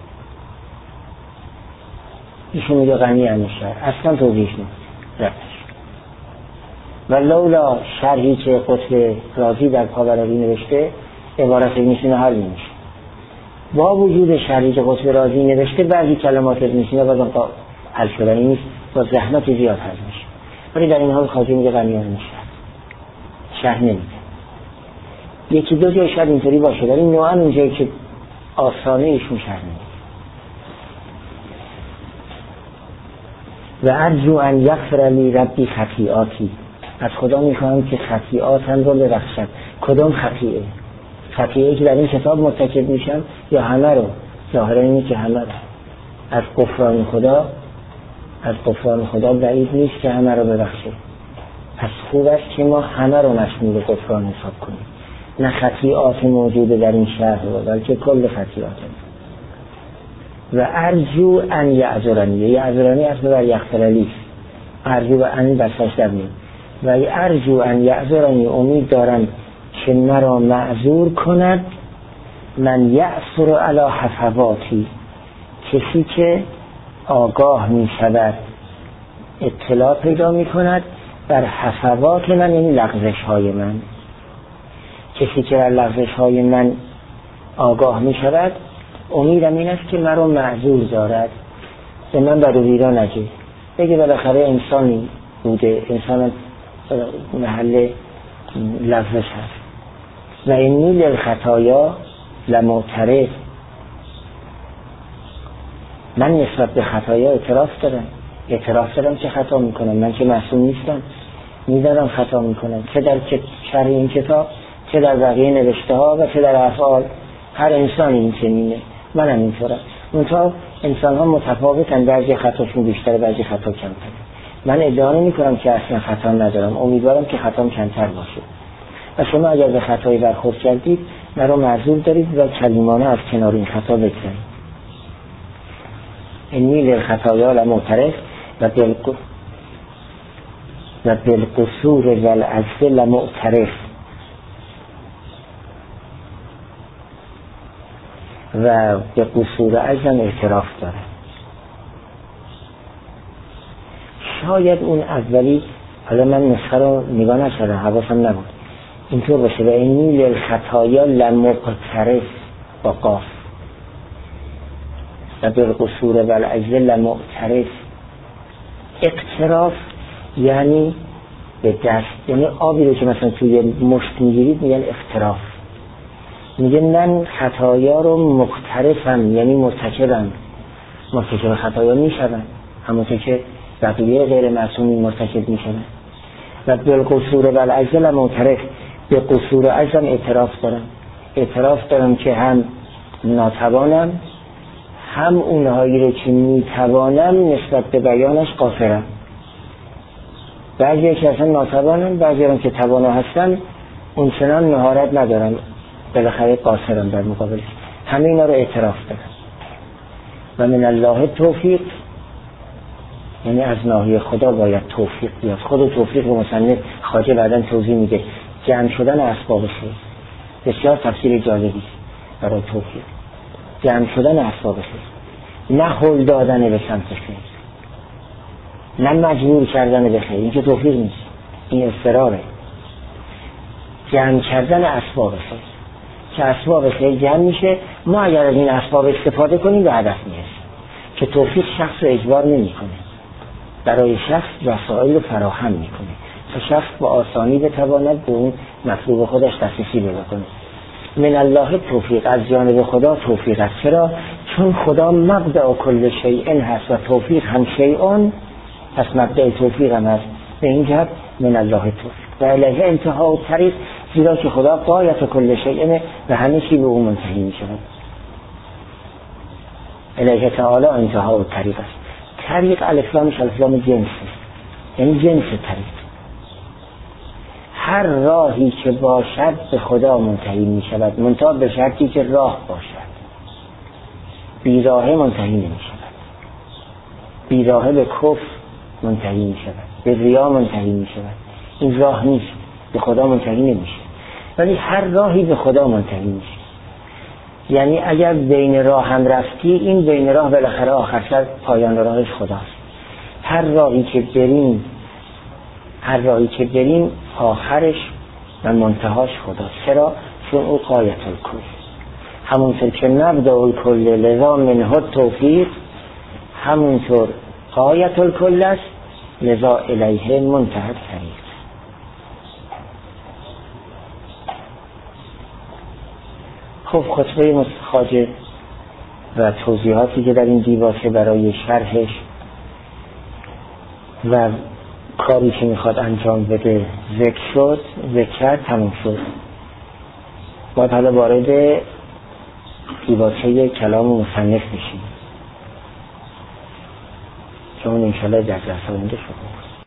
ایشون میگه غنی از شر، اصلا توضیحش نیست. و لولا شرحی که قطب رازی در پاورقی نوشته عبارت ابن حل نمیشه. با وجود شرحی که قطب رازی نوشته بعضی کلمات ابن سینا بازم حل شدنی نیست، با زحمت زیاد حل میشه. ولی در این حال خواجه میگه غنی از شرح نمیده. یکی دو جای شاید اینطوری باشه، ولی نوعا اونجایی که آسانه ایشون شرح نمیده. و ارجو ان یغفر لی ربی خطیئاتی، از خدا میخواهم که خطیئاتم رو ببخشد. کدام خطیئه؟ خطیئه که در این کتاب مرتکب میشم یا همه رو؟ ظاهرا اینه که همه رو. از غفران خدا بعید نیست که همه رو ببخشه. پس خوب است که ما همه رو مشمول غفران حساب کنیم، نه خطیئات موجوده در این شهر بلکه کل خطیئات. و ارجو ان یعذرنی اصلا در یغفرلی، ارجو و ان بساش در میاد. و ارجو ان یعذرنی، امید دارم که مرا معذور کند. من یعثر علی حفواتی، کسی که آگاه می شود، اطلاع پیدا می کند بر حفوات من، یعنی لغزش های من. کسی که بر لغزش های من آگاه می شود، امیدم این است که مرا معذور دارد، به من بر و بیرا نگه، بگه بالاخره انسانی بوده، انسان محل لغزش هست. و اینی للخطایا لمعترف، من نسبت به خطایا اعتراف دارم که خطا میکنم، من که معصوم نیستم، میدارم خطا میکنم، چه در شرح این کتاب، چه در بقیه نوشته ها و چه در افعال. هر انسانی این چنینه، منم اینطورم. منتها انسان ها متفاوتن، بعضی خطاشون بیشتره، بعضی خطا کمتره. من ادعا نمی کنم که اصلا خطا ندارم، امیدوارم که خطام کمتر باشه. و شما اگر به خطایی برخورد کردید مرا معذور دارید و کلیمانه از کنار این خطا بگذارید. اینی للخطایا لمعترف و بالقصور والعجز لمعترف. و به قصور عجزم اعتراف داره. شاید اون اولی، حالا من نسخه رو نگاه نکردم، حواسم نبود، اینطور باشه: و اینی للخطایا لمقترف با قاف و بالقصور و العجز لمقترف. اقتراف یعنی به دست، یعنی آبی رو که مثلا توی مشت میگیرید میگن اقتراف. میگه من خطایا رو مقترفم، یعنی مرتکبم. مرتکب خطایا میشوند همونطور که بقیه غیر معصومین مرتکب میشوند. و بالقصور و العجز لمقترف، به قصور و عجزم اعتراف دارم که هم ناتوانم، هم اونهایی رو که میتوانم نسبت به بیانش قاصرم. بعضی که اصلا ناتوانم، بعضی هم که توانا هستن اون چنان مهارت ندارم، بالاخره قاصرم در مقابلش. همه اینا رو اعتراف دارم. و من الله توفیق، یعنی از ناحیه خدا باید توفیق بیاد. خود توفیق رو مصنف خواجه بعداً توضیح میده، جمع شدن اسباب خیر. بسیار تفسیر جالبی برای توفیق، جمع شدن اسباب خیر، نه هل دادن به سمت خیر، نه مجبور کردن به خیر. این که توفیق نیست، این اضطراره. جمع کردن اسباب خیر که اسباب خیر جمع میشه، ما اگر از این اسباب استفاده کنیم به هدف میرسیم. که توفیق شخص رو اجبار نمیکنه، برای شخص وسایل رو فراهم میکنه تا شخص با آسانی بتواند به اون مطلوب خودش دسترسی پیدا کنه. من الله توفیق، از جانب خدا توفیق است. چرا؟ چون خدا مبدأ کل شیء هست و توفیق هم شیء، پس مبدأ توفیق هم هست. به این جهت من الله توفیق و الیه انتها و طریق، زیرا که خدا غایت کل شیء و همه چی به اون منتهی می شود. الیه تعالی انتها و طریق است. طریق الفلامش الفلام جنس است، یعنی جنس طریق. هر راهی که باشد به خدا منتهی می شود، منتها به شرطی که راه باشد. بیراهه منتهی نمی شود. بیراهه به کفر منتهی می شود، به ریا منتهی می شود. این راه نیست، به خدا منتهی نمیشه. ولی هر راهی به خدا منتهی میشه. یعنی اگر بین راه هم رفتی، این بین راه بالاخره آخر سر پایان راهش خداست. هر راهی که بریم آخرش و منتهاش خداست. چرا؟ چون او غایت الکل، همونطور که مبدأ الکل لذا منه توفیق، همونطور غایت الکل است لذا الیه منتهی الطریق. خب خطبه خواجه و توضیحاتی که در این دیباچه برای شرحش و کاری که میخواد انجام بده ذکر شد، ذکر تموم شد. باید حالا وارد دیباچه کلام مصنف میشیم که اون انشالله در جلسه آینده شد.